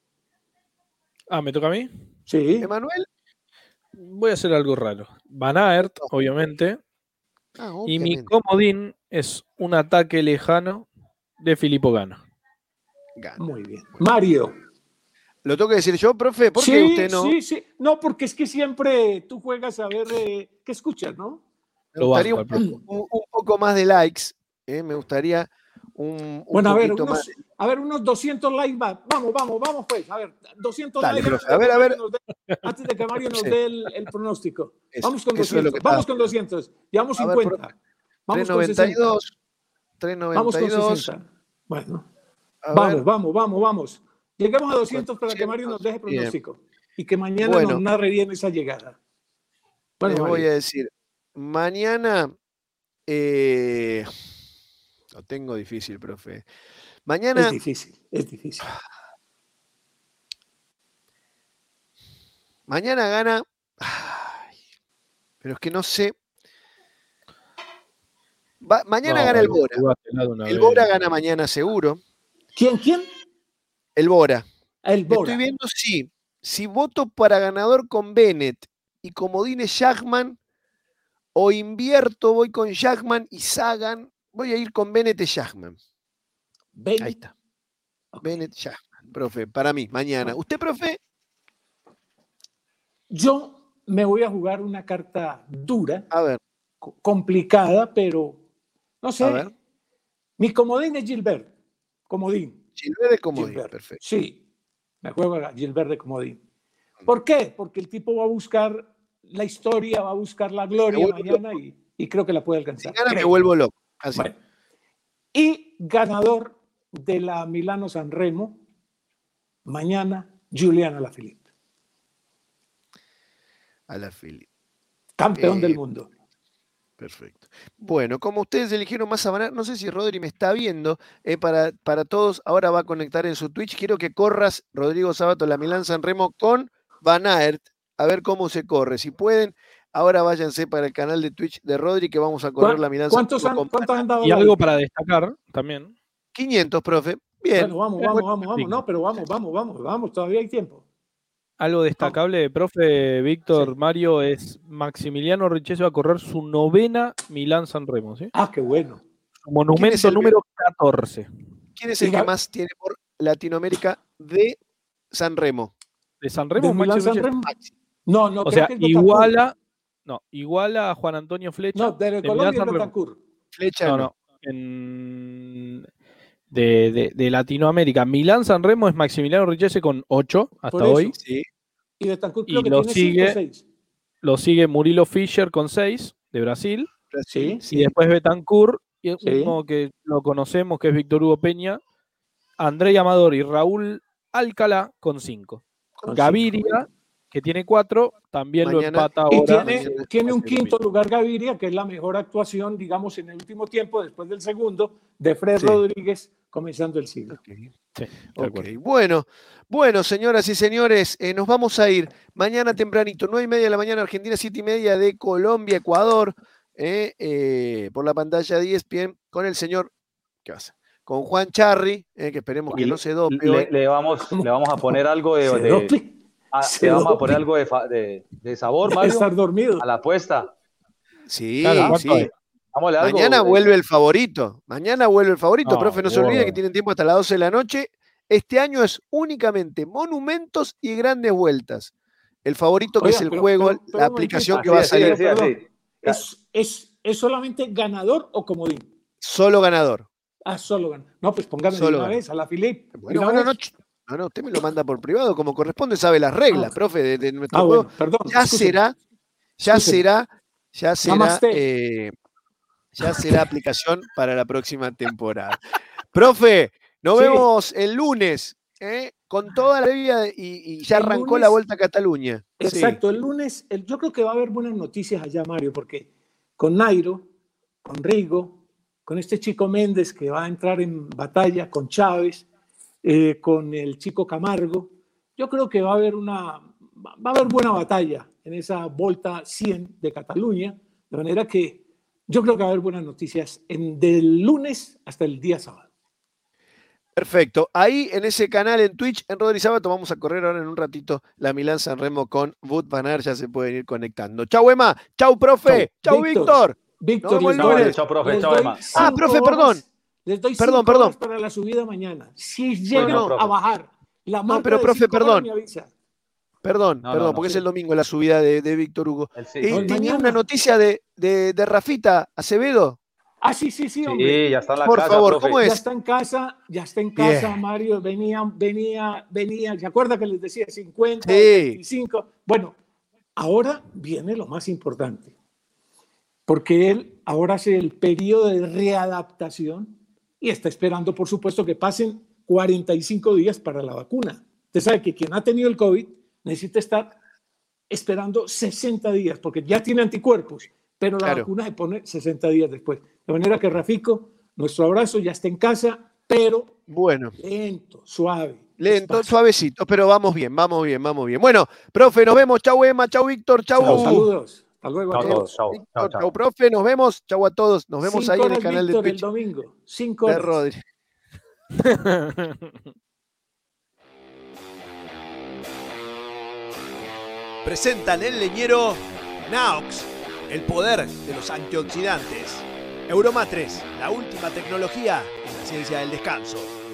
I: Ah, ¿me toca a mí?
B: sí.
E: Emanuel.
I: Voy a hacer algo raro. Van Aert, obviamente.
E: Ah,
I: Y mi
E: obviamente.
I: comodín es un ataque lejano de Filippo Ganna.
E: Gana.
B: Muy bien. Mario.
E: ¿Lo tengo que decir yo, profe? ¿Por qué
B: Sí,
E: usted no?
B: sí, sí. No, porque es que siempre tú juegas a ver eh, qué escuchas, ¿no?
E: Me
I: Lo
E: gustaría
I: banco,
E: un,
I: al
E: un- un poco más de likes. eh, Me gustaría un, un
B: Bueno, a ver,
E: poquito
B: unos,
E: más.
B: a ver, unos doscientos likes va. Vamos, vamos, vamos, pues. A ver, doscientos
E: Dale,
B: likes.
E: profe.
B: antes
E: A ver,
B: de
E: a
B: que
E: ver.
B: Mario nos dé- Antes de que Mario nos
E: Sí.
B: dé el, el pronóstico.
E: Eso,
B: Vamos con
E: eso es lo
B: doscientos.
E: que
B: Vamos
E: estaba.
B: con doscientos. Llevamos
E: A ver,
B: cincuenta. Vamos con sesenta.
E: trescientos noventa y dos.
B: Vamos con
E: trescientos noventa y dos.
B: sesenta. Bueno,
E: A
B: vamos,
E: ver,
B: vamos, vamos, vamos. Lleguemos a doscientos para que Mario nos deje
E: Bien.
B: pronóstico. Y que mañana
E: Bueno.
B: nos narre bien esa llegada. Bueno,
E: les voy
B: Mario.
E: a decir. Mañana. eh, lo tengo difícil, profe. Mañana.
B: Es difícil, es difícil.
E: Mañana gana. Ay, pero es que no sé. Va- mañana
I: No,
E: gana el
I: Mario,
E: Bora.
I: jugátela de una
E: El
I: vez.
E: Bora gana mañana seguro.
B: ¿Quién, quién?
E: El Bora.
B: El Bora.
E: Estoy viendo si, si voto para ganador con Bennett y comodín es Jackman, o invierto, voy con Jackman y Sagan. Voy a ir con Bennett y Jackman.
B: Ven.
E: Ahí está.
B: Ok.
E: Bennett Jackman, profe, para mí, mañana. ¿Usted, profe?
B: Yo me voy a jugar una carta dura,
E: A ver,
B: co- complicada, pero no
E: a
B: sé.
E: ver.
B: Mi comodín es Gilbert. Comodín.
E: Gilbert de comodín,
B: Gilbert.
E: perfecto.
B: Sí, me juego a Gilbert de comodín. ¿Por qué? Porque el tipo va a buscar la historia, va a buscar la gloria
E: Me vuelvo
B: mañana y, y creo que la puede
E: Si
B: alcanzar.
E: gana me
B: Creo.
E: vuelvo loco. Así.
B: Bueno. Y ganador de la Milano San Remo, mañana, Giuliano Alaphilippe,
E: A la Philly.
B: campeón
E: Eh,
B: del mundo.
E: Perfecto. Bueno, como ustedes eligieron más a Van, no sé si Rodri me está viendo, eh, para, para todos, ahora va a conectar en su Twitch. Quiero que corras, Rodrigo Sabato, la Milán San Remo con Van Aert, a ver cómo se corre. Si pueden, Ahora váyanse para el canal de Twitch de Rodri que vamos a correr la Milán.
B: ¿Cuántos han, ¿cuántos han dado?
I: Y algo para destacar también.
E: quinientos, profe. Bien.
B: Bueno, vamos, vamos, vamos, vamos. No, pero vamos, vamos, vamos, vamos. Todavía hay tiempo.
I: Algo destacable, profe Víctor, sí. Mario, es Maximiliano Richesi va a correr su novena Milán-San Remo, ¿sí?
B: Ah, qué bueno.
I: Su monumento
E: el,
I: número catorce.
E: ¿Quién es el que más tiene por Latinoamérica de San Remo?
I: ¿De San Remo?
B: ¿De Milán San Remo? No, no,
I: o sea, iguala, no, iguala a Juan Antonio Flecha.
B: No, de, de Colombia y Betancur.
E: Flecha
I: no. no. no. En... De, de, de Latinoamérica. Milán-San Remo es Maximiliano Richesi con ocho hasta hoy.
B: Sí. Y Betancourt creo
I: y
B: que
I: lo
B: tiene
I: sigue,
B: cinco, seis.
I: Lo sigue Murilo Fischer con seis de Brasil.
B: Sí,
I: y
B: sí.
I: después Betancourt, y
B: sí.
I: uno que lo conocemos, que es Víctor Hugo Peña, André Amador y Raúl Alcalá con cinco. Con Gaviria, cinco. Que tiene cuatro, también mañana, lo empata ahora.
B: Y tiene, tiene un quinto lugar Gaviria, que es la mejor actuación, digamos, en el último tiempo, después del segundo, de Fred sí. Rodríguez, comenzando el siglo.
E: Okay. Sí, okay. Bueno, bueno, señoras y señores, eh, nos vamos a ir mañana tempranito, nueve y media de la mañana Argentina, siete y media de Colombia, Ecuador, eh, eh, por la pantalla de E S P N, con el señor, ¿qué pasa? Con Juan Charri, eh, que esperemos que y no se dope.
F: Le, le, vamos, le vamos a poner algo de... de a, le vamos dope. a poner algo de, de, de sabor, Mario.
B: Estar dormido.
F: A la apuesta.
E: Sí, claro, sí.
F: Algo,
E: mañana
F: eh.
E: vuelve el favorito. Mañana vuelve el favorito,
F: no,
E: profe. No se olviden que tienen tiempo hasta las doce de la noche. Este año es únicamente monumentos y grandes vueltas. El favorito que Oiga, es el pero, juego, pero, pero, la aplicación que va a salir.
F: Sí, sí, sí.
B: ¿Es, es, ¿Es solamente ganador o comodín?
E: Solo ganador.
B: Ah, solo ganador. No, pues póngame
E: solo
B: una vez a la Filip.
E: Bueno, bueno, no, no, no, usted me lo manda por privado como corresponde, sabe las reglas, ah, profe, de, de nuestro
B: ah,
E: juego.
B: Bueno, perdón,
E: ya
B: escúchame.
E: será, ya escúchame. será, ya será, eh, ya será aplicación para la próxima temporada. Profe, nos sí. vemos el lunes, ¿eh? Con toda la vida y, y ya el arrancó lunes, la Vuelta a Cataluña.
B: Exacto,
E: sí.
B: el lunes, el, yo creo que va a haber buenas noticias allá, Mario, porque con Nairo, con Rigo, con este chico Méndez que va a entrar en batalla, con Chávez, eh, con el chico Camargo, yo creo que va a haber una, va a haber buena batalla en esa Volta cien de Cataluña, de manera que yo creo que va a haber buenas noticias en, del lunes hasta el día sábado.
E: Perfecto. Ahí en ese canal en Twitch, en Rodri Sábato, vamos a correr ahora en un ratito la Milán San Remo con Wout van Aert. Ya se pueden ir conectando. Chau, Emma. Chau, profe. Chau, Chau Víctor.
B: Víctor.
E: No,
F: no, chau, profe. Chau, Emma.
E: Ah, profe, perdón.
B: Les doy
E: perdón,
B: cinco
E: perdón.
B: horas para la subida mañana. Si llegan
E: no,
B: a bajar la marca
E: no, pero,
B: de
E: profe, perdón.
B: me avisa.
E: Perdón,
F: no,
E: perdón,
F: no, no,
E: porque
F: sí.
E: es el domingo la subida de, de Víctor Hugo.
F: Sí.
E: Eh,
B: No,
E: tenía
B: mañana.
E: una noticia de, de, de Rafita Acevedo.
B: Ah, sí, sí, sí, hombre.
F: Sí, ya está en la
E: Por
F: casa,
E: favor,
F: profe.
E: ¿cómo es?
B: Ya está en casa, ya está en casa,
E: Bien.
B: Mario. Venía, venía, venía. ¿Se acuerda que les decía cincuenta,
E: Sí.
B: veinticinco? Bueno, ahora viene lo más importante. Porque él ahora hace el periodo de readaptación y está esperando, por supuesto, que pasen cuarenta y cinco días para la vacuna. Usted sabe que quien ha tenido el COVID necesita estar esperando sesenta días, porque ya tiene anticuerpos, pero la
E: Claro.
B: vacuna se pone sesenta días después. De manera que, Rafico, nuestro abrazo, ya está en casa, pero
E: Bueno,
B: lento, suave.
E: lento,
B: despacio.
E: suavecito, pero vamos bien, vamos bien, vamos bien. Bueno, profe, nos vemos. Chau, Emma. Chau, Víctor. Chau.
B: Chao, saludos. Hasta luego.
F: Chao a
B: a todos.
F: todos. Chao,
E: Víctor,
F: chao,
E: chau,
F: chao.
E: profe. Nos vemos. Chau a todos. Nos vemos
B: Cinco
E: ahí en el
B: horas,
E: canal
B: Víctor,
E: de
B: el
E: Twitch
B: domingo. Cinco
E: de
B: horas.
E: Rodri. Presentan el leñero Naux, el poder de los antioxidantes. Euromatres, la última tecnología en la ciencia del descanso.